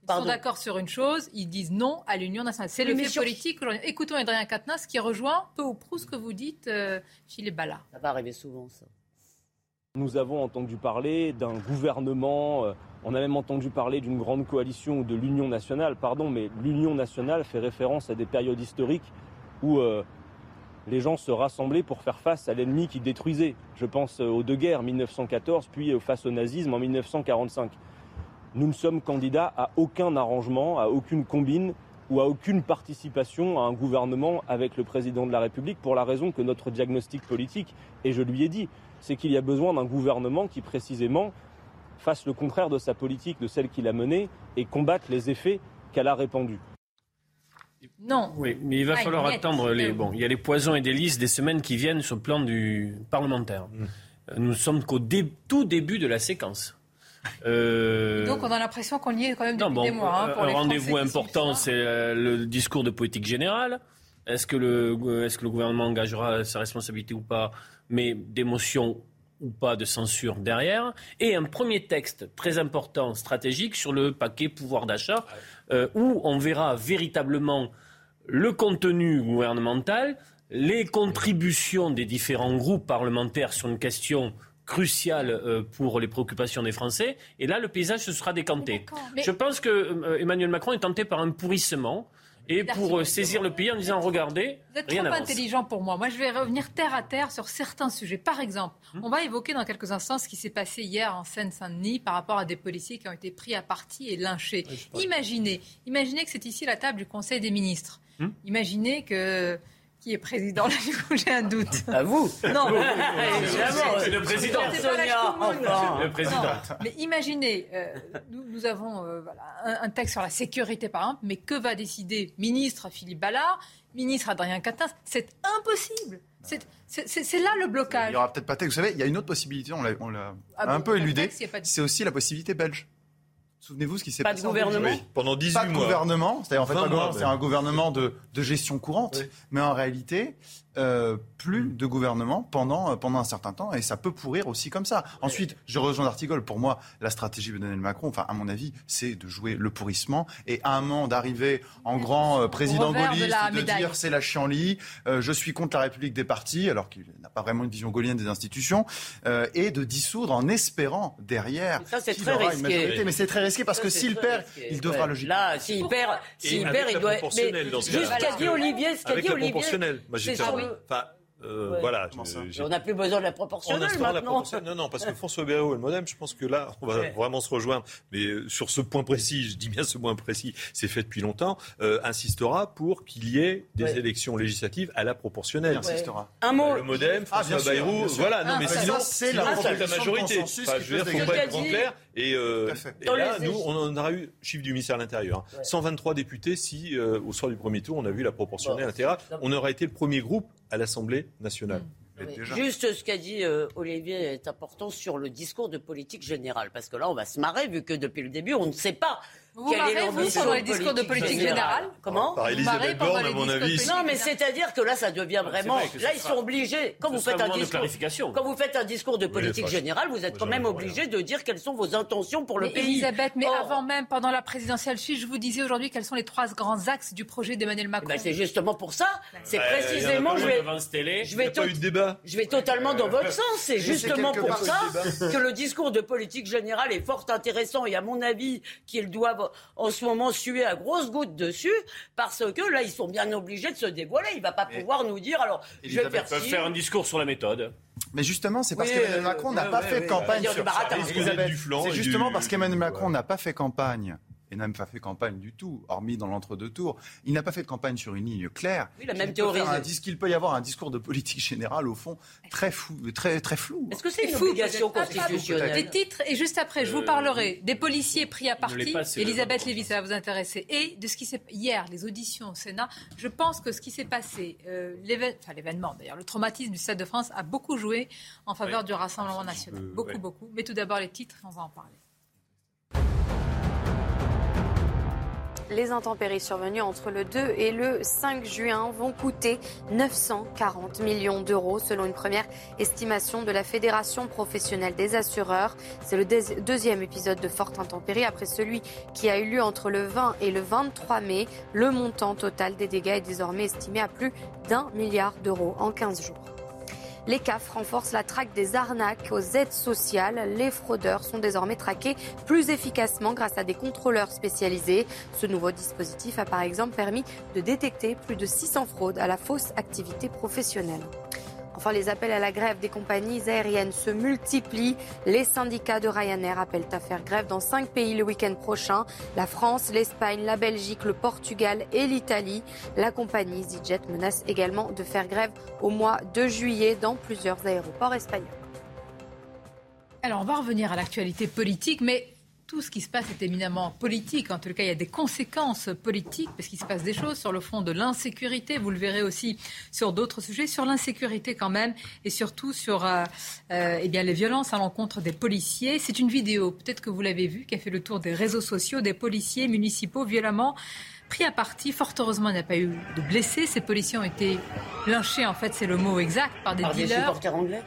C: Ils Pardon. sont d'accord sur une chose, ils disent non à l'Union nationale. C'est oui, le fait sur... politique. Écoutons Adrien Quatennens qui rejoint peu ou prou ce que vous dites, euh, Philippe Ballard.
L: Ça va arriver souvent, ça.
N: Nous avons entendu parler d'un gouvernement, euh, on a même entendu parler d'une grande coalition ou de l'Union nationale, pardon, mais l'Union nationale fait référence à des périodes historiques où euh, les gens se rassemblaient pour faire face à l'ennemi qui détruisait. Je pense aux deux guerres, mille neuf cent quatorze, puis face au nazisme en mille neuf cent quarante-cinq. Nous ne sommes candidats à aucun arrangement, à aucune combine ou à aucune participation à un gouvernement avec le président de la République pour la raison que notre diagnostic politique, et je lui ai dit, c'est qu'il y a besoin d'un gouvernement qui précisément fasse le contraire de sa politique, de celle qu'il a menée, et combatte les effets qu'elle a répandus.
C: Non.
J: Oui, mais il va ah, falloir attendre. Les, bon, il y a les poisons et délices des semaines qui viennent sur le plan du parlementaire. Mmh. Nous ne sommes qu'au dé, tout début de la séquence.
C: Euh... Donc on a l'impression qu'on y est quand même depuis non, bon, des mois. Hein, pour
J: un
C: les
J: rendez-vous important, c'est euh, le discours de politique générale. Est-ce que, le, est-ce que le gouvernement engagera sa responsabilité ou pas, mais des motions ou pas de censure derrière. Et un premier texte très important, stratégique, sur le paquet pouvoir d'achat, euh, où on verra véritablement le contenu gouvernemental, les contributions des différents groupes parlementaires sur une question crucial pour les préoccupations des Français. Et là, le paysage se sera décanté. Mais... Je pense que euh, Emmanuel Macron est tenté par un pourrissement et pour euh, saisir le pays en disant, regardez,
C: vous êtes
J: rien
C: trop
J: n'avance.
C: Intelligent pour moi. Moi, je vais revenir terre à terre sur certains sujets. Par exemple, hum. on va évoquer dans quelques instants ce qui s'est passé hier en Seine-Saint-Denis par rapport à des policiers qui ont été pris à partie et lynchés. Oui, imaginez, imaginez que c'est ici la table du Conseil des ministres. Hum. Imaginez que... Qui est président? Là, du coup, j'ai un doute.
L: À vous?
C: Non,
J: évidemment, c'est le président.
L: Sonia, enfin.
J: Le président.
C: Non, mais imaginez, euh, nous, nous avons euh, voilà, un, un texte sur la sécurité, par exemple, mais que va décider ministre Philippe Ballard, ministre Adrien Quatennens? C'est impossible. C'est, c'est, c'est, c'est là le blocage.
I: Il n'y aura peut-être pas de texte. Vous savez, il y a une autre possibilité, on l'a, on l'a ah un bon, peu éludée. C'est aussi la possibilité belge. Souvenez-vous ce qui s'est
L: pas
I: passé.
L: Pas de gouvernement
I: oui.
Y: Pendant dix-huit mois.
I: Pas de gouvernement. C'est-à-dire, en fait, pas
Y: mois,
I: c'est un gouvernement de, de gestion courante. Oui. Mais en réalité, euh, plus de gouvernement pendant, euh, pendant un certain temps. Et ça peut pourrir aussi comme ça. Oui. Ensuite, je rejoins d'Artigol. Pour moi, la stratégie d'Emmanuel Macron, enfin, à mon avis, c'est de jouer le pourrissement. Et à un moment d'arriver en grand euh, président gaulliste, de, de dire c'est la chienlit, euh, je suis contre la République des partis, alors qu'il n'a pas vraiment une vision gaullienne des institutions, euh, et de dissoudre en espérant derrière.
L: Mais ça, c'est très risqué.
I: Mais c'est très risqué parce ça, que s'il perd, il devra ouais. logiquement.
L: Là, s'il perd, s'il perd, il doit. Mais
Y: juste
L: ce qu'a dit Olivier, ce qu'a dit Olivier.
Y: Moi, j'étais enfin, euh, ouais. voilà.
L: Je, on n'a plus besoin de la proportionnelle maintenant. La proportionnelle.
Y: Non, non, parce que François Bayrou et le Modem, je pense que là, on va ouais. vraiment se rejoindre. Mais sur ce point précis, je dis bien ce point précis, c'est fait depuis longtemps, euh, insistera pour qu'il y ait des ouais. élections législatives à la proportionnelle.
I: Il insistera.
L: Un mot.
Y: Le Modem, François ah, Bayrou, voilà. Non, ah, mais sinon,
I: c'est
Y: la
I: majorité.
Y: Enfin, je veux dire, faut pas être trop clair. Et, euh, et là, nous, on en aura eu, chiffre du ministère de l'Intérieur, hein, ouais. cent vingt-trois députés si, euh, au soir du premier tour, on a vu la proportionnelle, bon, et cetera. On aurait été le premier groupe à l'Assemblée nationale. Mmh.
L: Oui. Juste ce qu'a dit euh, Olivier est important sur le discours de politique générale, parce que là, on va se marrer, vu que depuis le début, on ne sait pas.
C: Vous quelle marrez, est vous, pendant les discours de politique générale, générale.
L: Comment
Y: Par Elisabeth Borne, à mon avis.
L: Non, mais c'est-à-dire que là, ça devient vraiment... Là, ils sont obligés... Quand vous faites un discours quand vous faites un discours de politique générale, vous êtes quand même obligé de dire quelles sont vos intentions pour le pays.
C: Elisabeth, mais avant même, pendant la présidentielle suisse, je vous disais aujourd'hui quels sont les trois grands axes du projet d'Emmanuel Macron.
L: C'est justement pour ça. C'est précisément... Je vais Je vais totalement dans votre sens. C'est justement pour ça que le discours de politique générale est fort intéressant et à mon avis qu'ils doivent en ce moment suer à grosses gouttes dessus parce que là ils sont bien obligés de se dévoiler. Il ne va pas pouvoir nous dire alors je vais faire,
J: ci, faire un discours sur la méthode.
I: Mais justement, c'est parce oui, qu'Emmanuel Macron euh, n'a euh, pas ouais, fait ouais, campagne ouais, sur ça. C'est justement parce qu'Emmanuel Macron n'a pas fait campagne. Et n'a même pas fait campagne du tout, hormis dans l'entre-deux tours. Il n'a pas fait de campagne sur une ligne claire.
L: Oui, la même théorie.
I: Qu'il peut y avoir un discours de politique générale, au fond, très, fou, très, très flou.
L: Est-ce que c'est une obligation constitutionnelle?
C: Des titres, et juste après, je vous parlerai des policiers pris à partie. Elisabeth Lévy, ça va vous intéresser. Et de ce qui s'est hier, les auditions au Sénat. Je pense que ce qui s'est passé, euh, l'événement, enfin l'événement d'ailleurs, le traumatisme du Stade de France a beaucoup joué en faveur oui. du Rassemblement national. Euh, beaucoup, ouais. beaucoup. Mais tout d'abord, les titres, on va en parler.
Q: Les intempéries survenues entre le deux et le cinq juin vont coûter neuf cent quarante millions d'euros selon une première estimation de la Fédération professionnelle des assureurs. C'est le deuxi- deuxième épisode de forte intempérie après celui qui a eu lieu entre le vingt et le vingt-trois mai. Le montant total des dégâts est désormais estimé à plus d'un milliard d'euros en quinze jours. Les C A F renforcent la traque des arnaques aux aides sociales. Les fraudeurs sont désormais traqués plus efficacement grâce à des contrôleurs spécialisés. Ce nouveau dispositif a par exemple permis de détecter plus de six cents fraudes à la fausse activité professionnelle. Enfin, les appels à la grève des compagnies aériennes se multiplient. Les syndicats de Ryanair appellent à faire grève dans cinq pays le week-end prochain. La France, l'Espagne, la Belgique, le Portugal et l'Italie. La compagnie EasyJet menace également de faire grève au mois de juillet dans plusieurs aéroports espagnols.
C: Alors, on va revenir à l'actualité politique, mais tout ce qui se passe est éminemment politique. En tout cas, il y a des conséquences politiques parce qu'il se passe des choses sur le front de l'insécurité. Vous le verrez aussi sur d'autres sujets, sur l'insécurité quand même, et surtout sur euh, euh, eh bien, les violences à l'encontre des policiers. C'est une vidéo, peut-être que vous l'avez vue, qui a fait le tour des réseaux sociaux, des policiers municipaux violemment pris à partie. Fort heureusement, il n'y a pas eu de blessés. Ces policiers ont été lynchés, en fait, c'est le mot exact, par des
L: par
C: dealers.
L: Par des supporters anglais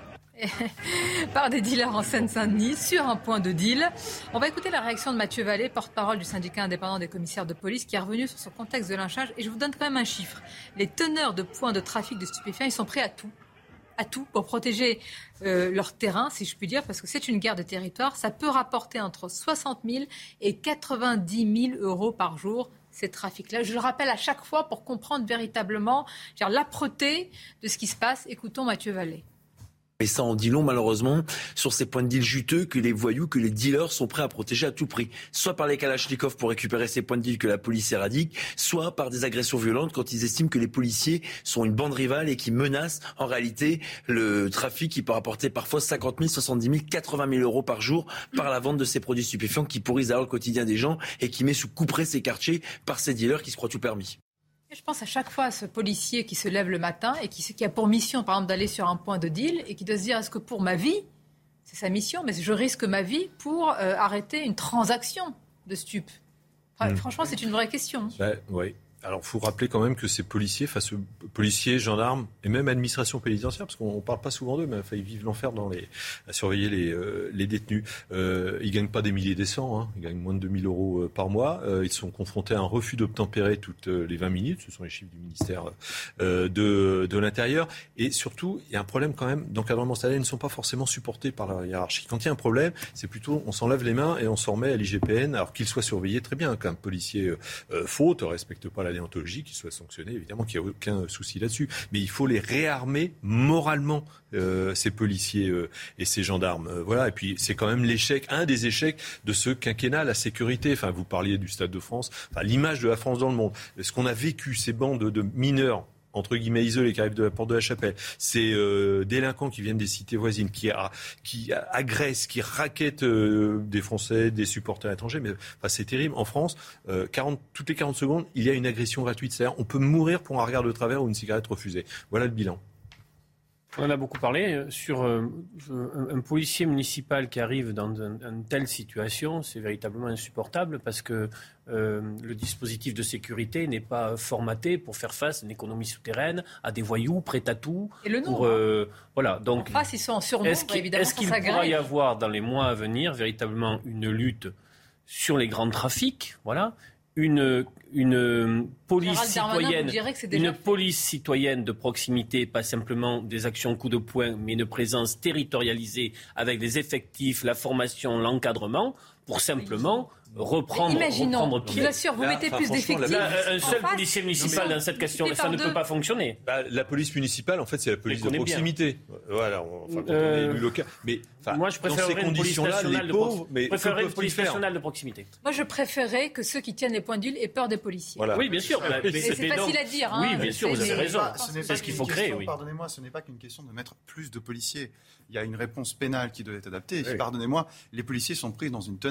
C: par des dealers en Seine-Saint-Denis sur un point de deal. On va écouter la réaction de Mathieu Vallée, porte-parole du syndicat indépendant des commissaires de police, qui est revenu sur ce contexte de lynchage. Et je vous donne quand même un chiffre. Les teneurs de points de trafic de stupéfiants, ils sont prêts à tout. à tout pour protéger euh, leur terrain, si je puis dire, parce que c'est une guerre de territoire. Ça peut rapporter entre soixante mille et quatre-vingt-dix mille euros par jour, ces trafics-là. Je le rappelle à chaque fois pour comprendre véritablement dire, l'âpreté de ce qui se passe. Écoutons Mathieu Vallée.
O: Et ça en dit long, malheureusement, sur ces points de deal juteux que les voyous, que les dealers sont prêts à protéger à tout prix. Soit par les kalachnikovs pour récupérer ces points de deal que la police éradique, soit par des agressions violentes quand ils estiment que les policiers sont une bande rivale et qui menacent en réalité le trafic qui peut rapporter parfois cinquante mille, soixante-dix mille, quatre-vingt mille euros par jour par la vente de ces produits stupéfiants qui pourrissent alors le quotidien des gens et qui met sous couperet ces quartiers par ces dealers qui se croient tout permis.
C: Je pense à chaque fois à ce policier qui se lève le matin et qui, qui a pour mission, par exemple, d'aller sur un point de deal et qui doit se dire, est-ce que pour ma vie, c'est sa mission, mais je risque ma vie pour euh, arrêter une transaction de stupes. Enfin, mmh. Franchement, c'est une vraie question.
Y: Bah, oui. Alors, il faut rappeler quand même que ces policiers, face aux policiers, gendarmes et même administration pénitentiaire, parce qu'on ne parle pas souvent d'eux, mais enfin, ils vivent l'enfer dans les, à surveiller les, euh, les détenus. Euh, ils ne gagnent pas des milliers des cents, hein, ils gagnent moins de deux mille euros euh, par mois. Euh, ils sont confrontés à un refus d'obtempérer toutes euh, les vingt minutes, ce sont les chiffres du ministère euh, de, de l'Intérieur. Et surtout, il y a un problème quand même d'encadrement, c'est-à-dire ils ne sont pas forcément supportés par la hiérarchie. Quand il y a un problème, c'est plutôt on s'en lave les mains et on s'en remet à l'I G P N, alors qu'il soit surveillé très bien. Qu'un policier euh, faute, ne respecte pas la déontologie, qu'il soit sanctionné, évidemment qu'il n'y a aucun souci là-dessus. Mais il faut les réarmer moralement, euh, ces policiers euh, et ces gendarmes. Euh, voilà. Et puis c'est quand même l'échec, un des échecs de ce quinquennat, la sécurité. Enfin, vous parliez du Stade de France, enfin, l'image de la France dans le monde. Ce qu'on a vécu, ces bandes de mineurs, entre guillemets isolés, qui arrivent de la porte de la Chapelle, ces euh, délinquants qui viennent des cités voisines, qui, a, qui agressent, qui raquettent euh, des Français, des supporters étrangers, mais enfin, c'est terrible. En France, euh, quarante, toutes les quarante secondes, il y a une agression gratuite. C'est-à-dire, on peut mourir pour un regard de travers ou une cigarette refusée. Voilà le bilan.
J: On en a beaucoup parlé. Sur euh, un, un policier municipal qui arrive dans un, une telle situation, c'est véritablement insupportable parce que euh, le dispositif de sécurité n'est pas formaté pour faire face à une économie souterraine, à des voyous prêts à tout.
C: Et le nombre.
J: Euh, voilà. Donc,
C: en face, ils sont en surnombre,
J: est-ce qu'il,
C: évidemment.
J: Est-ce qu'il pourra y avoir dans les mois à venir véritablement une lutte sur les grands trafics, voilà, une une police citoyenne, une police citoyenne de proximité, pas simplement des actions coup de poing, mais une présence territorialisée avec des effectifs, la formation, l'encadrement, pour simplement reprendre,
C: imaginons,
J: reprendre pied.
C: Je vous assure, vous là, mettez plus d'effectifs.
J: Là, un seul policier municipal dans cette question, ça ne peut pas fonctionner.
Y: Bah, la police municipale, en fait, c'est la police de proximité. Bien. Voilà, on, enfin, quand
J: euh,
Y: on est élu local. Mais
J: moi, je préférerais une police nationale,
Y: pauvres,
J: de, mais préférerais une police nationale de proximité.
C: Moi, je préférerais que ceux qui tiennent les points d'huile aient peur des policiers.
J: Voilà. Oui, bien sûr.
C: Mais mais c'est, c'est facile donc, à dire. Hein,
J: oui, bien sûr, vous avez raison.
I: Ce c'est ce qu'il faut
J: question,
I: créer.
J: Oui.
I: Pardonnez-moi, ce n'est pas qu'une question de mettre plus de policiers. Il y a une réponse pénale qui doit être adaptée. Et puis, oui. Pardonnez-moi, les policiers sont pris dans une tenaille.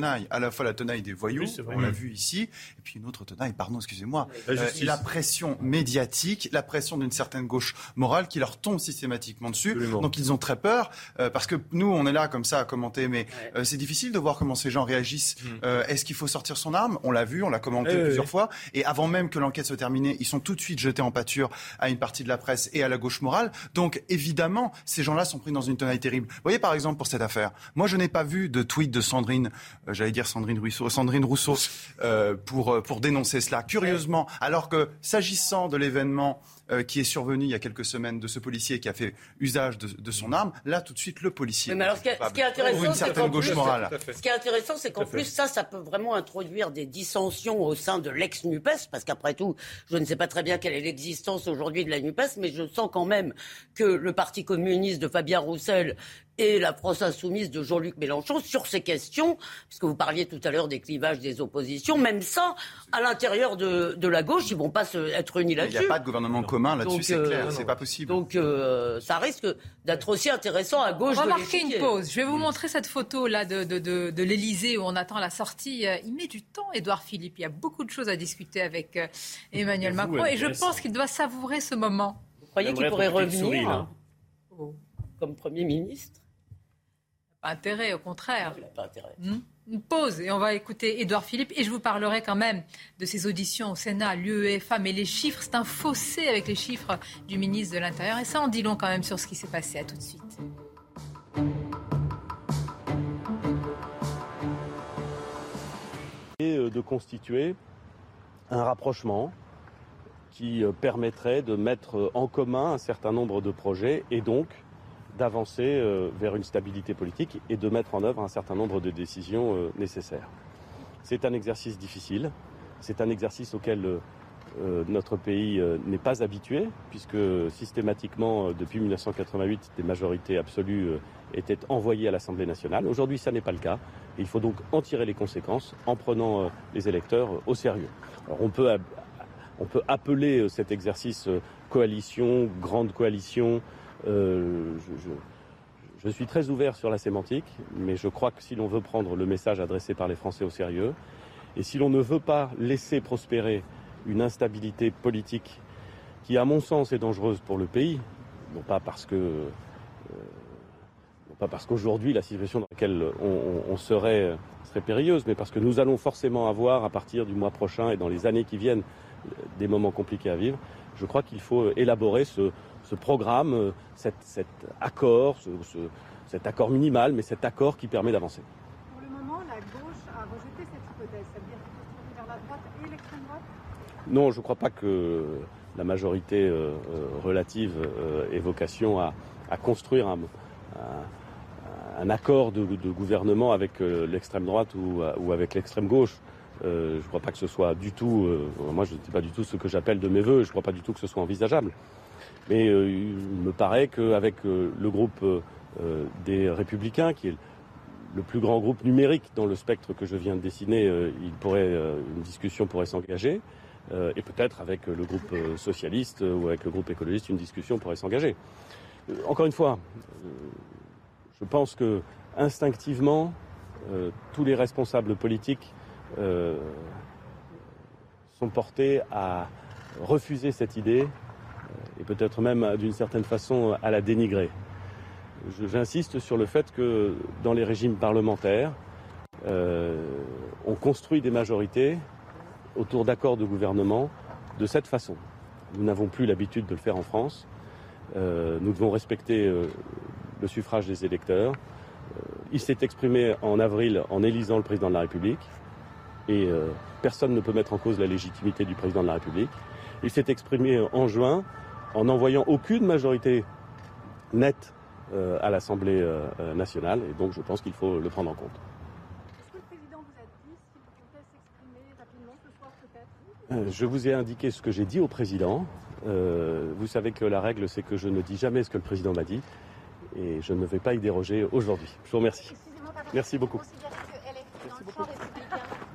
I: tenaille, à la fois la tenaille des voyous, oui, on l'a vu ici, et puis une autre tenaille, pardon, excusez-moi, la, euh, la pression médiatique, la pression d'une certaine gauche morale qui leur tombe systématiquement dessus. Absolument. Donc ils ont très peur, euh, parce que nous, on est là comme ça à commenter, mais euh, c'est difficile de voir comment ces gens réagissent. Mmh. Euh, est-ce qu'il faut sortir son arme ? On l'a vu, on l'a commenté eh plusieurs oui. fois, et avant même que l'enquête soit terminée, ils sont tout de suite jetés en pâture à une partie de la presse et à la gauche morale. Donc évidemment, ces gens-là sont pris dans une tenaille terrible. Vous voyez par exemple pour cette affaire, moi je n'ai pas vu de tweet de Sandrine, euh, j'allais dire Sandrine Rousseau, Sandrine Rousseau euh, pour, pour dénoncer cela. Curieusement, alors que s'agissant de l'événement euh, qui est survenu il y a quelques semaines de ce policier qui a fait usage de, de son arme, là tout de suite le policier.
L: Mais alors ce qui est, ce qui est intéressant, c'est qu'en plus,
I: morale.
L: ce qui est intéressant, c'est qu'en plus ça, ça peut vraiment introduire des dissensions au sein de l'ex-NUPES, parce qu'après tout, je ne sais pas très bien quelle est l'existence aujourd'hui de la NUPES, mais je sens quand même que le Parti communiste de Fabien Roussel et la France insoumise de Jean-Luc Mélenchon sur ces questions, puisque vous parliez tout à l'heure des clivages des oppositions, même ça, à l'intérieur de, de la gauche, ils ne vont pas se, être unis là-dessus.
I: Il n'y a pas de gouvernement commun là-dessus, donc, c'est clair, euh, c'est pas possible.
L: Donc euh, ça risque d'être aussi intéressant à gauche.
C: On va
L: de
C: marquer une pause. Je vais vous montrer cette photo-là de, de, de, de l'Élysée où on attend la sortie. Il met du temps, Édouard Philippe. Il y a beaucoup de choses à discuter avec Emmanuel vous, Macron et je pense qu'il doit savourer ce moment.
L: Vous croyez qu'il pourrait revenir souris, oh. comme Premier ministre?
C: Pas intérêt, au contraire.
L: Il n'a pas intérêt.
C: Mmh. Une pause et on va écouter Édouard Philippe et je vous parlerai quand même de ces auditions au Sénat, l'U E F A, mais les chiffres, c'est un fossé avec les chiffres du ministre de l'Intérieur et ça en dit long quand même sur ce qui s'est passé. À tout de suite.
N: Et de constituer un rapprochement qui permettrait de mettre en commun un certain nombre de projets et donc d'avancer euh, vers une stabilité politique et de mettre en œuvre un certain nombre de décisions euh, nécessaires. C'est un exercice difficile, c'est un exercice auquel euh, notre pays euh, n'est pas habitué, puisque systématiquement, euh, depuis mille neuf cent quatre-vingt-huit, des majorités absolues euh, étaient envoyées à l'Assemblée nationale. Aujourd'hui, ça n'est pas le cas. Et il faut donc en tirer les conséquences en prenant euh, les électeurs euh, au sérieux. Alors on peut, on peut appeler euh, cet exercice euh, coalition, grande coalition. Euh, je, je, je suis très ouvert sur la sémantique, mais je crois que si l'on veut prendre le message adressé par les Français au sérieux, et si l'on ne veut pas laisser prospérer une instabilité politique qui, à mon sens, est dangereuse pour le pays, non pas parce que, euh, non pas parce qu'aujourd'hui la situation dans laquelle on, on, on serait serait périlleuse, mais parce que nous allons forcément avoir, à partir du mois prochain et dans les années qui viennent, des moments compliqués à vivre. Je crois qu'il faut élaborer ce ce programme, cet, cet accord, ce, ce, cet accord minimal, mais cet accord qui permet d'avancer.
R: Pour le moment, la gauche a rejeté cette hypothèse, ça veut dire qu'il faut se tourner vers la droite et l'extrême droite ?
N: Non, je ne crois pas que la majorité euh, relative euh, ait vocation à, à construire un, un, un accord de, de gouvernement avec euh, l'extrême droite ou, ou avec l'extrême gauche. Euh, je ne crois pas que ce soit du tout, euh, moi je ne sais pas du tout ce que j'appelle de mes voeux, je ne crois pas du tout que ce soit envisageable. Mais euh, il me paraît qu'avec euh, le groupe euh, des Républicains, qui est le plus grand groupe numérique dans le spectre que je viens de dessiner, euh, il pourrait, euh, une discussion pourrait s'engager. Euh, et peut-être avec le groupe euh, socialiste euh, ou avec le groupe écologiste, une discussion pourrait s'engager. Euh, encore une fois, euh, je pense que instinctivement, euh, tous les responsables politiques euh, sont portés à refuser cette idée et peut-être même d'une certaine façon à la dénigrer. J'insiste sur le fait que dans les régimes parlementaires, euh, on construit des majorités autour d'accords de gouvernement de cette façon. Nous n'avons plus l'habitude de le faire en France. Euh, nous devons respecter euh, le suffrage des électeurs. Euh, il s'est exprimé en avril en élisant le président de la République et euh, personne ne peut mettre en cause la légitimité du président de la République. Il s'est exprimé en juin en n'envoyant aucune majorité nette euh, à l'Assemblée euh, nationale et donc je pense qu'il faut le prendre en compte.
R: Est-ce que le président vous a dit s'il comptait s'exprimer rapidement ce soir peut-être ?
N: euh, Je vous ai indiqué ce que j'ai dit au président. Euh, vous savez que la règle c'est que je ne dis jamais ce que le président m'a dit et je ne vais pas y déroger aujourd'hui. Je vous remercie. Merci beaucoup.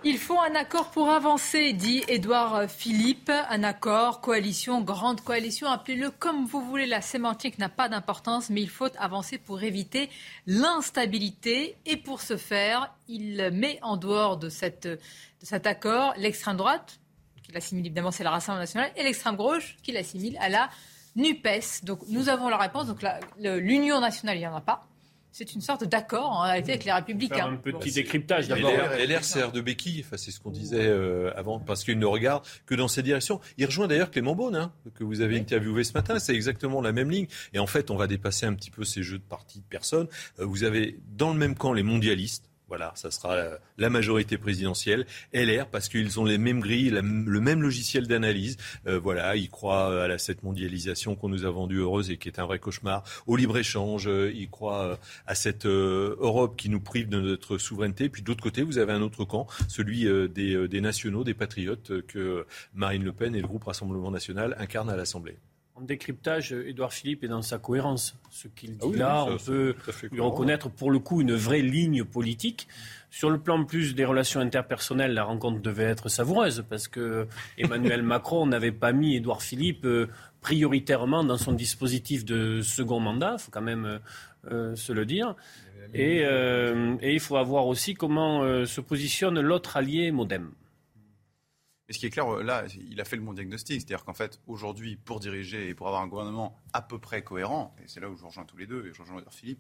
C: Il faut un accord pour avancer, dit Édouard Philippe. Un accord, coalition, grande coalition, appelez-le comme vous voulez. La sémantique n'a pas d'importance, mais il faut avancer pour éviter l'instabilité. Et pour ce faire, il met en dehors de, cette, de cet accord l'extrême droite, qui l'assimile évidemment, c'est la Rassemblement national, et l'extrême gauche, qui l'assimile à la NUPES. Donc nous avons la réponse. Donc la, le, l'Union nationale, il n'y en a pas. C'est une sorte d'accord en réalité avec les Républicains.
J: Faire un petit bon, décryptage
Y: d'abord. L R sert de béquille, enfin, c'est ce qu'on disait euh, avant, parce qu'il ne regarde que dans cette direction. Il rejoint d'ailleurs Clément Beaune, hein, que vous avez oui. interviewé ce matin. C'est exactement la même ligne. Et en fait, on va dépasser un petit peu ces jeux de partis de personnes. Euh, vous avez dans le même camp les mondialistes. Voilà, ça sera la majorité présidentielle. L R, parce qu'ils ont les mêmes grilles, la, le même logiciel d'analyse. Euh, voilà, ils croient à la, cette mondialisation qu'on nous a vendue heureuse et qui est un vrai cauchemar. Au libre-échange, euh, ils croient à cette euh, Europe qui nous prive de notre souveraineté. Puis de l'autre côté, vous avez un autre camp, celui euh, des, euh, des nationaux, des patriotes, euh, que Marine Le Pen et le groupe Rassemblement National incarnent à l'Assemblée.
J: En décryptage, Édouard Philippe est dans sa cohérence. Ce qu'il dit ah oui, là,
Y: ça,
J: on peut lui reconnaître pour le coup une vraie ligne politique. Sur le plan plus des relations interpersonnelles, la rencontre devait être savoureuse parce que Emmanuel Macron n'avait pas mis Édouard Philippe prioritairement dans son dispositif de second mandat, il faut quand même euh, se le dire. Et, euh, et il faut voir aussi comment euh, se positionne l'autre allié MoDem.
I: Et ce qui est clair, là, il a fait le bon diagnostic. C'est-à-dire qu'en fait, aujourd'hui, pour diriger et pour avoir un gouvernement à peu près cohérent, et c'est là où je rejoins tous les deux, et je rejoins Édouard Philippe,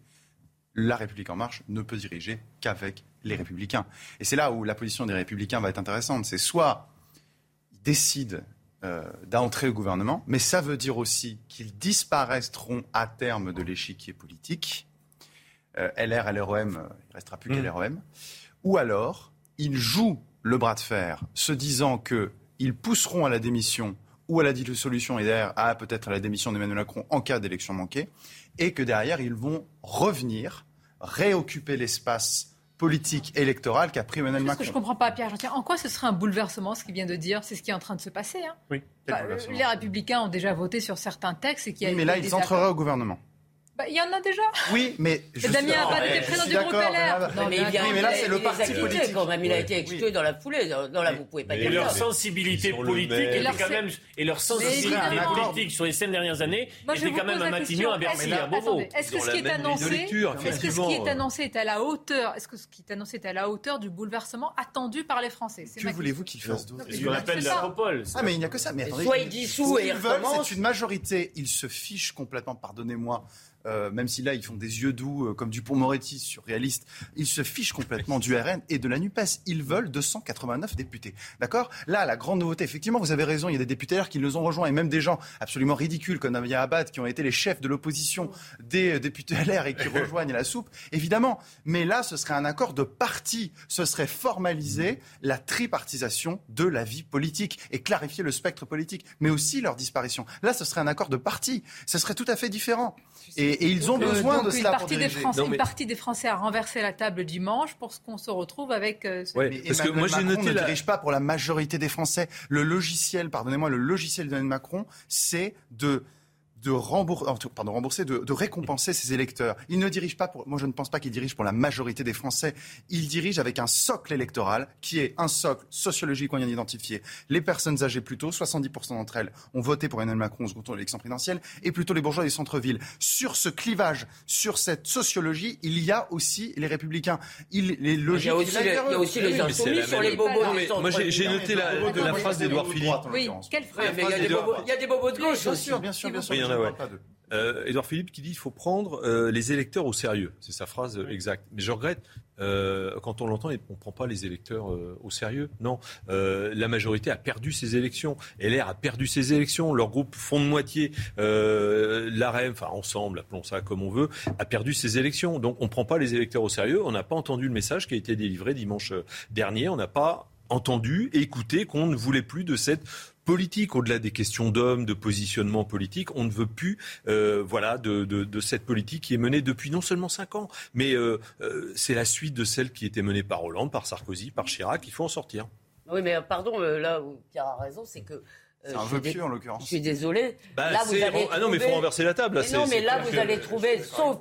I: la République En Marche ne peut diriger qu'avec les Républicains. Et c'est là où la position des Républicains va être intéressante. C'est soit ils décident euh, d'entrer au gouvernement, mais ça veut dire aussi qu'ils disparaîtront à terme de l'échiquier politique. Euh, L R, L R O M, il ne restera plus mmh. qu'L R O M. Ou alors, ils jouent le bras de fer, se disant qu'ils pousseront à la démission ou à la dissolution et derrière à peut-être à la démission d'Emmanuel Macron en cas d'élection manquée, et que derrière ils vont revenir, réoccuper l'espace politique électoral qu'a pris Emmanuel Macron.
C: Ce que je ne comprends pas, Pierre Gentil, en quoi ce serait un bouleversement, ce qu'il vient de dire? C'est ce qui est en train de se passer. Hein.
J: Oui.
C: Bah, les Républicains ont déjà voté sur certains textes. Et qui
I: oui, mais là, ils entreraient au gouvernement.
C: Bah, il y en a déjà.
I: Oui, mais
C: je Damien Abad était président du groupe L R.
L: Non, mais, il vient, oui, mais là, c'est le parti politique. Quand même, il a été exclu oui. dans la foulée. Non, là, vous pouvez pas
J: et
L: dire
J: leur
L: ça.
J: sensibilité politique était quand même et leur sensibilité politique sur les cinq dernières années était quand même un Matignon à Bercy, à Beauvau.
C: Est-ce que ce qui est annoncé, est-ce que ce qui est annoncé est à la hauteur, est-ce que ce qui est annoncé est à la hauteur du bouleversement attendu par les Français?
I: Que voulez-vous qu'ils fassent d'autre?
J: C'est ce qu'on appelle la Popole.
I: Ah, mais il n'y a que ça. Mais attendez,
L: soit ils dissouent et ils veulent,
I: c'est une majorité. Ils se fichent complètement. Pardonnez-moi. Euh, même si là ils font des yeux doux euh, comme Dupond-Moretti surréaliste, ils se fichent complètement du R N et de la NUPES. Ils veulent deux cent quatre-vingt-neuf députés. D'accord ? Là, la grande nouveauté, effectivement, vous avez raison, il y a des députés L R qui nous ont rejoints et même des gens absolument ridicules comme Damien Abad qui ont été les chefs de l'opposition des euh, députés L R et qui rejoignent la soupe, évidemment. Mais là, ce serait un accord de parti. Ce serait formaliser la tripartisation de la vie politique et clarifier le spectre politique, mais aussi leur disparition. Là, ce serait un accord de parti. Ce serait tout à fait différent. Et Et, et ils ont donc, besoin donc de cela pour diriger.
C: Des Français, non, mais... Une partie des Français a renversé la table dimanche pour qu'on se retrouve avec... Euh, ce...
I: ouais, mais parce Emmanuel que moi, Macron j'ai noté ne la... dirige pas pour la majorité des Français. Le logiciel, pardonnez-moi, le logiciel d'Emmanuel Macron, c'est de... de rembourser, pardon, rembourser, de, de récompenser ses électeurs. Il ne dirige pas pour, moi je ne pense pas qu'il dirige pour la majorité des Français. Il dirige avec un socle électoral qui est un socle sociologique qu'on vient d'identifier. Les personnes âgées plutôt, soixante-dix pour cent d'entre elles ont voté pour Emmanuel Macron au second tour de l'élection présidentielle, et plutôt les bourgeois des centres-villes. Sur ce clivage, sur cette sociologie, il y a aussi les Républicains. Il, les logiques,
L: il y a aussi, les, il y a aussi les insoumis sur les bobos.
Y: Non, mais moi j'ai, j'ai noté la, la, la, la phrase d'Édouard Philippe.
C: Oui, quelle phrase?
L: Il y a des bobos de gauche aussi.
I: Bien sûr, bien sûr.
Y: Oui, ouais. Euh, Édouard Philippe qui dit qu'il faut prendre euh, les électeurs au sérieux. C'est sa phrase euh, exacte. Mais je regrette, euh, quand on l'entend, on ne prend pas les électeurs euh, au sérieux. Non, euh, la majorité a perdu ses élections. L R a perdu ses élections. Leur groupe fond de moitié, euh, l'A R E M, enfin ensemble, appelons ça comme on veut, a perdu ses élections. Donc on ne prend pas les électeurs au sérieux. On n'a pas entendu le message qui a été délivré dimanche dernier. On n'a pas entendu et écouté qu'on ne voulait plus de cette politique, au-delà des questions d'hommes, de positionnement politique, on ne veut plus euh, voilà, de, de, de cette politique qui est menée depuis non seulement cinq ans, mais euh, euh, c'est la suite de celle qui était menée par Hollande, par Sarkozy, par Chirac, il faut en sortir.
L: Oui, mais pardon, euh, là où Pierre a raison, c'est que... Euh,
I: c'est un vœu pieux en l'occurrence.
L: Je suis désolé.
Y: Bah,
L: là, vous allez
Y: ah non, mais il faut renverser la table. Là,
L: mais non, mais là, vous allez trouver, sauf...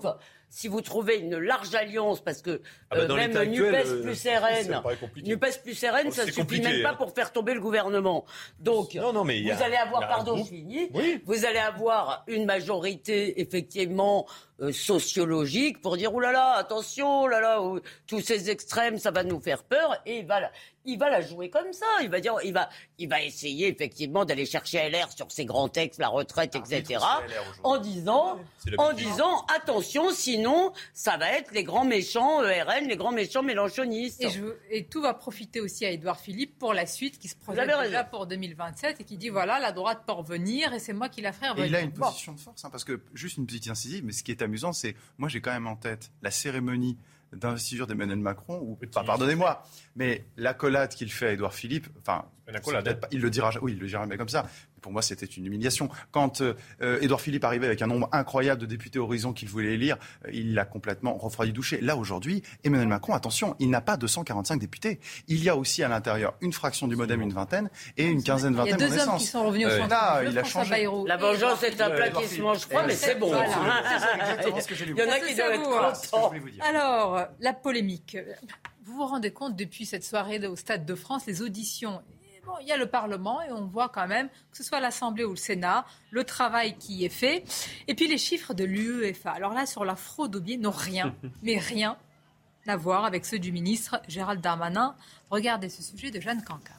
L: si vous trouvez une large alliance, parce que
Y: ah bah
L: euh, même
Y: actuel,
L: NUPES
Y: euh,
L: plus R N, NUPES plus R N,
Y: oh,
L: ça ne suffit même
Y: hein.
L: pas pour faire tomber le gouvernement. Donc,
Y: non, non, mais
L: vous
Y: a,
L: allez avoir,
Y: a
L: pardon, je finis, oui. vous allez avoir une majorité, effectivement, euh, sociologique pour dire, oh là là, attention, oh là là, oh, tous ces extrêmes, ça va nous faire peur, et il va, il va la jouer comme ça. Il va dire, il va, il va essayer, effectivement, d'aller chercher L R sur ses grands textes, la retraite, ah, et cetera, en disant, en disant, attention, sinon, ça va être les grands méchants E R N, les grands méchants mélenchonistes.
C: Et, je, et tout va profiter aussi à Édouard Philippe pour la suite, qui se projette déjà raison. pour deux mille vingt-sept et qui dit, voilà, la droite peut revenir et c'est moi qui la ferai revenir.
I: Et il a une
C: bon.
I: position de force, hein, parce que, juste une petite incisive, mais ce qui est amusant, c'est, moi j'ai quand même en tête la cérémonie d'investiture d'Emmanuel Macron, ou, enfin, pardonnez-moi, mais l'accolade qu'il fait à Édouard Philippe, enfin, pas, il le dira, oui, il le dira jamais comme ça. Mais pour moi, c'était une humiliation. Quand euh, Édouard Philippe arrivait avec un nombre incroyable de députés Horizon qu'il voulait élire, euh, il l'a complètement refroidi-douché. Là, aujourd'hui, Emmanuel Macron, attention, il n'a pas deux cent quarante-cinq députés. Il y a aussi à l'intérieur une fraction du MoDem, une vingtaine, et une quinzaine, vingtaine de naissance.
C: Il y a deux hommes qui sont revenus au centre.
I: Là, il a changé.
L: La vengeance est un plat qui se mange froid, mais c'est bon.
I: Il
L: y en a qui doivent être contents.
C: Alors, la polémique. Vous vous rendez compte, depuis cette soirée au Stade de France, les auditions, bon, il y a le Parlement et on voit quand même, que ce soit l'Assemblée ou le Sénat, le travail qui est fait. Et puis les chiffres de l'U E F A. Alors là, sur la fraude au billet, n'ont rien, mais rien à voir avec ceux du ministre Gérald Darmanin. Regardez ce sujet de Jeanne Cancard.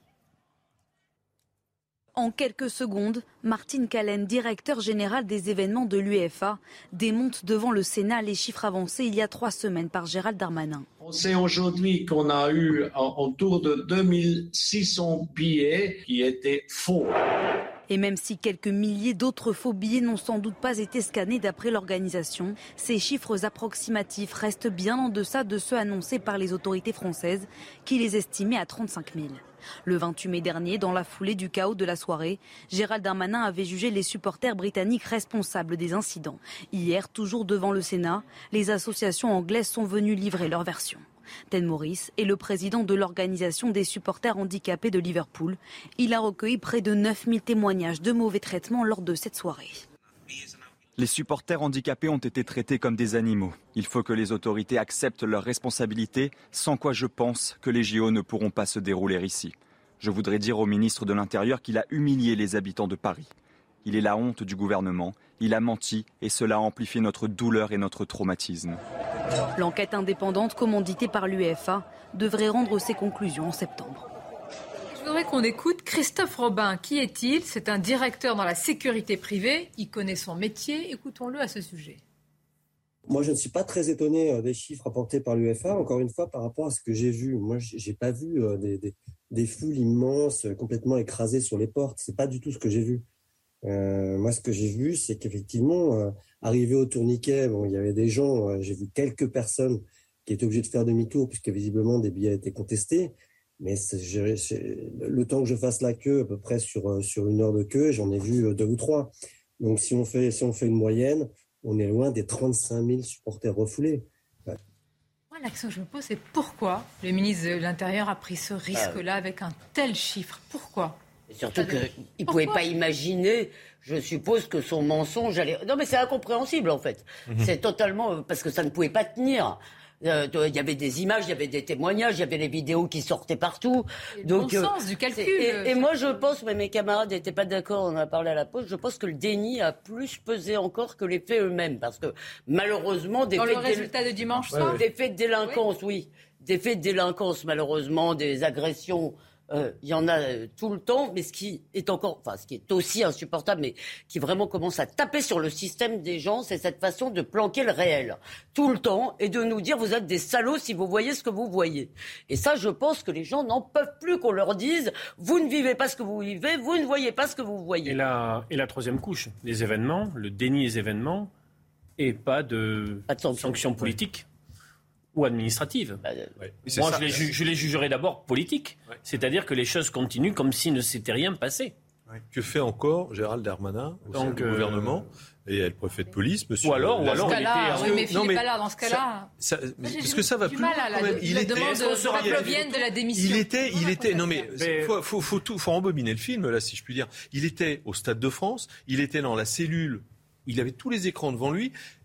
S: En quelques secondes, Martine Callen, directeur général des événements de l'U E F A, démonte devant le Sénat les chiffres avancés il y a trois semaines par Gérald Darmanin.
T: On sait aujourd'hui qu'on a eu autour de deux mille six cents billets qui étaient faux.
S: Et même si quelques milliers d'autres faux billets n'ont sans doute pas été scannés d'après l'organisation, ces chiffres approximatifs restent bien en deçà de ceux annoncés par les autorités françaises, qui les estimaient à trente-cinq mille. Le vingt-huit mai dernier, dans la foulée du chaos de la soirée, Gérald Darmanin avait jugé les supporters britanniques responsables des incidents. Hier, toujours devant le Sénat, les associations anglaises sont venues livrer leur version. Ted Morris est le président de l'organisation des supporters handicapés de Liverpool. Il a recueilli près de neuf mille témoignages de mauvais traitements lors de cette soirée.
U: Les supporters handicapés ont été traités comme des animaux. Il faut que les autorités acceptent leurs responsabilités, sans quoi je pense que les J O ne pourront pas se dérouler ici. Je voudrais dire au ministre de l'Intérieur qu'il a humilié les habitants de Paris. Il est la honte du gouvernement, il a menti et cela a amplifié notre douleur et notre traumatisme.
S: L'enquête indépendante commanditée par l'U E F A devrait rendre ses conclusions en septembre.
C: Je voudrais qu'on écoute Christophe Robin. Qui est-il ? C'est un directeur dans la sécurité privée. Il connaît son métier. Écoutons-le à ce sujet.
V: Moi, je ne suis pas très étonné des chiffres apportés par l'U E F A, encore une fois, par rapport à ce que j'ai vu. Moi, je n'ai pas vu des, des, des foules immenses, complètement écrasées sur les portes. Ce n'est pas du tout ce que j'ai vu. Euh, moi, ce que j'ai vu, c'est qu'effectivement, euh, arrivé au tourniquet, bon, il y avait des gens, euh, j'ai vu quelques personnes qui étaient obligées de faire demi-tour puisque visiblement des billets étaient contestés. Mais c'est, j'ai, c'est, le temps que je fasse la queue, à peu près sur, sur une heure de queue, j'en ai vu deux ou trois. Donc, si on fait, si on fait une moyenne, on est loin des trente-cinq mille supporters refoulés. Ouais.
C: Moi, l'action que je me pose, c'est pourquoi le ministre de l'Intérieur a pris ce risque-là avec un tel chiffre ? Pourquoi ?
L: Et surtout qu'il ne pouvait pas imaginer, je suppose, que son mensonge allait... Non, mais c'est incompréhensible, en fait. Mmh. C'est totalement... Parce que ça ne pouvait pas tenir. Euh, il y avait des images, il y avait des témoignages, il y avait les vidéos qui sortaient partout.
C: Et donc, le bon sens euh, du calcul.
L: Et, et moi, je pense, mais mes camarades n'étaient pas d'accord, on en a parlé à la pause, je pense que le déni a plus pesé encore que les faits eux-mêmes. Parce que, malheureusement... Des
C: Dans
L: faits
C: le résultat
L: de,
C: de dimanche soir.
L: Des faits de délinquance, oui. oui. Des faits de délinquance, malheureusement, des agressions... Il euh, y en a euh, tout le temps, mais ce qui est encore, enfin, ce qui est aussi insupportable, mais qui vraiment commence à taper sur le système des gens, c'est cette façon de planquer le réel tout le temps et de nous dire vous êtes des salauds si vous voyez ce que vous voyez. Et ça, je pense que les gens n'en peuvent plus qu'on leur dise vous ne vivez pas ce que vous vivez, vous ne voyez pas ce que vous voyez.
J: Et la, et la troisième couche, les événements, le déni des événements et pas de, pas de sanctions sanction politique. Ou administrative. Bah, ouais. Moi, je les, ju- je les jugerai d'abord politiques. Ouais. C'est-à-dire que les choses continuent comme s'il ne s'était rien passé.
Y: Ouais. Que fait encore Gérald Darmanin au sein du euh... gouvernement et le préfet de police, monsieur.
J: Ou alors, ou alors il était.
C: Oui, mais Philippe Allard, dans ce cas-là.
Y: Ça, ça, parce que ça va plus loin quand même.
C: Il était. De la démission.
Y: Il était. Il était. Non mais il faut, faut, faut, tout, faut embobiner le film là, si je puis dire. Il était au Stade de France. Il était dans la cellule. Il avait tous les écrans devant lui.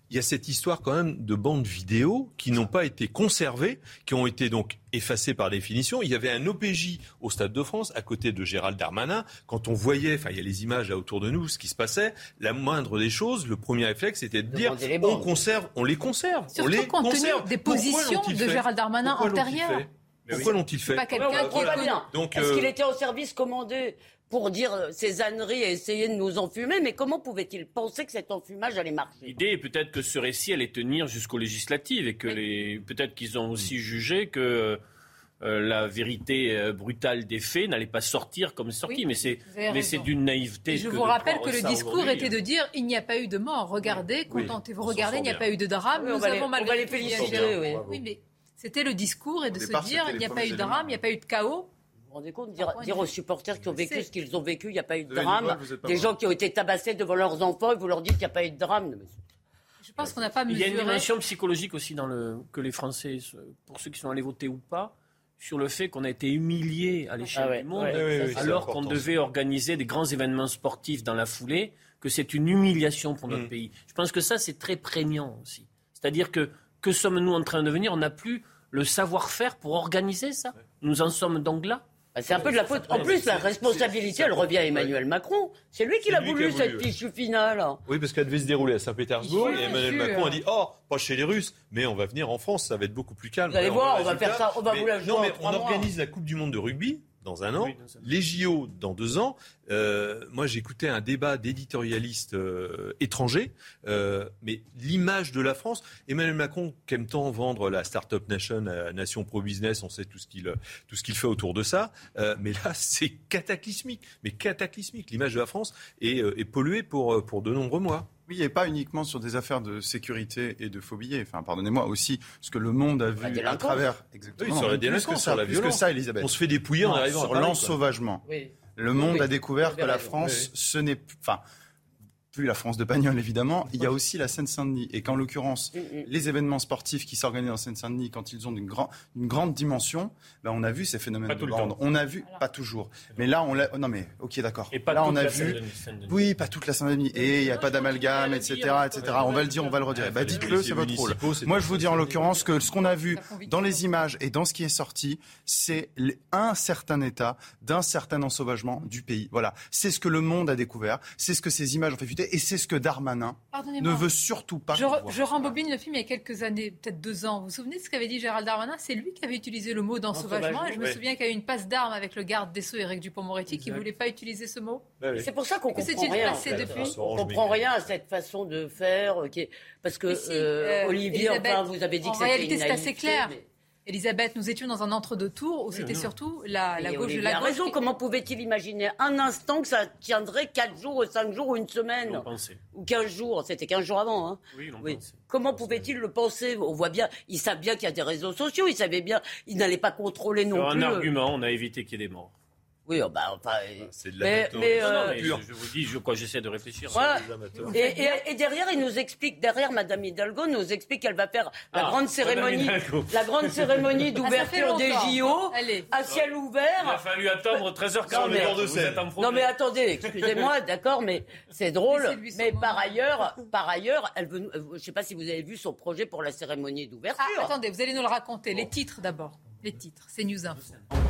Y: il y a cette histoire quand même de bandes vidéo qui n'ont pas été conservées, qui ont été donc effacées par définition. Il y avait un O P J au Stade de France, à côté de Gérald Darmanin. Quand on voyait, enfin il y a les images là autour de nous, ce qui se passait, la moindre des choses, le premier réflexe c'était de dire on conserve, on les conserve.
C: Surtout
Y: on les
C: compte tenu
Y: conserve.
C: des positions de
Y: fait
C: Gérald Darmanin
Y: Pourquoi
C: antérieures.
Y: l'ont-ils fait Pourquoi oui. l'ont-ils fait
C: C'est pas quelqu'un
L: ouais,
C: qui
L: est bien.
Y: Donc,
L: Est-ce
Y: euh...
L: qu'il était au service commandé pour dire ces âneries et essayer de nous enfumer? Mais comment pouvait-il penser que cet enfumage allait marcher?
J: L'idée est peut-être que ce récit allait tenir jusqu'aux législatives et que oui. les... peut-être qu'ils ont aussi jugé que euh, la vérité euh, brutale des faits n'allait pas sortir comme sortie. Oui, mais c'est, mais c'est d'une naïveté.
C: Et je
J: que
C: vous rappelle que le discours était de
J: hein.
C: dire il n'y a pas eu de mort. Regardez, oui. contentez-vous, regardez, il n'y a pas eu de drame.
L: Oui,
C: Nous
L: avons
C: les, malgré
L: les féliciter. Oui.
C: oui, mais c'était le discours et de se dire il n'y a pas eu de drame, il n'y a pas eu de chaos.
L: Vous vous rendez compte, dire, dire aux supporters qui ont vécu ce qu'ils ont vécu, il n'y a pas eu de drame. Des gens qui ont été tabassés devant leurs enfants, et vous leur dites qu'il n'y a pas eu de drame.
C: Je pense qu'on n'a pas mesuré.
J: Il y a une dimension psychologique aussi dans le, que les Français, pour ceux qui sont allés voter ou pas, sur le fait qu'on a été humiliés à l'échelle ah ouais, du monde, ouais, ouais, alors qu'on devait organiser des grands événements sportifs dans la foulée, que c'est une humiliation pour notre mmh. pays. Je pense que ça, c'est très prégnant aussi. C'est-à-dire que, que sommes-nous en train de devenir? On n'a plus le savoir-faire pour organiser ça. Ouais. Nous en sommes donc là.
L: C'est un peu de la faute. En plus, la responsabilité, elle revient à Emmanuel Macron. C'est lui qui l'a voulu, cette fichue finale.
Y: Oui, parce qu'elle devait se dérouler à Saint-Pétersbourg. Et Emmanuel Macron a dit « Oh, pas chez les Russes, mais on va venir en France, ça va être beaucoup plus calme. »
L: Vous allez voir, on va faire ça, on va vous la jouer.
Y: Non, mais on organise la Coupe du Monde de rugby dans un an, les J O dans deux ans. Euh, moi, j'écoutais un débat d'éditorialistes euh, étrangers, euh, mais l'image de la France, Emmanuel Macron qui aime tant vendre la Startup Nation, la nation pro-business, on sait tout ce qu'il, tout ce qu'il fait autour de ça, euh, mais là, c'est cataclysmique, mais cataclysmique. L'image de la France est, euh, est polluée pour, pour de nombreux mois.
I: Oui, et pas uniquement sur des affaires de sécurité et de faux billets. Enfin, pardonnez-moi aussi, ce que le monde a vu à travers.
Y: Exactement. Oui, sur la délinquance, sur la violence.
I: Que ça, Elisabeth.
Y: On se fait dépouiller en arrivant
I: sur l'ensauvagement. Oui. Le monde oui, a découvert que la France, oui. ce n'est plus, enfin, plus la France de Pagnol évidemment, il y a aussi la Seine-Saint-Denis. Et qu'en l'occurrence, mm -hmm. les événements sportifs qui s'organisent en Seine-Saint-Denis, quand ils ont une, grand, une grande dimension, ben on a vu ces phénomènes pas de bande. On a vu, Alors. pas toujours, mais là on l'a. Non mais ok d'accord.
J: Et pas
I: là on a
J: la
I: vu, oui, pas toute la Seine-Denis. Et il n'y a pas d'amalgame, et cetera, et cetera. On va le dire, on va le redire. Bah dites-le, c'est votre rôle. Moi je vous dis en l'occurrence que ce qu'on a vu dans les images et dans ce qui est sorti, c'est un certain état d'un certain ensauvagement du pays. Voilà, c'est ce que le monde a découvert, c'est ce que ces images ont fait fuiter, et c'est ce que Darmanin ne veut surtout pas.
C: Je, je rembobine le film il y a quelques années, peut-être deux ans. Vous vous souvenez de ce qu'avait dit Gérald Darmanin? C'est lui qui avait utilisé le mot d'ensauvagement. Et je me oui. souviens qu'il y a eu une passe d'armes avec le garde des Sceaux, Éric Dupond-Moretti, qui ne voulait pas utiliser ce mot.
L: Oui, oui. C'est pour ça qu'on ne comprend rien. En fait. Depuis. On ne comprend rien à cette façon de faire. Okay. Parce que si, euh, Olivier, enfin, vous avez dit que c'était une naïveté. En réalité, c'est assez clair. Mais...
C: Elisabeth, nous étions dans un entre-deux-tours où c'était surtout la, la gauche de la gauche.
L: Il a raison, qui... comment pouvait-il imaginer un instant que ça tiendrait quatre jours, ou cinq jours ou une semaine ou quinze jours? C'était quinze jours avant. Hein.
J: Oui, l'on
L: oui.
J: pensait.
L: Comment pouvait-il le penser? On voit bien, ils savent bien qu'il y a des réseaux sociaux, ils savaient bien, ils n'allaient pas contrôler non
J: Sur
L: plus.
J: un argument, on a évité qu'il y ait des morts.
L: Oui, oh bah, enfin,
Y: c'est de la
L: mais, mais, euh,
J: non, mais je, je vous dis, je, quoi, j'essaie de réfléchir.
L: Voilà. Et, et, et derrière, il nous explique, derrière Madame Hidalgo nous explique qu'elle va faire la ah, grande cérémonie, la grande cérémonie d'ouverture ah, des J O à ciel ouvert.
J: Il a fallu attendre treize heures quarante.
L: Non, non mais attendez, excusez-moi, d'accord, mais c'est drôle. Mais par ailleurs, par ailleurs, elle veut, je sais pas si vous avez vu son projet pour la cérémonie d'ouverture.
C: Ah, attendez, vous allez nous le raconter. Les titres d'abord. Les titres. C'est News Info.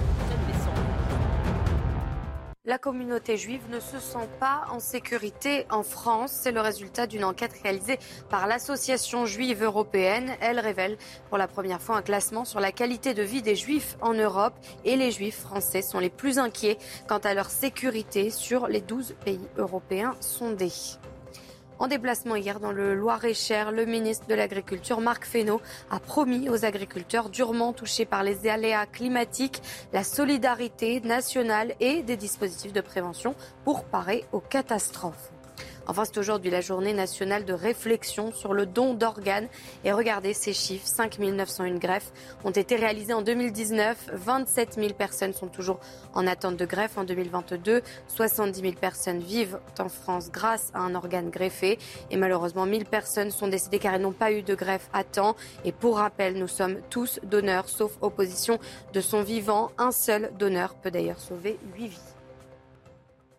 Q: La communauté juive ne se sent pas en sécurité en France. C'est le résultat d'une enquête réalisée par l'Association juive européenne. Elle révèle pour la première fois un classement sur la qualité de vie des juifs en Europe. Et les juifs français sont les plus inquiets quant à leur sécurité sur les douze pays européens sondés. En déplacement hier dans le Loir-et-Cher, le ministre de l'Agriculture, Marc Fesneau, a promis aux agriculteurs durement touchés par les aléas climatiques la solidarité nationale et des dispositifs de prévention pour parer aux catastrophes. Enfin, c'est aujourd'hui la journée nationale de réflexion sur le don d'organes. Et regardez ces chiffres, cinq mille neuf cent un greffes ont été réalisées en deux mille dix-neuf. vingt-sept mille personnes sont toujours en attente de greffe en deux mille vingt-deux. soixante-dix mille personnes vivent en France grâce à un organe greffé. Et malheureusement, mille personnes sont décédées car elles n'ont pas eu de greffe à temps. Et pour rappel, nous sommes tous donneurs, sauf opposition de son vivant. Un seul donneur peut d'ailleurs sauver huit vies.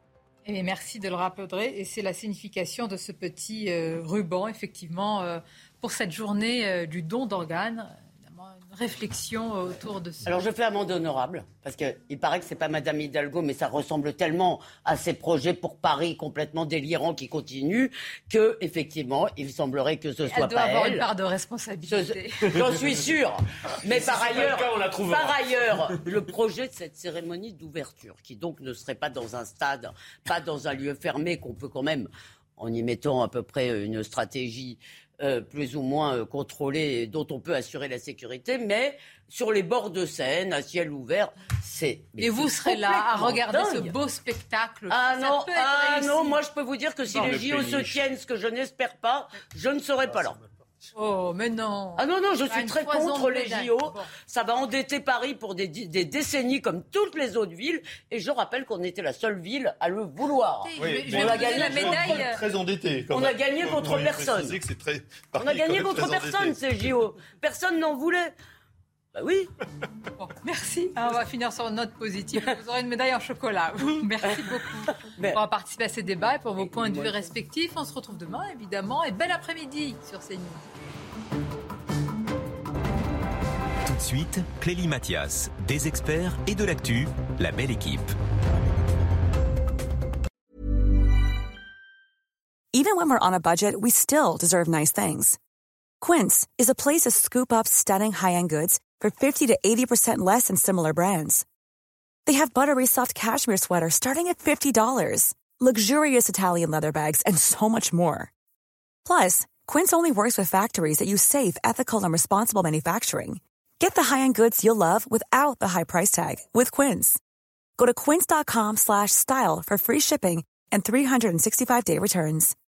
C: Et merci de le rappeler. Et c'est la signification de ce petit euh, ruban, effectivement, euh, pour cette journée euh, du don d'organes. Une réflexion autour de ça.
L: Alors je fais amende honorable, parce qu'il paraît que c'est pas Madame Hidalgo, mais ça ressemble tellement à ces projets pour Paris complètement délirants qui continuent, que effectivement, il semblerait que ce
C: elle
L: soit
C: doit
L: pas
C: avoir
L: elle.
C: Une part de responsabilité.
L: Ce, j'en suis sûr. Mais
J: si
L: par ailleurs,
J: cas, on la
L: par ailleurs, le projet de cette cérémonie d'ouverture, qui donc ne serait pas dans un stade, pas dans un lieu fermé, qu'on peut quand même, en y mettant à peu près une stratégie Euh, plus ou moins euh, contrôlée, dont on peut assurer la sécurité, mais sur les bords de Seine, à ciel ouvert, c'est...
C: Et vous serez là à regarder
L: dingue.
C: ce beau spectacle.
L: Ah
C: Ça
L: non,
C: peut être
L: ah
C: réussi.
L: non, moi je peux vous dire que si
C: Bon.
L: les J O se tiennent, ce que je n'espère pas, je ne serai pas là.
C: Oh, mais non.
L: Ah non, non, je
C: Ah,
L: suis
C: une
L: très
C: foison
L: contre
C: de
L: les
C: médailles.
L: J O.
C: Bon.
L: Ça va endetter Paris pour des, des décennies comme toutes les autres villes. Et je rappelle qu'on était la seule ville à le vouloir.
C: Oui, je vais
L: on a
C: vous donner
L: gagné
C: la médaille.
Y: Très endetté.
L: On a gagné contre personne.
Y: Que c'est très,
L: On a gagné contre personne, ces J O. Personne n'en voulait. Bah oui.
C: Bon, merci. Ah, on va finir sur une note positive. Vous aurez une médaille en chocolat. Merci beaucoup pour avoir participé à ces débats et pour vos points de vue respectifs. On se retrouve demain, évidemment. Et bel après-midi sur CNews.
A: Tout de suite, Clélie Mathias, des experts et de l'actu, la belle équipe.
K: Even when we're on a budget, we still deserve nice things. Quince is a place to scoop up stunning high-end goods for fifty to eighty percent less than similar brands. They have buttery soft cashmere sweaters starting at fifty dollars, luxurious Italian leather bags, and so much more. Plus, Quince only works with factories that use safe, ethical, and responsible manufacturing. Get the high-end goods you'll love without the high price tag with Quince. Go to quince.com slash style for free shipping and three sixty-five day returns.